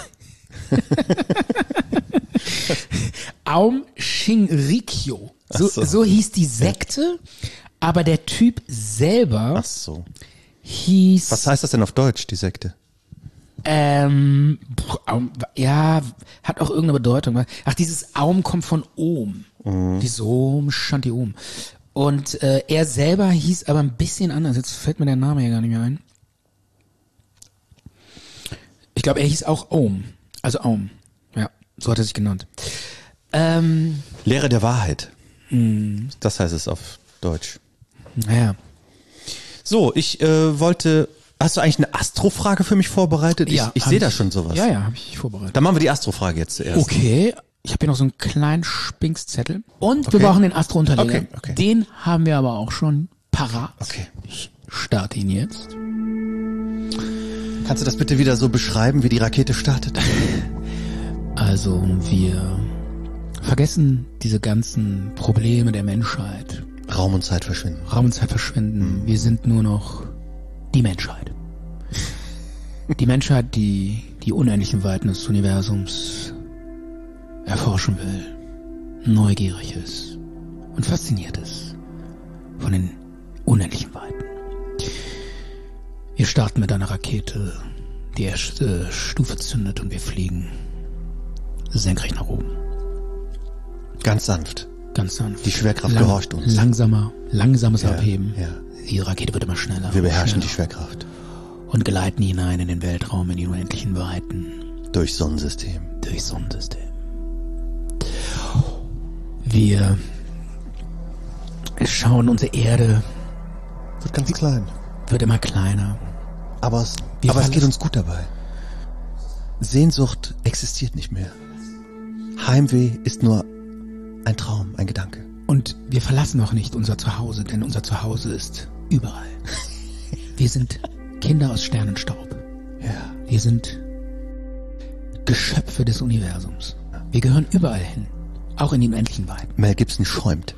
Aum Shinrikyo. So hieß die Sekte, aber der Typ selber hieß... Was heißt das denn auf Deutsch, die Sekte? Ja, hat auch irgendeine Bedeutung. Ach, dieses Aum kommt von Om. Dieses Om, Shanti Om. Und er selber hieß aber ein bisschen anders. Jetzt fällt mir der Name ja gar nicht mehr ein. Ich glaube, er hieß auch Om. Also Aum. Ja, so hat er sich genannt. Lehre der Wahrheit. Das heißt es auf Deutsch. Naja. So, ich wollte... Hast du eigentlich eine Astrofrage für mich vorbereitet? Ja, ich sehe da schon sowas. Ja, habe ich vorbereitet. Dann machen wir die Astrofrage jetzt zuerst. Okay. Ich habe hier noch so einen kleinen Spinkszettel. Und wir brauchen den Astro-Unterleger. Okay. Den haben wir aber auch schon parat. Okay. Ich starte ihn jetzt. Kannst du das bitte wieder so beschreiben, wie die Rakete startet? Also, wir vergessen diese ganzen Probleme der Menschheit. Raum und Zeit verschwinden. Wir sind nur noch die Menschheit. Die Menschheit, die die unendlichen Weiten des Universums erforschen will, neugierig ist und fasziniert ist von den unendlichen Weiten. Wir starten mit einer Rakete, die erste Stufe zündet und wir fliegen senkrecht nach oben. Ganz sanft. Ganz sanft. Die Schwerkraft gehorcht uns. Langsames Abheben. Ja. Die Rakete wird immer schneller. Wir beherrschen schneller. die Schwerkraft. Und gleiten hinein in den Weltraum, in die unendlichen Weiten. Durchs Sonnensystem. Wir schauen, unsere Erde Wird ganz klein. wird immer kleiner. Aber es geht uns gut dabei. Sehnsucht existiert nicht mehr. Heimweh ist nur ein Traum, ein Gedanke. Und wir verlassen auch nicht unser Zuhause, denn unser Zuhause ist überall. Wir sind Kinder aus Sternenstaub. Ja. Wir sind Geschöpfe des Universums. Wir gehören überall hin, auch in die unendlichen Weiten. Mel Gibson schäumt.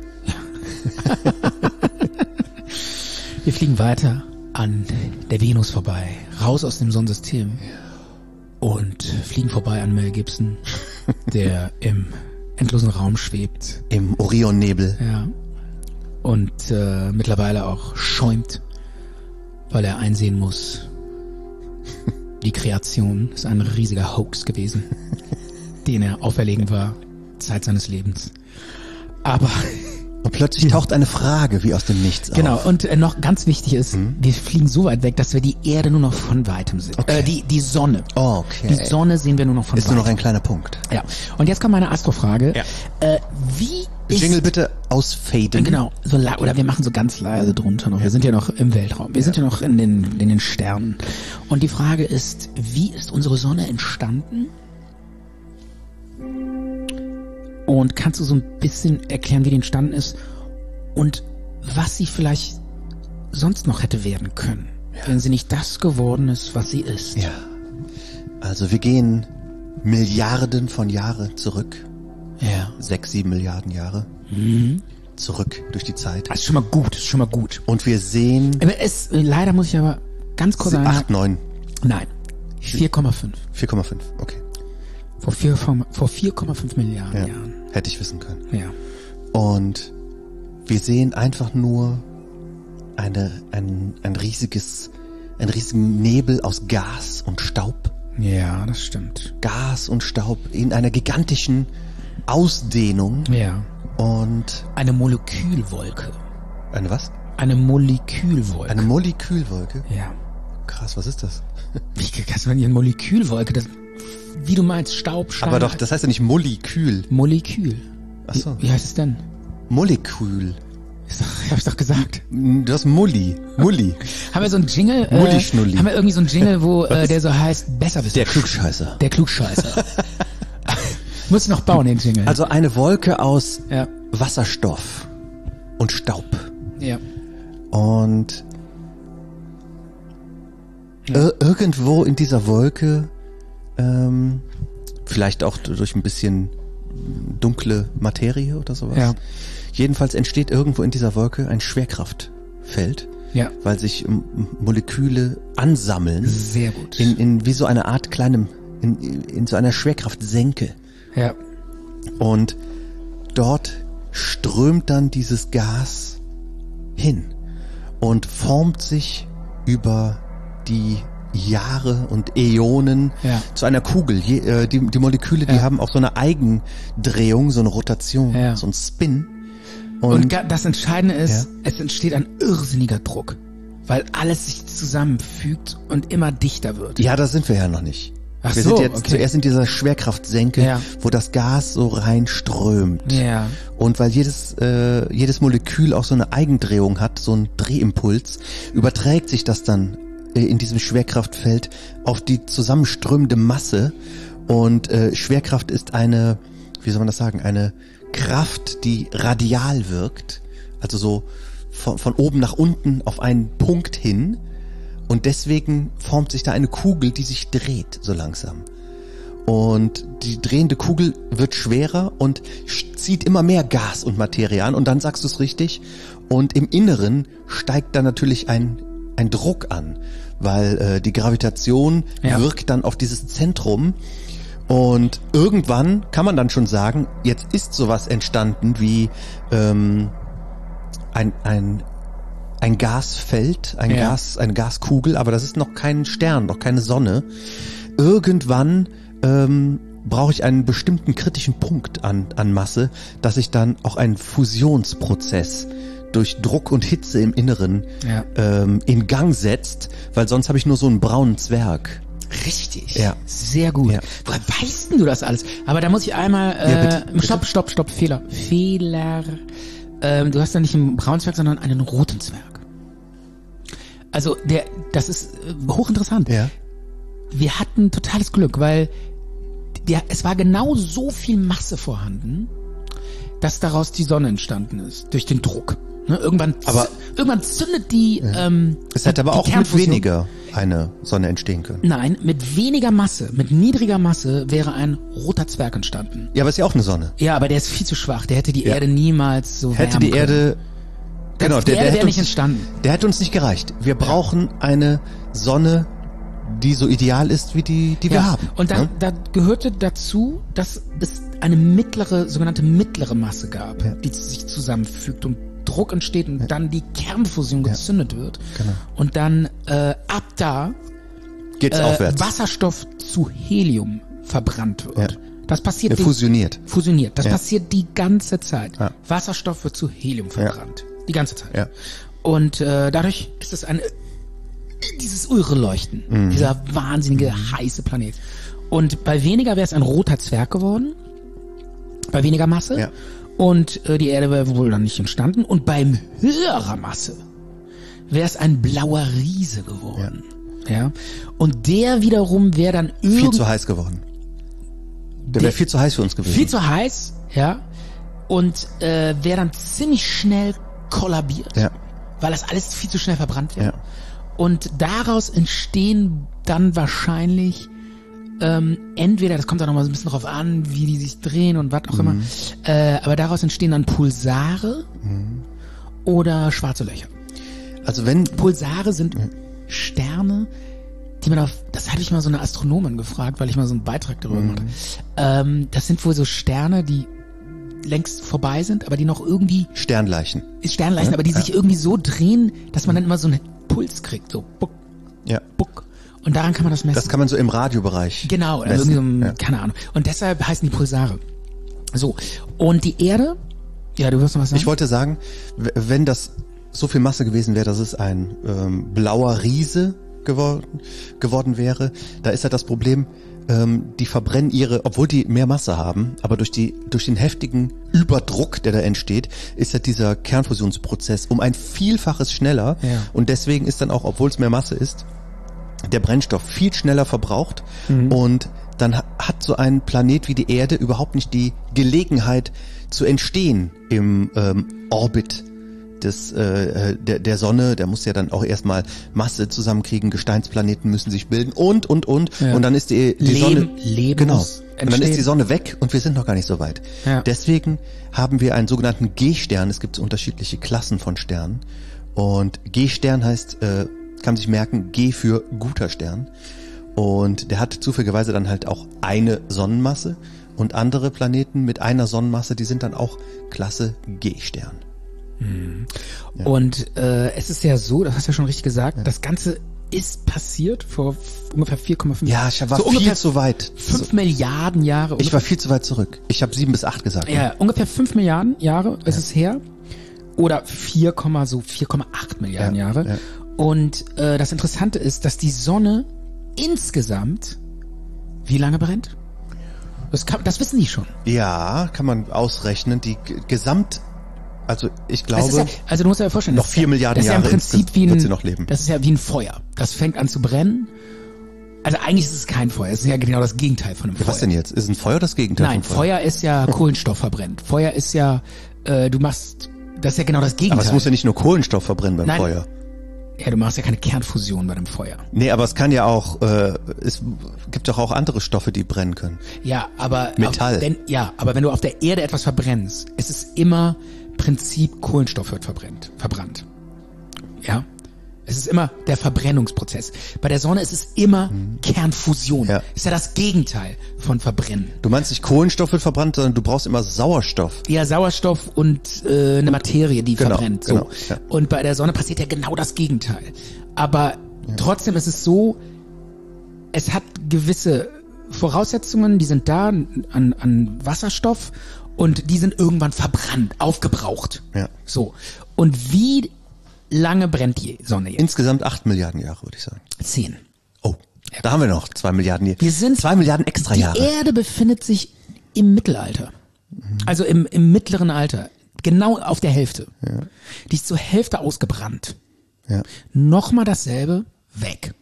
Wir fliegen weiter an der Venus vorbei, raus aus dem Sonnensystem und fliegen vorbei an Mel Gibson, der im endlosen Raum schwebt. Im Orionnebel. Ja. Und mittlerweile auch schäumt, weil er einsehen muss, die Kreation ist ein riesiger Hoax gewesen, den er auferlegen war, Zeit seines Lebens. Aber... Und plötzlich taucht eine Frage wie aus dem Nichts auf. Genau, und noch ganz wichtig ist, wir fliegen so weit weg, dass wir die Erde nur noch von Weitem sehen. Okay. Die Sonne. Oh, okay. Die Sonne sehen wir nur noch von Ist weitem. nur noch ein kleiner Punkt. Ja. Und jetzt kommt meine Astrofrage. Ja. Wie ist... Jingle bitte ausfaden. Genau. Oder wir machen so ganz leise drunter noch. Wir sind ja noch im Weltraum. Wir sind ja noch in den Sternen. Und die Frage ist, wie ist unsere Sonne entstanden? Und kannst du so ein bisschen erklären, wie die entstanden ist und was sie vielleicht sonst noch hätte werden können, wenn sie nicht das geworden ist, was sie ist? Ja. Also wir gehen Milliarden von Jahren zurück. Ja. 6, 7 Milliarden Jahre. Zurück durch die Zeit. Das ist schon mal gut. Und wir sehen... Leider muss ich aber ganz kurz sagen... 8, 9. Nein. 4,5. 4,5, okay. Vor 4,5 Milliarden Jahren. Hätte ich wissen können. Ja. Und wir sehen einfach nur einen riesigen Nebel aus Gas und Staub. Ja, das stimmt. Gas und Staub in einer gigantischen Ausdehnung. Ja. Und eine Molekülwolke. eine was? Eine Molekülwolke. Eine Molekülwolke? Ja. Krass, was ist das? Wie kannst du denn hier eine Molekülwolke? Das, wie du meinst, Staub, Stein. Aber doch, das heißt ja nicht Molekül. Molekül. Ach so. Wie heißt es denn? Molekül. Hab ich doch gesagt. Du hast Mulli. Haben wir so einen Jingle? Mulli-Schnulli. Haben wir irgendwie so einen Jingle, wo der so heißt, Besserwisser? Der Klugscheißer. Der Klugscheißer. Muss ich noch bauen, den Jingle. Also eine Wolke aus ja. Wasserstoff und Staub. Ja. Und irgendwo in dieser Wolke, vielleicht auch durch ein bisschen dunkle Materie oder sowas. Ja. Jedenfalls entsteht irgendwo in dieser Wolke ein Schwerkraftfeld, ja. weil sich Moleküle ansammeln. Sehr gut. In wie so eine Art kleinem, in so einer Schwerkraftsenke. Ja. Und dort strömt dann dieses Gas hin und formt sich über die Jahre und Äonen zu einer Kugel. Die Moleküle, die haben auch so eine Eigendrehung, so eine Rotation, so ein Spin. Und das Entscheidende ist, es entsteht ein irrsinniger Druck, weil alles sich zusammenfügt und immer dichter wird. Ja, da sind wir ja noch nicht. Ach wir so, sind jetzt zuerst in dieser Schwerkraftsenke, wo das Gas so reinströmt. Ja. Und weil jedes Molekül auch so eine Eigendrehung hat, so einen Drehimpuls, überträgt sich das dann in diesem Schwerkraftfeld auf die zusammenströmende Masse. Und Schwerkraft ist eine, wie soll man das sagen, eine Kraft, die radial wirkt, also so von oben nach unten auf einen Punkt hin, und deswegen formt sich da eine Kugel, die sich dreht so langsam. Und die drehende Kugel wird schwerer und zieht immer mehr Gas und Materie an, und dann sagst du es richtig, und im Inneren steigt dann natürlich ein Druck an, weil die Gravitation wirkt dann auf dieses Zentrum. Und irgendwann kann man dann schon sagen, jetzt ist sowas entstanden wie ein Gasfeld, eine Gaskugel, aber das ist noch kein Stern, noch keine Sonne. Irgendwann brauche ich einen bestimmten kritischen Punkt an Masse, dass ich dann auch einen Fusionsprozess durch Druck und Hitze im Inneren in Gang setzt, weil sonst habe ich nur so einen braunen Zwerg. Richtig. Ja. Sehr gut. Ja. Woher weißt denn du das alles? Aber da muss ich einmal, bitte. Stopp, Fehler. Du hast ja nicht einen braunen Zwerg, sondern einen roten Zwerg. Also das ist hochinteressant. Ja. Wir hatten totales Glück, weil es war genau so viel Masse vorhanden, dass daraus die Sonne entstanden ist, durch den Druck. Ne, irgendwann zündet die es hätte aber auch mit weniger eine Sonne entstehen können. Nein, mit weniger Masse, mit niedriger Masse wäre ein roter Zwerg entstanden. Ja, aber ist ja auch eine Sonne. Ja, aber der ist viel zu schwach. Der hätte die Erde niemals so hätte die Erde genau, der wäre hätte nicht entstanden. Der hätte uns nicht gereicht. Wir brauchen eine Sonne, die so ideal ist wie die wir haben. Und da gehörte dazu, dass es eine sogenannte mittlere Masse gab, die sich zusammenfügt und Druck entsteht und dann die Kernfusion gezündet wird. Genau. Und dann ab da geht's aufwärts. Wasserstoff zu Helium verbrannt wird. Ja. Das passiert fusioniert. Das passiert die ganze Zeit. Ja. Wasserstoff wird zu Helium verbrannt. Die ganze Zeit. Ja. Und dadurch ist es dieses Irreleuchten, dieser wahnsinnige heiße Planet. Und bei weniger wäre es ein roter Zwerg geworden, bei weniger Masse. Ja. Und die Erde wäre wohl dann nicht entstanden. Und bei höherer Masse wäre es ein blauer Riese geworden. Ja. Und der wiederum wäre dann viel zu heiß geworden. Der wäre viel zu heiß für uns gewesen. Viel zu heiß, ja. Und wäre dann ziemlich schnell kollabiert. Ja. Weil das alles viel zu schnell verbrannt wäre. Ja. Und daraus entstehen dann wahrscheinlich entweder, das kommt dann noch mal so ein bisschen drauf an, wie die sich drehen und was auch immer, aber daraus entstehen dann Pulsare oder schwarze Löcher. Also wenn Pulsare sind Sterne, die das hatte ich mal so eine Astronomin gefragt, weil ich mal so einen Beitrag darüber gemacht habe. Das sind wohl so Sterne, die längst vorbei sind, aber die noch irgendwie Sternleichen, aber die sich irgendwie so drehen, dass man dann immer so einen Puls kriegt, so buck, buck. Und daran kann man das messen. Das kann man so im Radiobereich genau, messen. Irgendwie so, keine Ahnung. Und deshalb heißen die Pulsare. So, und die Erde, ja, du wirst noch was sagen? Ich wollte sagen, wenn das so viel Masse gewesen wäre, dass es ein blauer Riese geworden wäre. Da ist ja das Problem, die verbrennen obwohl die mehr Masse haben, aber durch den heftigen Überdruck, der da entsteht, ist ja dieser Kernfusionsprozess um ein Vielfaches schneller. Ja. Und deswegen ist dann auch, obwohl es mehr Masse ist, der Brennstoff viel schneller verbraucht. Und dann hat so ein Planet wie die Erde überhaupt nicht die Gelegenheit zu entstehen im Orbit der Sonne. Der muss ja dann auch erstmal Masse zusammenkriegen, Gesteinsplaneten müssen sich bilden und. Ja. Und dann ist die Sonne, Leben genau. muss Und dann ist die entstehen. Sonne weg und wir sind noch gar nicht so weit. Ja. Deswegen haben wir einen sogenannten G-Stern. Es gibt so unterschiedliche Klassen von Sternen. Und G-Stern heißt, kann man sich merken, G für guter Stern. Und der hat zufälligerweise dann halt auch eine Sonnenmasse. Und andere Planeten mit einer Sonnenmasse, die sind dann auch Klasse G-Stern. Ja. Und es ist ja so, das hast du ja schon richtig gesagt, das Ganze ist passiert vor ungefähr 4,5 Ja, ich war so viel ungefähr zu weit. 5 Milliarden Jahre. Ich war viel zu weit zurück. Ich habe 7 bis 8 gesagt. Ja, ungefähr 5 Milliarden Jahre ist es her. Oder 4,8 Milliarden Jahre. Ja. Und das Interessante ist, dass die Sonne insgesamt wie lange brennt? Das wissen die schon. Ja, kann man ausrechnen. Die also ich glaube, Das ist ja, also du musst dir ja vorstellen, noch das ist 4 Milliarden das ist ja im Jahre Prinzip wie wird sie noch leben. Das ist ja wie ein Feuer. Das fängt an zu brennen. Also eigentlich ist es kein Feuer. Es ist ja genau das Gegenteil von einem Feuer. was denn jetzt? Ist ein Feuer das Gegenteil Nein, von Feuer? Feuer ist ja Kohlenstoff verbrennt. Feuer ist ja, das ist ja genau das Gegenteil. Aber es muss ja nicht nur Kohlenstoff verbrennen beim Nein. Feuer. Ja, du machst ja keine Kernfusion bei dem Feuer. Nee, aber es kann ja auch, es gibt doch auch andere Stoffe, die brennen können. Ja, aber Metall. Aber wenn du auf der Erde etwas verbrennst, es ist immer Prinzip Kohlenstoff wird verbrannt. Ja? Es ist immer der Verbrennungsprozess. Bei der Sonne ist es immer Kernfusion. Ja. Ist ja das Gegenteil von Verbrennen. Du meinst nicht Kohlenstoff wird verbrannt, sondern du brauchst immer Sauerstoff. Ja, Sauerstoff und eine Materie, die Genau, verbrennt. So. genau, ja. Und bei der Sonne passiert ja genau das Gegenteil. Aber trotzdem ist es so, es hat gewisse Voraussetzungen, die sind da an Wasserstoff und die sind irgendwann verbrannt, aufgebraucht. Ja. So. Und wie lange brennt die Sonne jetzt? Insgesamt 8 Milliarden Jahre, würde ich sagen. 10. Oh, da haben wir noch 2 Milliarden Jahre. Wir sind 2 Milliarden extra Die Jahre. Erde befindet sich im Mittelalter. Also im mittleren Alter. Genau auf der Hälfte. Ja. Die ist zur Hälfte ausgebrannt. Ja. Nochmal dasselbe, weg.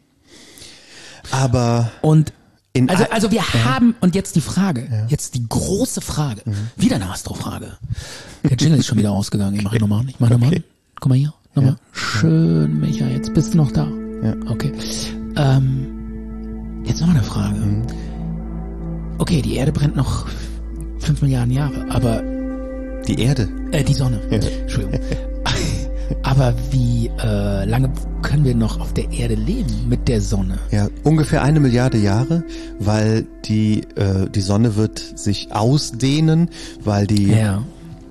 Aber Und In also wir haben, und jetzt die Frage, jetzt die große Frage, wieder eine Astrofrage. Der Jingle ist schon wieder ausgegangen, ich mach ihn nochmal. Guck mal hier, nochmal. Schön, Micha, jetzt bist du noch da. Ja. Okay. Jetzt nochmal eine Frage. Okay, die Erde brennt noch 5 Milliarden Jahre, aber die Erde. die Sonne. Ja. Entschuldigung. Aber wie lange können wir noch auf der Erde leben mit der Sonne? Ja, ungefähr 1 Milliarde Jahre, weil die Sonne wird sich ausdehnen, weil Ja.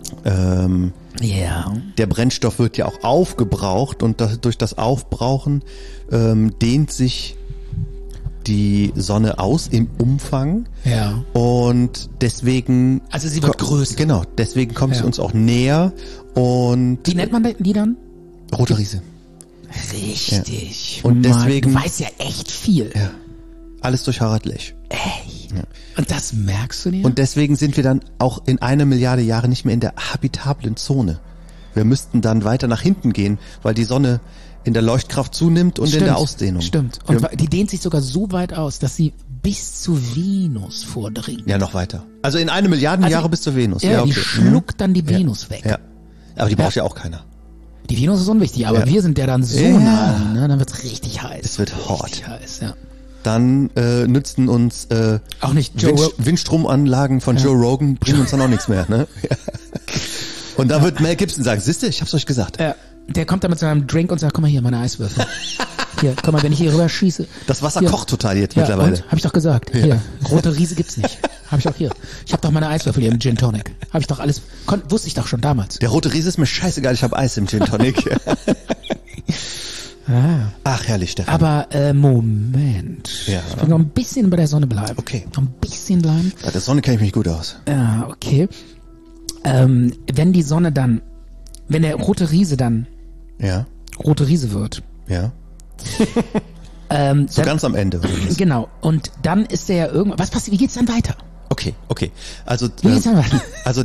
der Brennstoff wird ja auch aufgebraucht und durch das Aufbrauchen dehnt sich die Sonne aus im Umfang. Ja. Und deswegen... Also sie wird größer. Genau, deswegen kommt sie Ja. uns auch näher und... Wie nennt man die dann? Rote Riese. Richtig. Ja. Und Mann, deswegen- du weißt ja echt viel. Ja. Alles durch Harald Lech. Echt? Und das merkst du dir? Und deswegen sind wir dann auch in 1 Milliarde Jahre nicht mehr in der habitablen Zone. Wir müssten dann weiter nach hinten gehen, weil die Sonne in der Leuchtkraft zunimmt und in der Ausdehnung. Stimmt. Und die dehnt sich sogar so weit aus, dass sie bis zu Venus vordringt. Ja, noch weiter. Also in 1 Milliarde Jahre bis zur Venus. Ja, die okay. schluckt dann die Venus weg. Ja. Aber die braucht ja auch keiner. Die Venus ist unwichtig, aber Ja. wir sind ja dann so Ja. nah, ne? Dann wird's richtig heiß. Es wird hot. Richtig heiß, ja. Dann nützen uns Auch nicht Joe Windstromanlagen von Joe Rogan, bringen uns dann auch nichts mehr. Ne? Und da wird Mel Gibson sagen, siehste, ich hab's euch gesagt. Der kommt da mit seinem Drink und sagt, guck mal hier, meine Eiswürfel. Hier, guck mal, wenn ich hier rüber schieße. Das Wasser Hier. kocht total jetzt Ja, mittlerweile. und? Hab ich doch gesagt. Hier, rote Riese gibt's nicht. Hab ich auch hier. Ich hab doch meine Eiswürfel hier im Gin Tonic. Hab ich doch alles, wusste ich doch schon damals. Der rote Riese ist mir scheißegal, ich hab Eis im Gin Tonic. Ach, herrlich, Stefan. Aber Moment. Ja. Ich will noch ein bisschen bei der Sonne bleiben. Okay. Noch ein bisschen bleiben. Bei der Sonne kenne ich mich gut aus. Ja, okay. Wenn die Sonne dann, wenn der rote Riese dann Ja. Rote Riese wird. Ja. So Dann, ganz am Ende. genau. Und dann ist der ja irgendwann. Was passiert? Wie geht's dann weiter? Okay. Also, Wie geht's dann weiter? also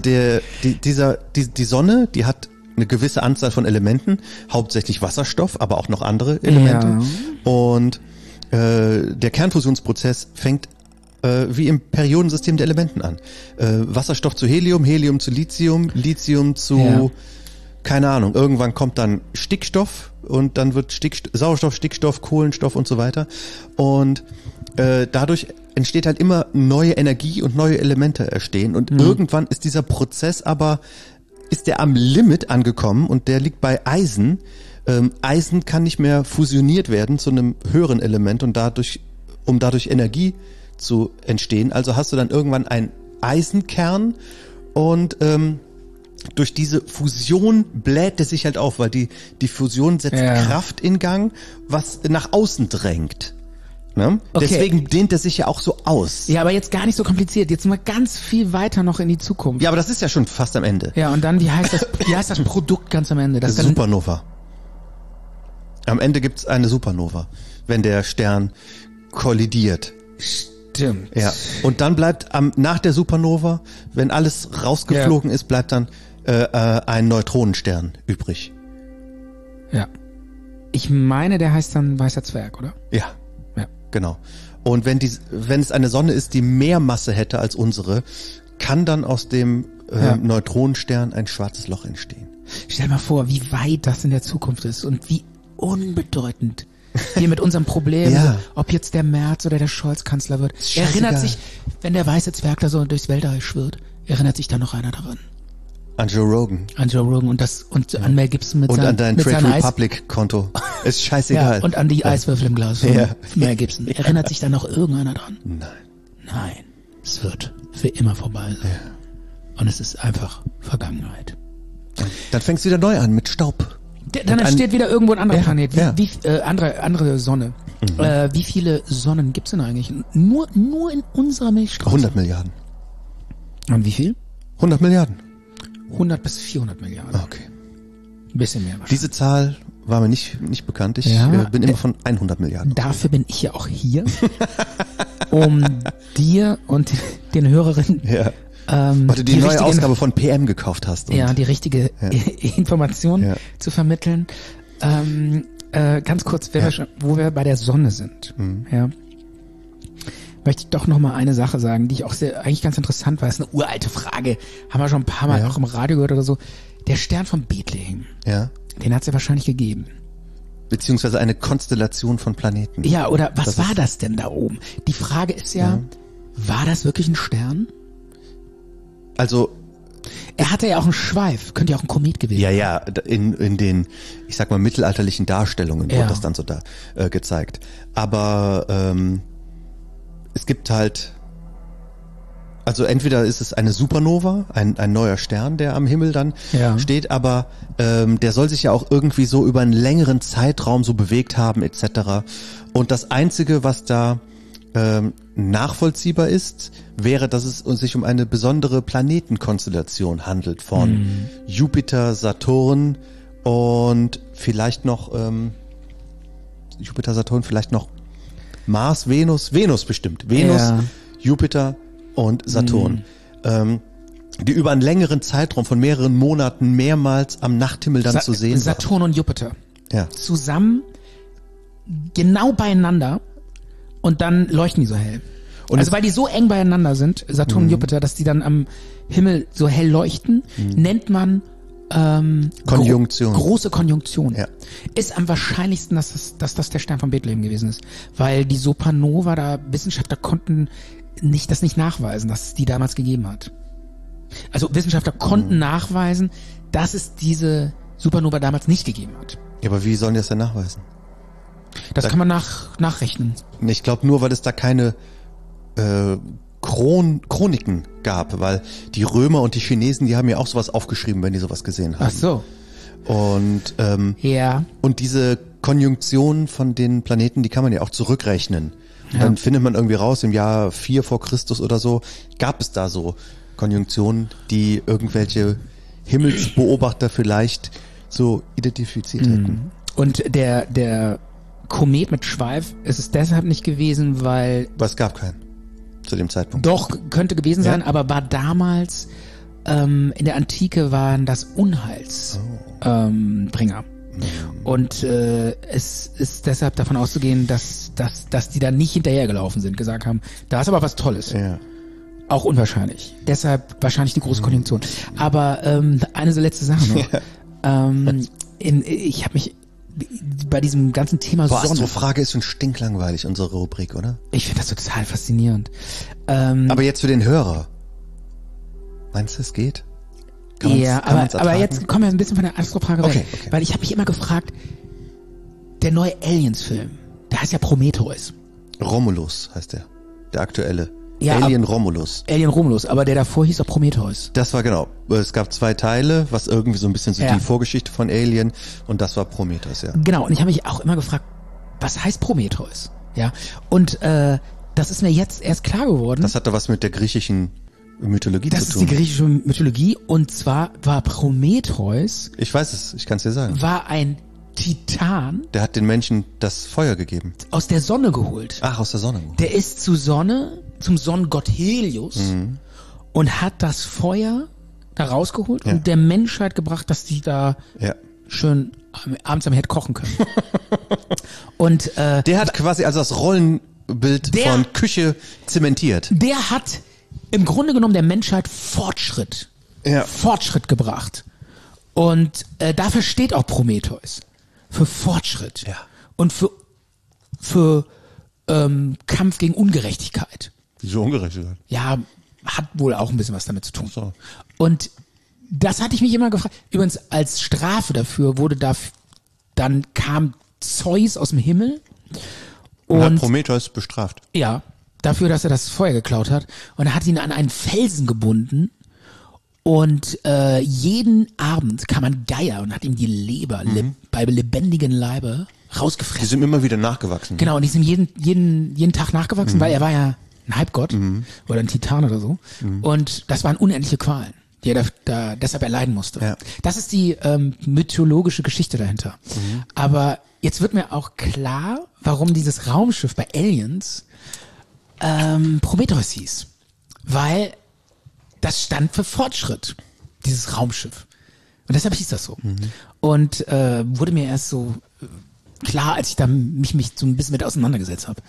die Sonne, die hat eine gewisse Anzahl von Elementen, hauptsächlich Wasserstoff, aber auch noch andere Elemente. Ja. Und der Kernfusionsprozess fängt wie im Periodensystem der Elementen an. Wasserstoff zu Helium, Helium zu Lithium, Lithium zu keine Ahnung, irgendwann kommt dann Stickstoff und dann wird Sauerstoff, Stickstoff, Kohlenstoff und so weiter. Und dadurch entsteht halt immer neue Energie und neue Elemente entstehen. Und irgendwann ist dieser Prozess ist der am Limit angekommen und der liegt bei Eisen. Eisen kann nicht mehr fusioniert werden zu einem höheren Element und um dadurch Energie zu entstehen. Also hast du dann irgendwann einen Eisenkern und durch diese Fusion bläht er sich halt auf, weil die Fusion setzt Kraft in Gang, was nach außen drängt. Ne? Okay. Deswegen dehnt er sich ja auch so aus. Ja, aber jetzt gar nicht so kompliziert. Jetzt mal ganz viel weiter noch in die Zukunft. Ja, aber das ist ja schon fast am Ende. Ja, und dann, wie heißt das Produkt ganz am Ende? Das dann, Supernova. Am Ende gibt's eine Supernova, wenn der Stern kollidiert. Stimmt. Ja. Und dann bleibt nach der Supernova, wenn alles rausgeflogen ist, bleibt dann ein Neutronenstern übrig. Ja. Ich meine, der heißt dann Weißer Zwerg, oder? Ja. Ja. Genau. Und wenn es eine Sonne ist, die mehr Masse hätte als unsere, kann dann aus dem Neutronenstern ein schwarzes Loch entstehen. Stell mal vor, wie weit das in der Zukunft ist und wie unbedeutend wir mit unserem Problem, ob jetzt der Merz oder der Scholz Kanzler wird. Erinnert sich, wenn der weiße Zwerg da so durchs Weltall schwirrt, erinnert sich da noch einer daran? An Joe Rogan. An Joe Rogan und an Mel Gibson mit und seinem an dein Trade Republic Konto. Ist scheißegal. Ja, und an die Eiswürfel im Glas von Mel Gibson. Erinnert sich da noch irgendeiner dran? Nein. Es wird für immer vorbei sein. Ja. Und es ist einfach Vergangenheit. Dann fängst du wieder neu an mit Staub. Dann entsteht wieder irgendwo ein anderer Planet, andere Sonne. Wie viele Sonnen gibt's denn eigentlich? Nur in unserer Milchstraße? 100 Milliarden. Und wie viel? 100 Milliarden. 100 bis 400 Milliarden. Okay. Ein bisschen mehr wahrscheinlich. Diese Zahl war mir nicht bekannt. Ich bin immer von 100 Milliarden. Dafür bin ich ja auch hier, um dir und den Hörerinnen weil du die neue Ausgabe von PM gekauft hast. Die richtige Information zu vermitteln. Ganz kurz, wo wir bei der Sonne sind, möchte ich doch noch mal eine Sache sagen, die ich auch eigentlich ganz interessant war. Das ist eine uralte Frage, haben wir schon ein paar Mal auch im Radio gehört oder so. Der Stern von Bethlehem, den hat es ja wahrscheinlich gegeben. Beziehungsweise eine Konstellation von Planeten. Ja, oder was war das denn da oben? Die Frage ist war das wirklich ein Stern? Also er hatte ja auch einen Schweif, könnte ja auch ein Komet gewesen sein. Ja, in den, ich sag mal, mittelalterlichen Darstellungen wurde das dann so gezeigt. Aber es gibt halt, also entweder ist es eine Supernova, ein neuer Stern, der am Himmel dann steht, aber der soll sich ja auch irgendwie so über einen längeren Zeitraum so bewegt haben etc. Und das Einzige, was da nachvollziehbar ist, wäre, dass es sich um eine besondere Planetenkonstellation handelt von Jupiter, Saturn und vielleicht noch Jupiter, Saturn, vielleicht noch Mars, Venus bestimmt. Venus, Jupiter und Saturn. Die über einen längeren Zeitraum von mehreren Monaten mehrmals am Nachthimmel dann zu sehen Saturn waren. Und Jupiter. Zusammen, genau beieinander. Und dann leuchten die so hell. Und also weil die so eng beieinander sind, Saturn und Jupiter, dass die dann am Himmel so hell leuchten, nennt man Konjunktion. Große Konjunktion. Ja. Ist am wahrscheinlichsten, dass das der Stern von Bethlehem gewesen ist. Weil die Supernova, da Wissenschaftler konnten das nicht nachweisen, dass es die damals gegeben hat. Also Wissenschaftler konnten nachweisen, dass es diese Supernova damals nicht gegeben hat. Ja, aber wie sollen die das denn nachweisen? Das kann man nachrechnen. Ich glaube nur, weil es da keine Chroniken gab, weil die Römer und die Chinesen, die haben ja auch sowas aufgeschrieben, wenn die sowas gesehen haben. Ach so. Und und diese Konjunktion von den Planeten, die kann man ja auch zurückrechnen. Ja. Dann findet man irgendwie raus, im Jahr 4 vor Christus oder so, gab es da so Konjunktionen, die irgendwelche Himmelsbeobachter vielleicht so identifiziert hätten. Und der Komet mit Schweif ist es deshalb nicht gewesen, weil Aber es gab keinen zu dem Zeitpunkt. doch könnte gewesen sein, aber war damals in der Antike waren das Unheilsbringer. Und es ist deshalb davon auszugehen, dass die da nicht hinterhergelaufen sind, gesagt haben, da ist aber was Tolles. Ja. Auch unwahrscheinlich. Deshalb wahrscheinlich die große Konjunktion. Aber eine so letzte Sache noch. Ich habe mich bei diesem ganzen Thema Boah, Sonne. Astrofrage ist schon stinklangweilig, unsere Rubrik, oder? Ich finde das total faszinierend. Aber jetzt für den Hörer. Meinst du, es geht? Kann man's aber ertragen? jetzt kommen wir ein bisschen von der Astrofrage weg. Okay. Weil ich habe mich immer gefragt, der neue Aliens-Film, der heißt ja Prometheus. Romulus heißt der aktuelle. Ja, Alien Romulus. Alien Romulus, aber der davor hieß doch Prometheus. Das war genau. Es gab 2 Teile, was irgendwie so ein bisschen so Ja. die Vorgeschichte von Alien und das war Prometheus, ja. Genau, und ich habe mich auch immer gefragt, was heißt Prometheus? Ja, und das ist mir jetzt erst klar geworden. Das hatte was mit der griechischen Mythologie Das zu ist tun. die griechische Mythologie und zwar war Prometheus Ich weiß es, ich kann es dir sagen. war ein Titan Der hat den Menschen das Feuer gegeben. aus der Sonne geholt. Ach, aus der Sonne. Der ist zum Sonnengott Helios und hat das Feuer da rausgeholt und der Menschheit gebracht, dass die da Ja. schön abends am Herd kochen können. Und Der hat quasi also das Rollenbild Der- von Küche zementiert. der hat im Grunde genommen der Menschheit Fortschritt gebracht. Und dafür steht auch Prometheus. Für Fortschritt. Ja. Und für Kampf gegen Ungerechtigkeit. Wieso Ungerechtigkeit? Ja, hat wohl auch ein bisschen was damit zu tun. So. Und das hatte ich mich immer gefragt. Übrigens, als Strafe dafür dann kam Zeus aus dem Himmel Und hat und Prometheus bestraft. ja, dafür, dass er das Feuer geklaut hat. Und er hat ihn an einen Felsen gebunden. Und jeden Abend kam ein Geier und hat ihm die Leber bei lebendigen Leibe Die rausgefressen. sind immer wieder nachgewachsen. Genau, und die sind jeden Tag nachgewachsen, weil er war ja ein Halbgott oder ein Titan oder so. Und das waren unendliche Qualen, die er deshalb erleiden musste. Ja. Das ist die mythologische Geschichte dahinter. Aber jetzt wird mir auch klar, warum dieses Raumschiff bei Aliens Prometheus hieß. Weil das stand für Fortschritt, dieses Raumschiff. Und deshalb hieß das so. Und wurde mir erst so klar, als ich da mich so ein bisschen mit auseinandergesetzt habe.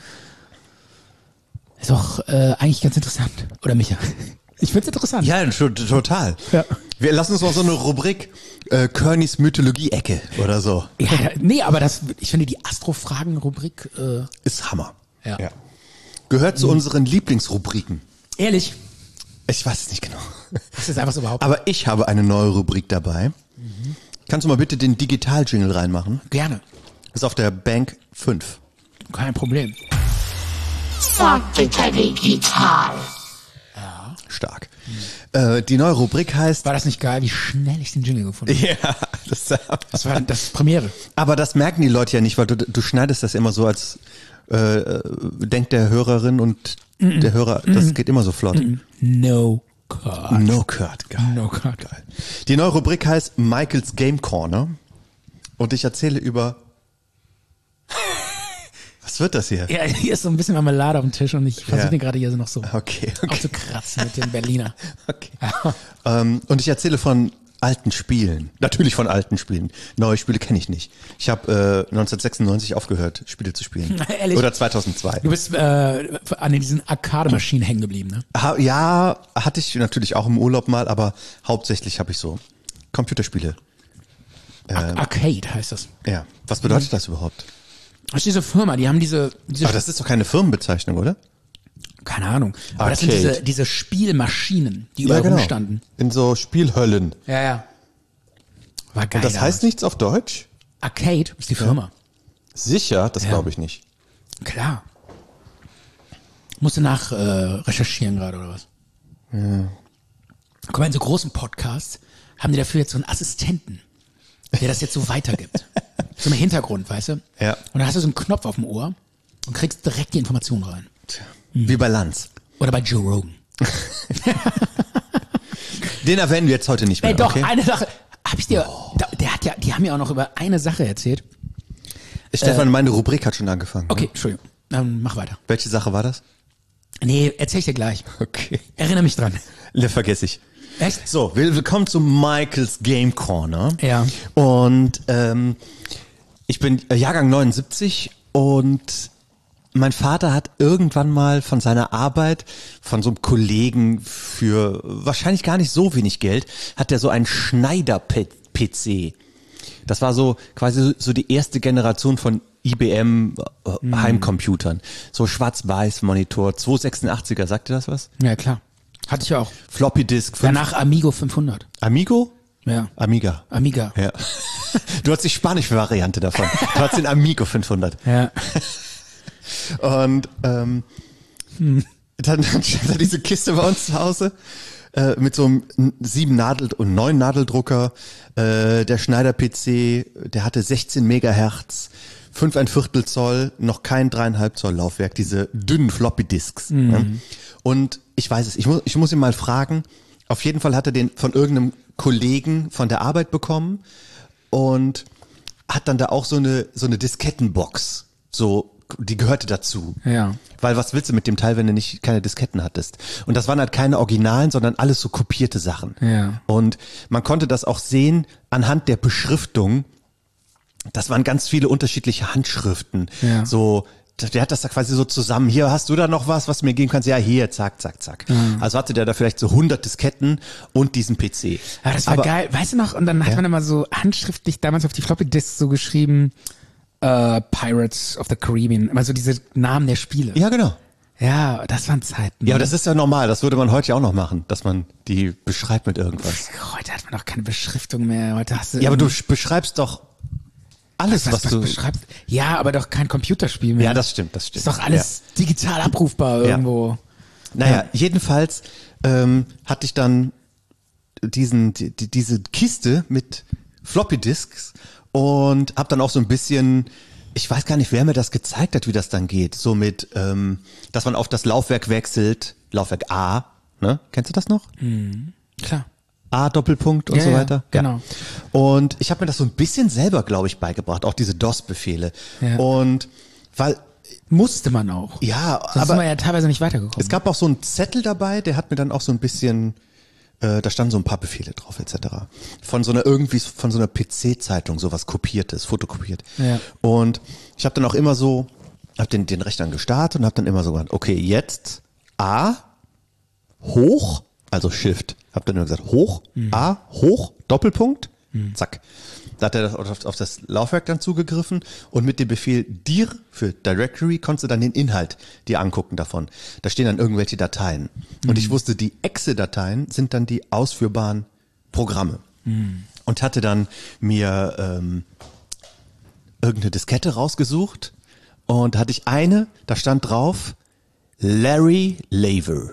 Ist doch eigentlich ganz interessant. Oder Micha? Ich find's interessant. Ja, total. Ja. Wir lassen uns mal so eine Rubrik Környs Mythologie-Ecke oder so. Ja, nee, aber ich finde die Astrofragen-Rubrik Ist Hammer. Ja. Gehört zu unseren Lieblingsrubriken. ehrlich, Ich weiß es nicht genau. das ist einfach so überhaupt Aber ich habe eine neue Rubrik dabei. Kannst du mal bitte den Digital-Jingle reinmachen? gerne. Ist auf der Bank 5. Kein Problem. Sagte digital. Stark. Die neue Rubrik heißt... War das nicht geil, wie schnell ich den Jingle gefunden habe? Ja, Das war das Premiere. aber das merken die Leute ja nicht, weil du schneidest das immer so, als denkt der Hörerin und der Hörer, das geht immer so flott. No Cut. No Cut, geil. No Cut. Geil. Die neue Rubrik heißt Michaels Game Corner und ich erzähle über... Was wird das hier? Ja, hier ist so ein bisschen Marmelade auf dem Tisch und ich versuche den gerade hier so noch so Okay. aufzukratzen mit dem Berliner. Okay. Und ich erzähle von alten Spielen. Natürlich von alten Spielen. Neue Spiele kenne ich nicht. Ich habe 1996 aufgehört, Spiele zu spielen. Ehrlich? Oder 2002. Du bist an diesen Arcade-Maschinen hängen geblieben, ne? Ja, hatte ich natürlich auch im Urlaub mal, aber hauptsächlich habe ich so Computerspiele. Arcade heißt das. Ja. Was bedeutet das überhaupt? Das ist diese Firma, die haben diese Aber das ist doch keine Firmenbezeichnung, oder? keine Ahnung. Aber das sind Arcade. diese Spielmaschinen, die überall rumstanden. In so Spielhöllen. Ja, ja. War geil. Und das heißt nichts auf Deutsch? Arcade ist die Firma. Sicher? Das Ja. glaube ich nicht. Klar. Musst du nach recherchieren gerade oder was? Ja. Guck mal, in so großen Podcasts haben die dafür jetzt so einen Assistenten, der das jetzt so weitergibt. So im Hintergrund, weißt du? Ja. Und dann hast du so einen Knopf auf dem Ohr und kriegst direkt die Informationen rein. Wie bei Lanz. Oder bei Joe Rogan. Den erwähnen wir jetzt heute nicht mehr. Ey, doch, okay? eine Sache. Hab ich dir, der die haben ja auch noch über eine Sache erzählt. Stefan, meine Rubrik hat schon angefangen. Okay, Ne? Entschuldigung. Dann mach weiter. Welche Sache war das? Nee, erzähl ich dir gleich. Okay. Erinnere mich dran. Ne, vergesse ich. Echt? So, willkommen zu Michaels Game Corner. Ja. Und ich bin Jahrgang 79 und mein Vater hat irgendwann mal von seiner Arbeit, von so einem Kollegen für wahrscheinlich gar nicht so wenig Geld, hat er so einen Schneider-PC. Das war so quasi so die erste Generation von IBM Heimcomputern. So Schwarz-Weiß-Monitor, 286er, sagt dir das was? Ja, klar. Hatte ich auch. Floppy Disk. Danach Amigo 500. Amigo? Ja. Amiga. Ja. Du hast die spanische Variante davon. Du hast den Amigo 500. Ja. Und dann stand da diese Kiste bei uns zu Hause mit so einem 7 und 9 Nadeldrucker. Der Schneider-PC, der hatte 16 Megahertz, 5,25 Zoll, noch kein 3,5 Zoll Laufwerk, diese dünnen Floppy-Disks. Ne? Und ich weiß es, ich muss ihn mal fragen. Auf jeden Fall hat er den von irgendeinem Kollegen von der Arbeit bekommen und hat dann da auch so eine Diskettenbox. So, die gehörte dazu. Ja. Weil was willst du mit dem Teil, wenn du keine Disketten hattest? Und das waren halt keine Originalen, sondern alles so kopierte Sachen. Ja. Und man konnte das auch sehen anhand der Beschriftung. Das waren ganz viele unterschiedliche Handschriften. Ja. So, der hat das da quasi so zusammen. Hier, hast du da noch was du mir geben kannst? Ja, hier, zack, zack, zack. Also hatte der da vielleicht so 100 Disketten und diesen PC. Ja, das war geil. Weißt du noch? Und dann hat man immer so handschriftlich damals auf die Floppy-Disks so geschrieben, Pirates of the Caribbean. Immer so diese Namen der Spiele. Ja, genau. Ja, das waren Zeiten. Ja, aber das ist ja normal. Das würde man heute ja auch noch machen, dass man die beschreibt mit irgendwas. Heute hat man doch keine Beschriftung mehr. Heute hast du Ja, aber du beschreibst doch alles, was du beschreibst. Ja, aber doch kein Computerspiel mehr. Ja, das stimmt. Ist doch alles digital abrufbar irgendwo. Naja, jedenfalls hatte ich dann diese Kiste mit Floppy Disks und habe dann auch so ein bisschen, ich weiß gar nicht, wer mir das gezeigt hat, wie das dann geht, so mit, dass man auf das Laufwerk wechselt, Laufwerk A, ne? Kennst du das noch? Klar. A Doppelpunkt und so weiter. Genau. Und ich habe mir das so ein bisschen selber, glaube ich, beigebracht, auch diese DOS-Befehle. Ja. Und weil musste man auch. Ja, Sonst ist man ja teilweise nicht weitergekommen. Es gab auch so einen Zettel dabei, der hat mir dann auch so ein bisschen, da standen so ein paar Befehle drauf etc. Von so einer PC-Zeitung, sowas kopiertes, fotokopiert. Ja. Und ich habe dann auch immer so, habe den Rechner gestartet und habe dann immer so gesagt, okay, jetzt A, hoch, also Shift, habe dann immer gesagt, hoch, A, hoch, Doppelpunkt, zack. Da hat er auf das Laufwerk dann zugegriffen und mit dem Befehl dir für Directory konntest du dann den Inhalt dir angucken davon. Da stehen dann irgendwelche Dateien. Und ich wusste, die Exe-Dateien sind dann die ausführbaren Programme. Und hatte dann mir irgendeine Diskette rausgesucht und da hatte ich eine, da stand drauf Larry Lever.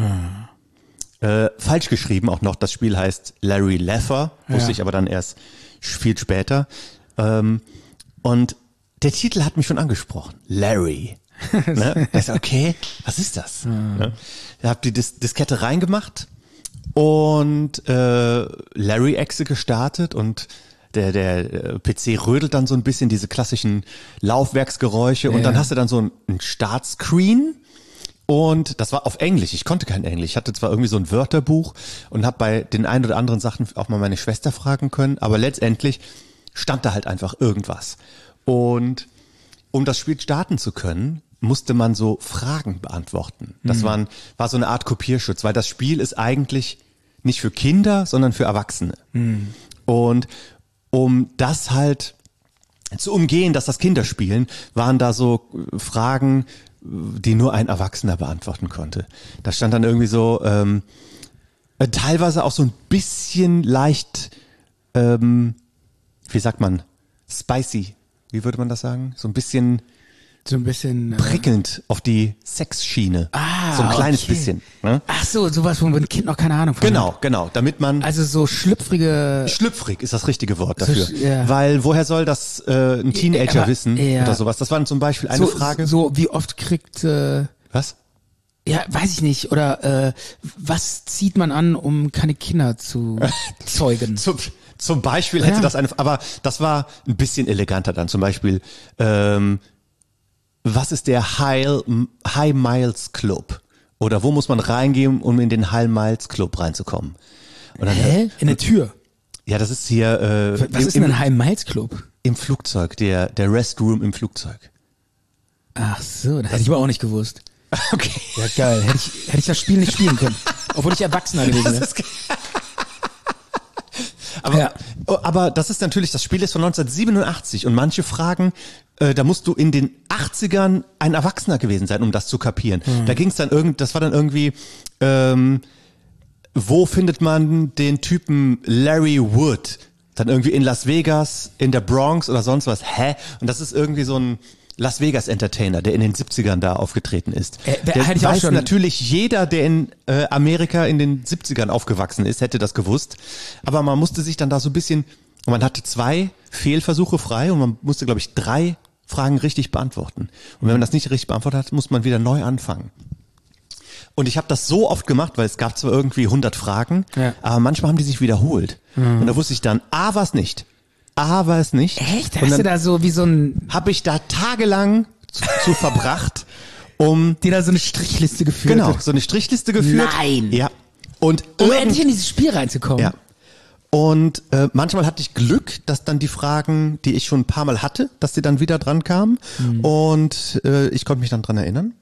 Falsch geschrieben auch noch, das Spiel heißt Larry Leffer, wusste ich aber dann erst viel später. Und der Titel hat mich schon angesprochen. Larry. Ne? Ich so, okay, was ist das? Ne? Ich habe die Diskette reingemacht und Larry-Exe gestartet und der PC rödelt dann so ein bisschen diese klassischen Laufwerksgeräusche und dann hast du dann so ein Startscreen. Und das war auf Englisch. Ich konnte kein Englisch. Ich hatte zwar irgendwie so ein Wörterbuch und habe bei den ein oder anderen Sachen auch mal meine Schwester fragen können, aber letztendlich stand da halt einfach irgendwas. Und um das Spiel starten zu können, musste man so Fragen beantworten. Das war so eine Art Kopierschutz, weil das Spiel ist eigentlich nicht für Kinder, sondern für Erwachsene. Und um das halt zu umgehen, dass das Kinder spielen, waren da so Fragen, die nur ein Erwachsener beantworten konnte. Da stand dann irgendwie so, teilweise auch so ein bisschen leicht, wie sagt man, spicy, wie würde man das sagen? So ein bisschen prickelnd auf die Sexschiene. So ein kleines bisschen. Ne? Ach so, sowas, wo ein Kind noch keine Ahnung von hat. Genau, damit man... Also so Schlüpfrig ist das richtige Wort dafür. Ja. Weil woher soll das ein Teenager wissen oder sowas? Das war zum Beispiel eine Frage. So, wie oft kriegt... Was? Ja, weiß ich nicht. Oder was zieht man an, um keine Kinder zu zeugen? Zum Beispiel hätte das aber das war ein bisschen eleganter dann. Zum Beispiel, was ist der High Miles Club? Oder wo muss man reingehen, um in den High Miles Club reinzukommen? Und dann, In der Tür? Ja, das ist hier Was ist denn ein High Miles Club? im Flugzeug, der Restroom im Flugzeug. Ach so, das hätte ich aber auch nicht gewusst. Okay. Ja, geil. Hätte ich das Spiel nicht spielen können. Obwohl ich Erwachsener gewesen wäre. Aber das ist natürlich, das Spiel ist von 1987 und manche fragen, da musst du in den 80ern ein Erwachsener gewesen sein, um das zu kapieren. Da ging es dann das war dann irgendwie, wo findet man den Typen Larry Wood? Dann irgendwie in Las Vegas, in der Bronx oder sonst was. Hä? Und das ist irgendwie so ein Las Vegas Entertainer, der in den 70ern da aufgetreten ist. Der hätte ich auch weiß schon. natürlich jeder, der in Amerika in den 70ern aufgewachsen ist, hätte das gewusst. Aber man musste sich dann da so ein bisschen, man hatte 2 Fehlversuche frei und man musste, glaube ich, 3 Fragen richtig beantworten. Und wenn man das nicht richtig beantwortet hat, muss man wieder neu anfangen. Und ich habe das so oft gemacht, weil es gab zwar irgendwie 100 Fragen, aber manchmal haben die sich wiederholt. Und da wusste ich dann, A war es nicht. Echt? Hast du da so wie so ein... Habe ich da tagelang zu verbracht, um... Die da so eine Strichliste geführt. Genau, so eine Strichliste geführt. Nein. Ja. Und Um endlich in dieses Spiel reinzukommen. Ja. Und manchmal hatte ich Glück, dass dann die Fragen, die ich schon ein paar Mal hatte, dass die dann wieder dran kamen. Und ich konnte mich dann dran erinnern.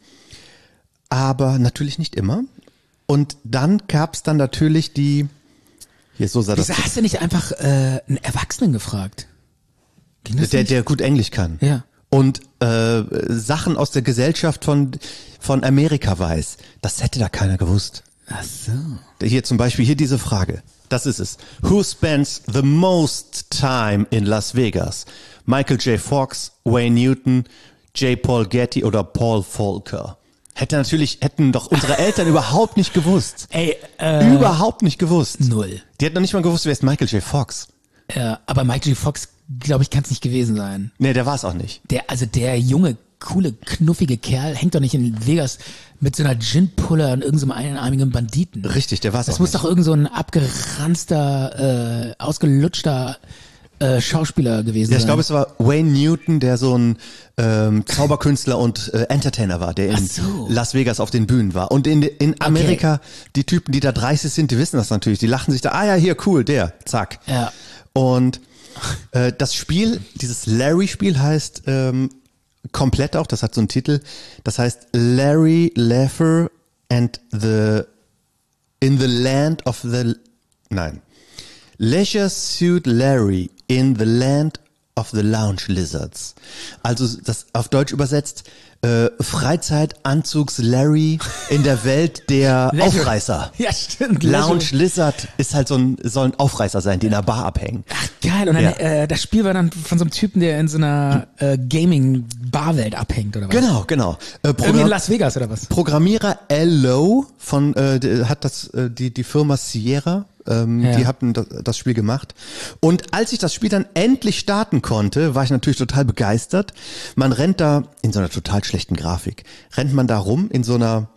Aber natürlich nicht immer. Und dann gab's dann natürlich die... Hier, so sah das. Wieso hast du nicht einfach einen Erwachsenen gefragt? Ging das nicht? Der gut Englisch kann. Ja. Und Sachen aus der Gesellschaft von Amerika weiß. Das hätte da keiner gewusst. Ach so. Hier zum Beispiel, hier diese Frage. Das ist es. Who spends the most time in Las Vegas? Michael J. Fox, Wayne Newton, J. Paul Getty oder Paul Volcker? Hätten doch unsere Eltern überhaupt nicht gewusst. Ey, überhaupt nicht gewusst. 0. Die hätten noch nicht mal gewusst, wer ist Michael J. Fox. Ja, aber Michael J. Fox, glaube ich, kann es nicht gewesen sein. Nee, der war es auch nicht. Der junge, coole, knuffige Kerl hängt doch nicht in Vegas mit so einer Gin-Puller und irgendeinem einarmigen Banditen. Richtig, der war es auch Das muss nicht. doch irgend so ein abgeranzter, ausgelutschter Schauspieler gewesen sein. Ich glaube, es war Wayne Newton, der so ein Zauberkünstler und Entertainer war, der in Las Vegas auf den Bühnen war. Und in Amerika, die Typen, die da 30 sind, die wissen das natürlich. Die lachen sich da, ja, hier, cool, der, zack. Ja. Und das Spiel, dieses Larry-Spiel heißt komplett auch, das hat so einen Titel, das heißt Larry Laffer and in the Land of the... Nein. Leisure Suit Larry in the Land of the Lounge Lizards. Also das auf Deutsch übersetzt, Freizeitanzugs Larry in der Welt der Aufreißer. Ja, stimmt. Lounge Lizard ist halt soll ein Aufreißer sein, die in der Bar abhängen. Ach, geil. Und dann, das Spiel war dann von so einem Typen, der in so einer Gaming-Barwelt abhängt, oder was? Genau. Irgendwie in Las Vegas, oder was? Programmierer L. Lowe hat die Firma Sierra, die hatten das Spiel gemacht. Und als ich das Spiel dann endlich starten konnte, war ich natürlich total begeistert. Man rennt da in so einer total schlechten Grafik, rennt man da rum in so einer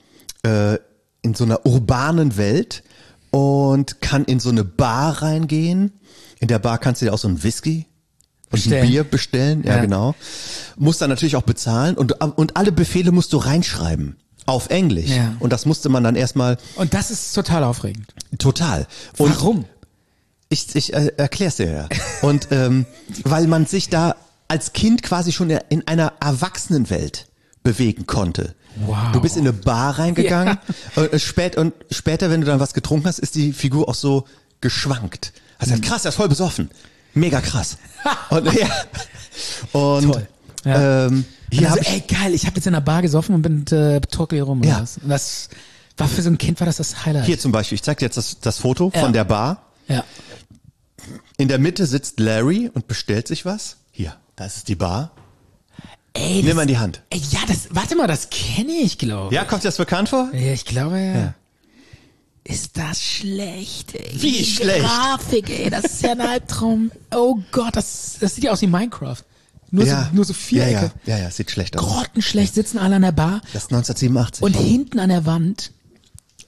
urbanen Welt und kann in so eine Bar reingehen. In der Bar kannst du dir auch so ein Whisky und ein Bier bestellen. Ja, genau. Musst dann natürlich auch bezahlen und alle Befehle musst du reinschreiben. Auf Englisch. Ja. Und das musste man dann erstmal... Und das ist total aufregend. Total. Und warum? Ich erklär's dir ja. Und weil man sich da als Kind quasi schon in einer Erwachsenenwelt bewegen konnte. Wow. Du bist in eine Bar reingegangen und später, wenn du dann was getrunken hast, ist die Figur auch so geschwankt. Also krass, der ist voll besoffen. Mega krass. Und toll. Ja. Hier also, geil, ich habe jetzt in einer Bar gesoffen und bin Torkel hier rum. Ja. Und das war für so ein Kind das Highlight. Hier zum Beispiel, ich zeig dir jetzt das Foto von der Bar. Ja. In der Mitte sitzt Larry und bestellt sich was. Hier, das ist die Bar. Ey, nimm mal in die Hand. Ey, ja, warte mal, das kenne ich, glaube ich. Ja, kommt dir das bekannt vor? Ja, ich glaube, ja. Ist das schlecht, ey. Wie die schlecht? Grafik, ey, das ist ja ein Albtraum. Oh Gott, das sieht ja aus wie Minecraft. Nur so Vierecke. Ja, sieht schlecht aus. Grottenschlecht, sitzen alle an der Bar. Das ist 1987. Und hinten an der Wand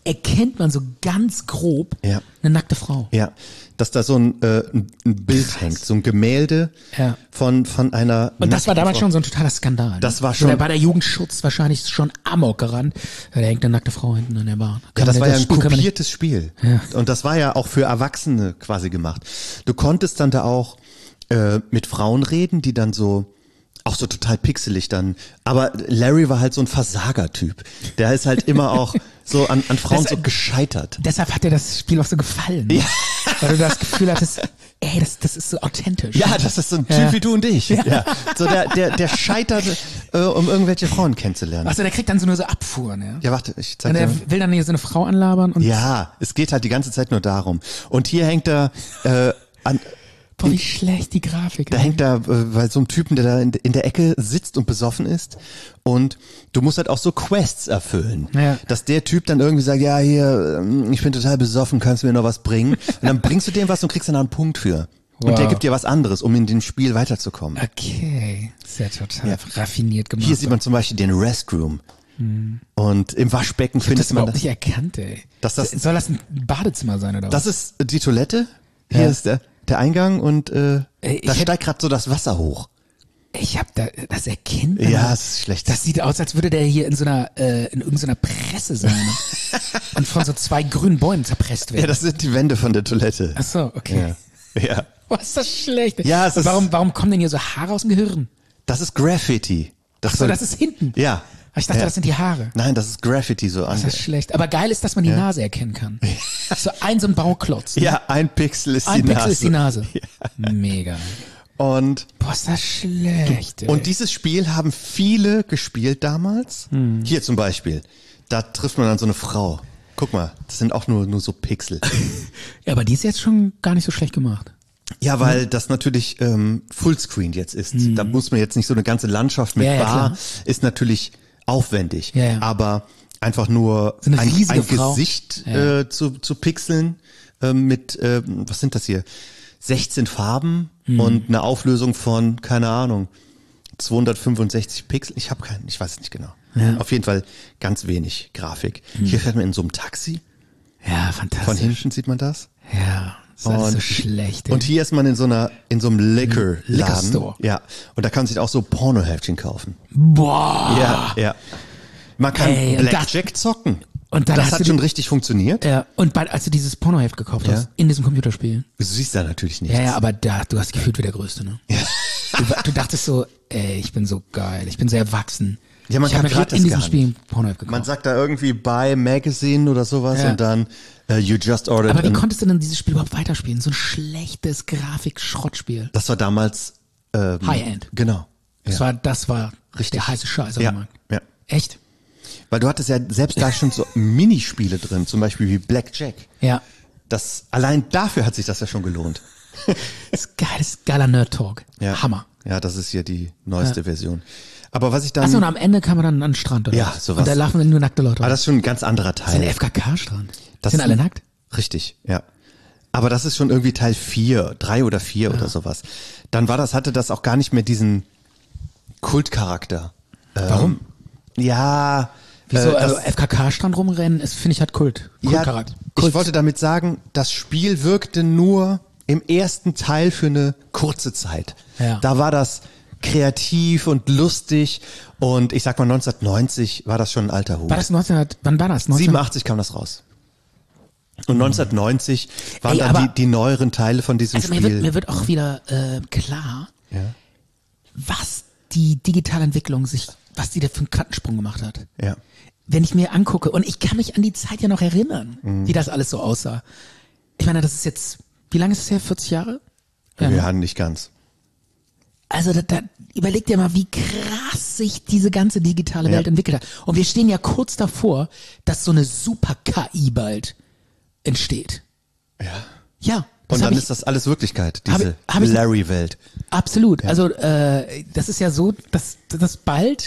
erkennt man so ganz grob Ja. eine nackte Frau. Ja, dass da so ein Bild hängt, so ein Gemälde Ja. von einer. Und das war damals Frau. schon so ein totaler Skandal. Das war Also schon- Da war der Jugendschutz wahrscheinlich schon amok gerannt. Da hängt eine nackte Frau hinten an der Bahn. Ja, das war ja ein Spiel kann man nicht- kopiertes Spiel. Und das war ja auch für Erwachsene quasi gemacht. Du konntest dann da auch mit Frauen reden, die dann auch so total pixelig dann. Aber Larry war halt so ein Versagertyp. Der ist halt immer auch so an Frauen Das- so gescheitert. Deshalb hat dir das Spiel auch so gefallen. Ja. Weil du das Gefühl hattest, ey, das ist so authentisch. Ja, das ist so ein Typ Ja. wie du und ich. Ja. So der scheitert, um irgendwelche Frauen kennenzulernen. Achso, der kriegt dann so nur so Abfuhren, ja. Ja, warte, ich zeig Und dir. er will dann hier so eine Frau anlabern und Ja, es geht halt die ganze Zeit nur darum. Und hier hängt er boah, wie schlecht die Grafik. Da hängt da bei so einem Typen, der da in der Ecke sitzt und besoffen ist. Und du musst halt auch so Quests erfüllen. Ja. Dass der Typ dann irgendwie sagt, ja hier, ich bin total besoffen, kannst du mir noch was bringen? Und dann bringst du dem was und kriegst dann einen Punkt für. Und Wow. der gibt dir was anderes, um in dem Spiel weiterzukommen. Okay, ist ja total raffiniert gemacht. Hier sieht man zum Beispiel den Restroom. Und im Waschbecken ich hab findet das man überhaupt nicht erkannt, ey. Soll das ein Badezimmer sein oder was? Das ist die Toilette. Hier Ja. ist der Eingang und ich da hätt- steigt gerade so das Wasser hoch. Ich hab das erkennt man. Ja, es ist schlecht. Das sieht aus, als würde der hier in so einer, in irgendeiner Presse sein. Und von so 2 grünen Bäumen zerpresst werden. Ja, das sind die Wände von der Toilette. Ach so, okay. Ja. Was ist das schlecht? Ja, es Und ist- warum kommen denn hier so Haare aus dem Gehirn? Das ist Graffiti. So, das ist hinten. Ja. Ich dachte, Ja. das sind die Haare. Nein, das ist Graffiti so Das ist schlecht. Aber geil ist, dass man die Nase erkennen kann. So ein Bauklotz. Ja, ein Pixel ist Ein die Pixel Nase. ist die Nase. Mega. Und Boah, ist das schlecht. Ey. und dieses Spiel haben viele gespielt damals. Hier zum Beispiel. Da trifft man dann so eine Frau. Guck mal, das sind auch nur so Pixel. Ja, aber die ist jetzt schon gar nicht so schlecht gemacht. Ja, weil das natürlich Fullscreen jetzt ist. Da muss man jetzt nicht so eine ganze Landschaft mit Ja, ja, Bar. klar. Ist natürlich aufwendig. Ja, ja. Aber einfach nur So eine riesige ein Frau. Gesicht Ja. zu pixeln mit, was sind das hier? 16 Farben und eine Auflösung von, keine Ahnung, 265 Pixel. Ich weiß es nicht genau. Ja. Auf jeden Fall ganz wenig Grafik. Hier fährt man in so einem Taxi. Ja, fantastisch. Von hinten sieht man das. Ja, das ist alles so schlecht. Ey. Und hier ist man in so einem Liquor-Laden. Liquor Store. Ja. Und da kann man sich auch so Pornoheftchen kaufen. Boah. Ja. Man kann Ey, und Blackjack zocken. und dann das hast hat du schon richtig funktioniert. Ja, und als du dieses Pornoheft gekauft Ja. hast, in diesem Computerspiel. Du siehst da natürlich nichts. Ja, ja, aber du hast gefühlt wie der Größte, ne? Ja. Du dachtest so, ey, ich bin so geil, ich bin sehr erwachsen. Ja, man ich habe mir kapiert gerade in das diesem gar Spiel ein Pornoheft gekauft. Man sagt da irgendwie Buy Magazine oder sowas Ja. und dann you just ordered. Aber wie an- konntest du denn dieses Spiel überhaupt weiterspielen? So ein schlechtes Grafik-Schrottspiel. Das war damals High-End. Genau. Das war Richtig. der heiße Scheiß. auf Ja. dem Markt. Ja. Echt? Weil du hattest ja selbst da schon so Minispiele drin, zum Beispiel wie Blackjack. Ja. Allein dafür hat sich das ja schon gelohnt. Das ist geil, das ist geiler Nerd-Talk. Ja. Hammer. Ja, das ist hier die neueste Version. Aber was ich dann... Achso, und am Ende kam man dann an den Strand, oder? Ja, was? sowas. Und da laufen dann nur nackte Leute. aber das ist schon ein ganz anderer das ist ein Teil. FKK-Strand. Das Sind ist alle ein- nackt? Richtig, ja. Aber das ist schon irgendwie Teil 4, 3 oder 4 oder sowas. Dann hatte das auch gar nicht mehr diesen Kultcharakter. Warum? Ja. Wieso? Also FKK-Strand rumrennen, finde ich halt Kult. Ja, Kultcharakter. ich wollte damit sagen, das Spiel wirkte nur im ersten Teil für eine kurze Zeit. Ja. Da war das kreativ und lustig und ich sag mal 1990 war das schon ein alter Hut. War das wann war das? 87 kam das raus. Und 1990 waren Ey, dann aber- die neueren Teile von diesem Also Spiel. mir wird auch wieder klar, Ja. was die digitale Entwicklung was die da für einen Quantensprung gemacht hat. Ja. Wenn ich mir angucke, und ich kann mich an die Zeit ja noch erinnern, Mhm. wie das alles so aussah. Ich meine, das ist jetzt, wie lange ist es her? 40 Jahre? Ja, Wir ne? hatten nicht ganz. Also da überleg dir mal, wie krass sich diese ganze digitale Welt entwickelt hat. Und wir stehen ja kurz davor, dass so eine Super-KI bald entsteht. Ja. Ja. Das Und hab dann ich, ist das alles Wirklichkeit, Hab diese ich- hab ich- Larry-Welt. absolut. Also das ist ja so, dass bald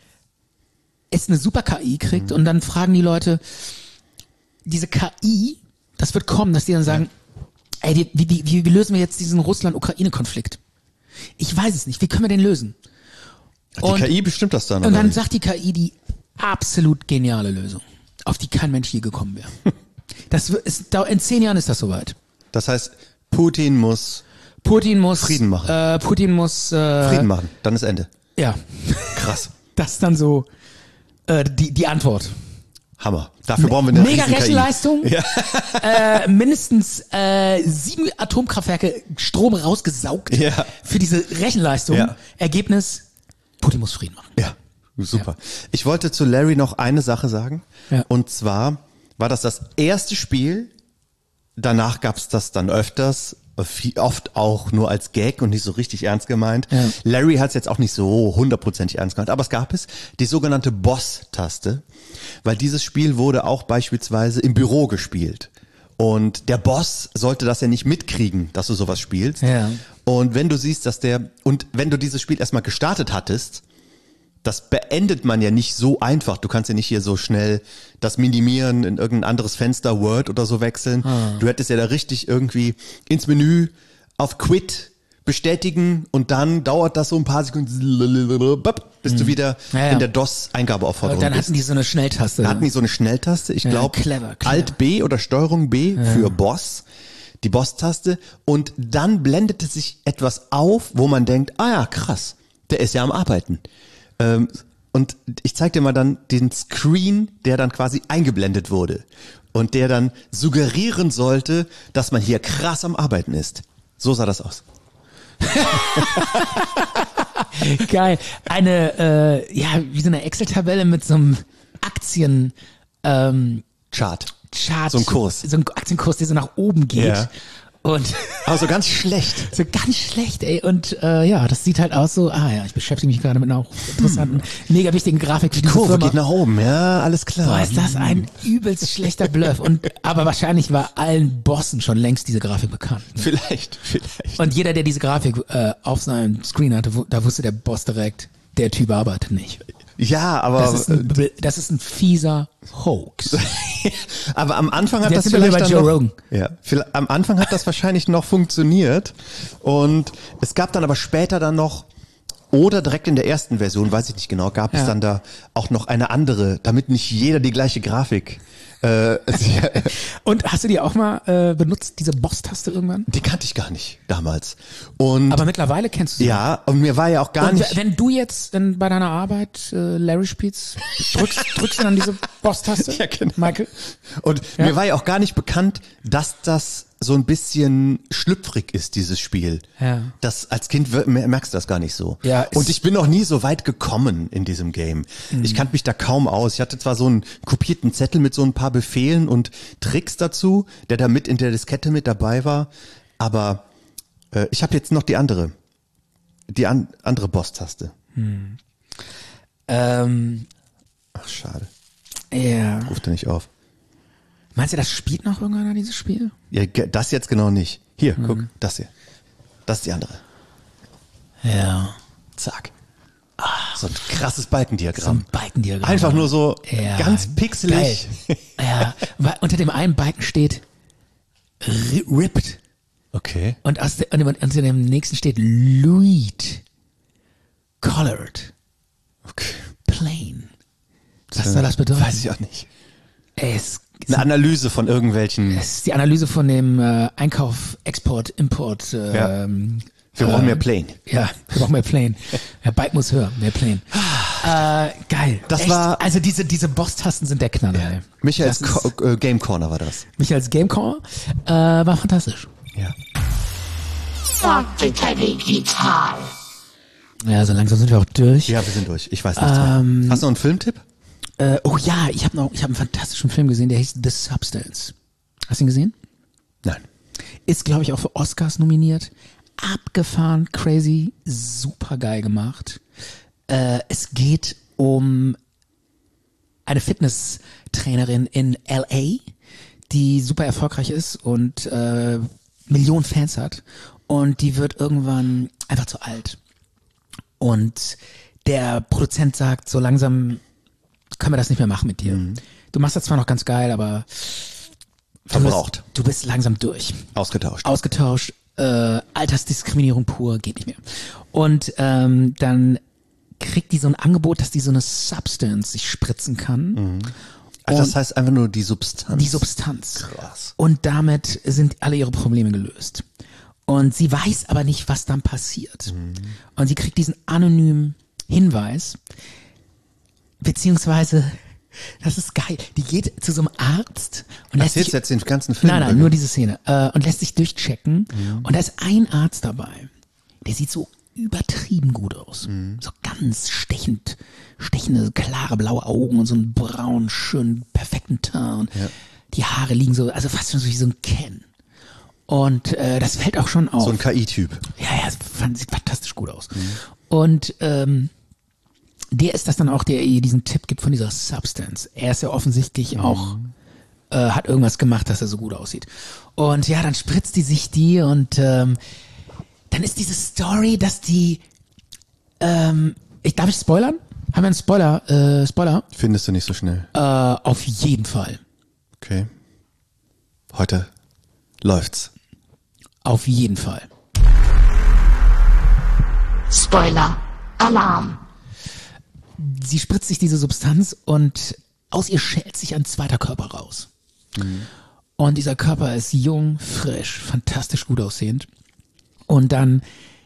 es eine Super-KI kriegt und dann fragen die Leute, diese KI, das wird kommen, dass die dann sagen, ey, wie lösen wir jetzt diesen Russland-Ukraine-Konflikt? Ich weiß es nicht. Wie können wir den lösen? Die KI bestimmt das dann. Und oder dann wie? sagt die KI die absolut geniale Lösung. auf die kein Mensch je gekommen wäre. In 10 Jahren ist das soweit. Das heißt, Putin muss Frieden machen. Putin muss Frieden machen, dann ist Ende. Ja. Krass. Das ist dann so die Antwort. Hammer. Dafür brauchen wir eine mega riesen KI. Rechenleistung. Ja. Mindestens 7 Atomkraftwerke Strom rausgesaugt für diese Rechenleistung. Ja. Ergebnis, Putin muss Frieden machen. Ja, super. Ich wollte zu Larry noch eine Sache sagen. Ja. Und zwar war das erste Spiel. Danach gab's das dann öfters. Oft auch nur als Gag und nicht so richtig ernst gemeint. Ja. Larry hat es jetzt auch nicht so 100% ernst gemeint, aber es gab die sogenannte Boss-Taste, weil dieses Spiel wurde auch beispielsweise im Büro gespielt. Und der Boss sollte das ja nicht mitkriegen, dass du sowas spielst. Ja. Und wenn du siehst, wenn du dieses Spiel erstmal gestartet hattest, das beendet man ja nicht so einfach. Du kannst ja nicht hier so schnell das minimieren, in irgendein anderes Fenster, Word oder so wechseln. Du hättest ja da richtig irgendwie ins Menü auf Quit bestätigen und dann dauert das so ein paar Sekunden, bis du wieder in der DOS-Eingabeaufforderung bist. Dann hatten die so eine Schnelltaste. Hatten die so eine Schnelltaste? Ich glaube, clever. Alt B oder Steuerung B für Boss. Die Boss-Taste. Und dann blendete sich etwas auf, wo man denkt, ah ja, krass, der ist ja am Arbeiten. Und ich zeig dir mal dann den Screen, der dann quasi eingeblendet wurde und der dann suggerieren sollte, dass man hier krass am Arbeiten ist. So sah das aus. Geil. Wie so eine Excel-Tabelle mit so einem Aktien Chart. Chart. So ein Kurs. So ein Aktienkurs, der so nach oben geht. Ja. Und aber so ganz schlecht. So ganz schlecht, ey. Und das sieht halt aus so, ich beschäftige mich gerade mit einer interessanten, mega wichtigen Grafik. Die Kurve geht nach oben, ja, alles klar. Boah, ist das ein übelst schlechter Bluff. Aber wahrscheinlich war allen Bossen schon längst diese Grafik bekannt. Ne? Vielleicht. Und jeder, der diese Grafik auf seinem Screen hatte, da wusste der Boss direkt, der Typ arbeitet nicht. Ja, aber das ist ein fieser Hoax. Aber am Anfang hat Jetzt das sind wir vielleicht bei dann Joe noch, Rogan. am Anfang hat das wahrscheinlich noch funktioniert und es gab dann aber später dann noch oder direkt in der ersten Version, weiß ich nicht genau, gab es dann da auch noch eine andere, damit nicht jeder die gleiche Grafik. Und hast du die auch mal benutzt, diese Boss-Taste irgendwann? Die kannte ich gar nicht damals. Und aber mittlerweile kennst du sie. Ja, und mir war ja auch gar nicht. Wenn du jetzt bei deiner Arbeit Larry spielst, drückst du dann diese Boss-Taste? Ja, genau. Michael? Und mir war ja auch gar nicht bekannt, dass das so ein bisschen schlüpfrig ist, dieses Spiel. Ja. Das, als Kind merkst du das gar nicht so. Ja, und ich bin noch nie so weit gekommen in diesem Game. Ich kannte mich da kaum aus. Ich hatte zwar so einen kopierten Zettel mit so ein paar Befehlen und Tricks dazu, der da mit in der Diskette mit dabei war, aber ich habe jetzt noch die andere Boss-Taste. Ach, schade. Ja. Ruft er nicht auf. Meinst du, das spielt noch irgendeiner, dieses Spiel? Ja, das jetzt genau nicht. Hier, guck, das hier. Das ist die andere. Ja. Zack. So ein krasses Balkendiagramm. So ein Balkendiagramm. Einfach nur so ganz pixelig. Geil. Ja, weil unter dem einen Balken steht ripped. Okay. Und unter dem nächsten steht Luid. Colored. Okay. Plain. Was soll das bedeuten? Weiß ich auch nicht. Eine Analyse von irgendwelchen. Es ist die Analyse von dem Einkauf, Export, Import. Wir brauchen mehr Plain. Ja, wir brauchen mehr Plain. Der Bike muss höher, mehr Plain. Geil. Das war. Also diese Boss-Tasten sind der Knaller. Ja. Ey. Michaels Game Corner war das. Michaels Game Corner war fantastisch. Ja. Sagte digital. Ja, so langsam sind wir auch durch. Ja, wir sind durch. Ich weiß nichts mehr. Hast du noch einen Filmtipp? Oh ja, ich habe einen fantastischen Film gesehen, der hieß The Substance. Hast du ihn gesehen? Nein. Ist, glaube ich, auch für Oscars nominiert. Abgefahren, crazy, super geil gemacht. Es geht um eine Fitnesstrainerin in LA, die super erfolgreich ist und Millionen Fans hat. Und die wird irgendwann einfach zu alt. Und der Produzent sagt, so langsam können wir das nicht mehr machen mit dir. Du machst das zwar noch ganz geil, aber verbraucht. Du bist langsam durch. Ausgetauscht. Altersdiskriminierung pur, geht nicht mehr. Und dann kriegt die so ein Angebot, dass die so eine Substance sich spritzen kann. Ach, das heißt einfach nur die Substanz. Die Substanz. Krass. Und damit sind alle ihre Probleme gelöst. Und sie weiß aber nicht, was dann passiert. Und sie kriegt diesen anonymen Hinweis, beziehungsweise, das ist geil, die geht zu so einem Arzt und lässt sich, jetzt den ganzen Film? nein, nur diese Szene, und lässt sich durchchecken. Und da ist ein Arzt dabei, der sieht so übertrieben gut aus. So ganz stechende, klare, blaue Augen und so einen braunen, schönen, perfekten Teint. Ja. Die Haare liegen so, also fast schon so wie so ein Ken. Und das fällt auch schon auf. So ein KI-Typ. Ja, sieht fantastisch gut aus. Und der ist das dann auch, der ihr diesen Tipp gibt von dieser Substance. Er ist ja offensichtlich auch, hat irgendwas gemacht, dass er so gut aussieht. Und ja, dann spritzt die sich die und dann ist diese Story, dass die, darf ich spoilern? Haben wir einen Spoiler? Findest du nicht so schnell? Auf jeden Fall. Okay. Heute läuft's. Auf jeden Fall. Spoiler. Alarm. Sie spritzt sich diese Substanz und aus ihr schält sich ein zweiter Körper raus. Und dieser Körper ist jung, frisch, fantastisch gut aussehend. Und dann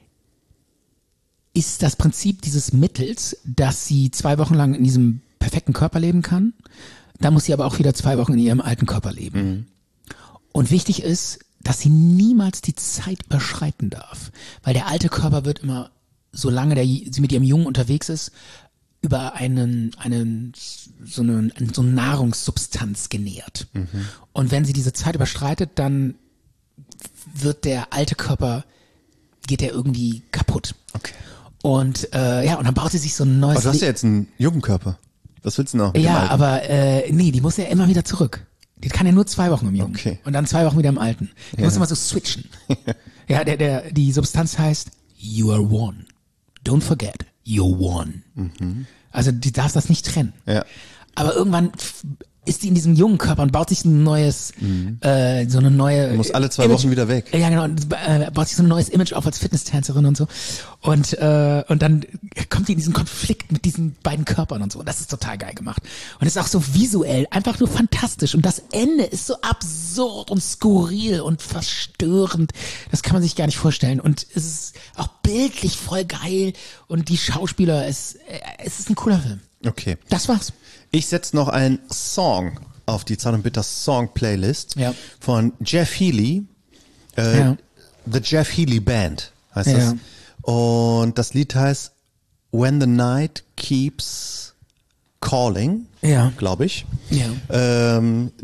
ist das Prinzip dieses Mittels, dass sie 2 Wochen lang in diesem perfekten Körper leben kann. Dann muss sie aber auch wieder 2 Wochen in ihrem alten Körper leben. Und wichtig ist, dass sie niemals die Zeit überschreiten darf. Weil der alte Körper wird immer, solange sie mit ihrem Jungen unterwegs ist, über so eine Nahrungssubstanz genährt. Und wenn sie diese Zeit überschreitet, dann wird der alte Körper, geht der irgendwie kaputt. Okay. Und und dann baut sie sich so ein neues. Aber du hast ja jetzt einen jungen Körper. Was willst du noch? Ja, aber nee, die muss ja immer wieder zurück. Die kann ja nur 2 Wochen im Jungen. Okay. Und dann 2 Wochen wieder im Alten. Die muss immer so switchen. Ja, die Substanz heißt You are one. Don't forget, you're one. Also die darf das nicht trennen. Ja. Aber irgendwann ist die in diesem jungen Körper und baut sich ein neues, so eine neue. Du musst alle 2 Wochen wieder weg. Ja, genau. Und baut sich so ein neues Image auf als Fitnesstänzerin und so. Und dann kommt die in diesen Konflikt mit diesen beiden Körpern und so. Und das ist total geil gemacht. Und ist auch so visuell einfach nur fantastisch. Und das Ende ist so absurd und skurril und verstörend. Das kann man sich gar nicht vorstellen. Und es ist auch bildlich voll geil. Und die Schauspieler, es ist ein cooler Film. Okay. Das war's. Ich setze noch einen Song auf die Zart und Bitter Song Playlist von Jeff Healey. The Jeff Healey Band heißt das. Und das Lied heißt When the Night Keeps Calling, glaube ich. Ja.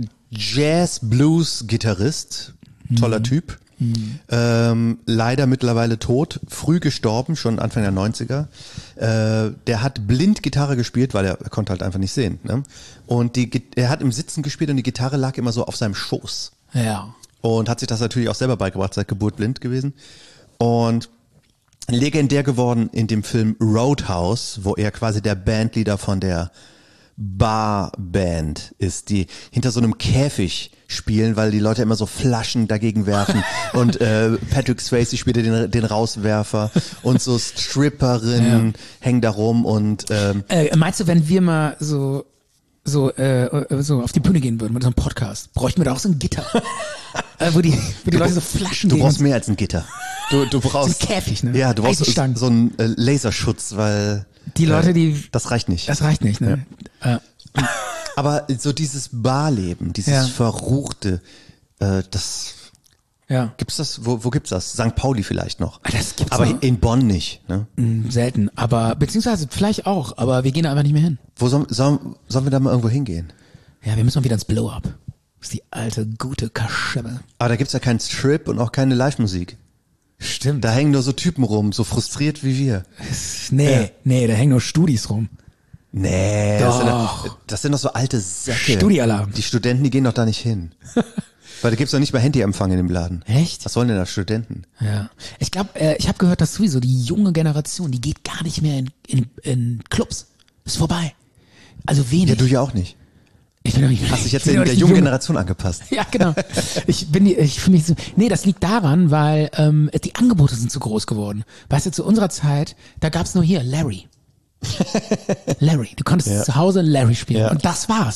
Jazz-Blues-Gitarrist, toller Typ. Leider mittlerweile tot, früh gestorben, schon Anfang der 90er. Der hat blind Gitarre gespielt, weil er konnte halt einfach nicht sehen. Ne? Und er hat im Sitzen gespielt und die Gitarre lag immer so auf seinem Schoß. Ja. Und hat sich das natürlich auch selber beigebracht, seit Geburt blind gewesen. Und legendär geworden in dem Film Roadhouse, wo er quasi der Bandleader von der Barband ist, die hinter so einem Käfig spielen, weil die Leute immer so Flaschen dagegen werfen und Patrick Swayze spielt den Rauswerfer und so Stripperinnen hängen da rum und meinst du, wenn wir mal so auf die Bühne gehen würden mit so einem Podcast, bräuchten wir da auch so ein Gitter, wo die Leute so Flaschen Du brauchst mehr als ein Gitter. Du brauchst so ein Käfig, ne? Ja, du brauchst so einen Laserschutz, weil die Leute, das reicht nicht. Das reicht nicht, ne? Ja. Aber so dieses Barleben, dieses Verruchte, das gibt's das? Wo gibt's das? St. Pauli vielleicht noch. Das gibt's aber noch. In Bonn nicht, ne? Selten, aber beziehungsweise vielleicht auch, aber wir gehen da einfach nicht mehr hin. Wo sollen wir da mal irgendwo hingehen? Ja, wir müssen mal wieder ins Blow-Up. Das ist die alte, gute Kaschemme. Aber da gibt's ja keinen Strip und auch keine Live-Musik. Stimmt. Da hängen nur so Typen rum, so frustriert wie wir. Nee, da hängen nur Studis rum. Nee, doch. Das sind doch so alte Säcke. Studiealarm. Die Studenten, die gehen doch da nicht hin. Weil da gibt's doch nicht mal Handyempfang in dem Laden. Echt? Was sollen denn da Studenten? Ja. Ich glaube, ich habe gehört, dass sowieso die junge Generation, die geht gar nicht mehr in Clubs. Ist vorbei. Also wenig. Ja, du ja auch nicht. Ich bin doch nicht. Hast dich jetzt in der jungen Generation angepasst. Ja, genau. Ich fühle mich so. Nee, das liegt daran, weil die Angebote sind zu groß geworden. Weißt du, zu unserer Zeit, da gab's nur hier Larry. Larry. Du konntest zu Hause Larry spielen. Ja. Und das war's.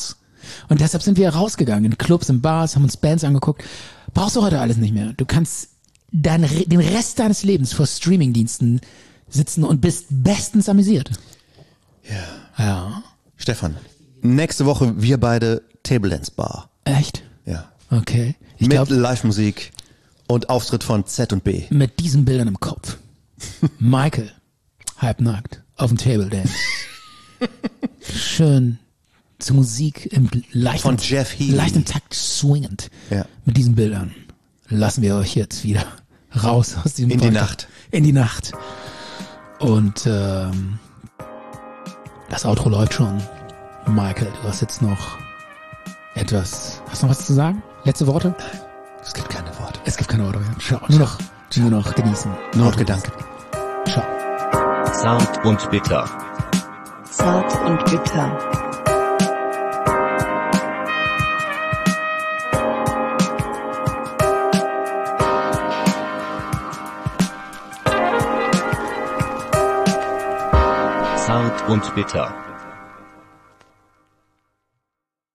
Und deshalb sind wir rausgegangen in Clubs, in Bars, haben uns Bands angeguckt. Brauchst du heute alles nicht mehr. Du kannst den Rest deines Lebens vor Streamingdiensten sitzen und bist bestens amüsiert. Ja. Stefan, nächste Woche wir beide Table Dance Bar. Echt? Ja. Okay. Mit Live-Musik und Auftritt von Z und B. Mit diesen Bildern im Kopf. Michael, halbnackt, auf dem Table Dance. Schön zur Musik im Von Jeff Healey. leichten Takt swingend. Ja. Mit diesen Bildern lassen wir euch jetzt wieder raus aus diesem In die Podcast. Nacht. In die Nacht. Und das Outro läuft schon. Michael, du hast jetzt noch etwas. Hast du noch was zu sagen? Letzte Worte? Es gibt keine Worte. Es gibt keine Worte mehr. Ciao. Nur noch genießen. Nur noch Gedanken. Ciao. Zart und bitter. Zart und bitter. Zart und bitter.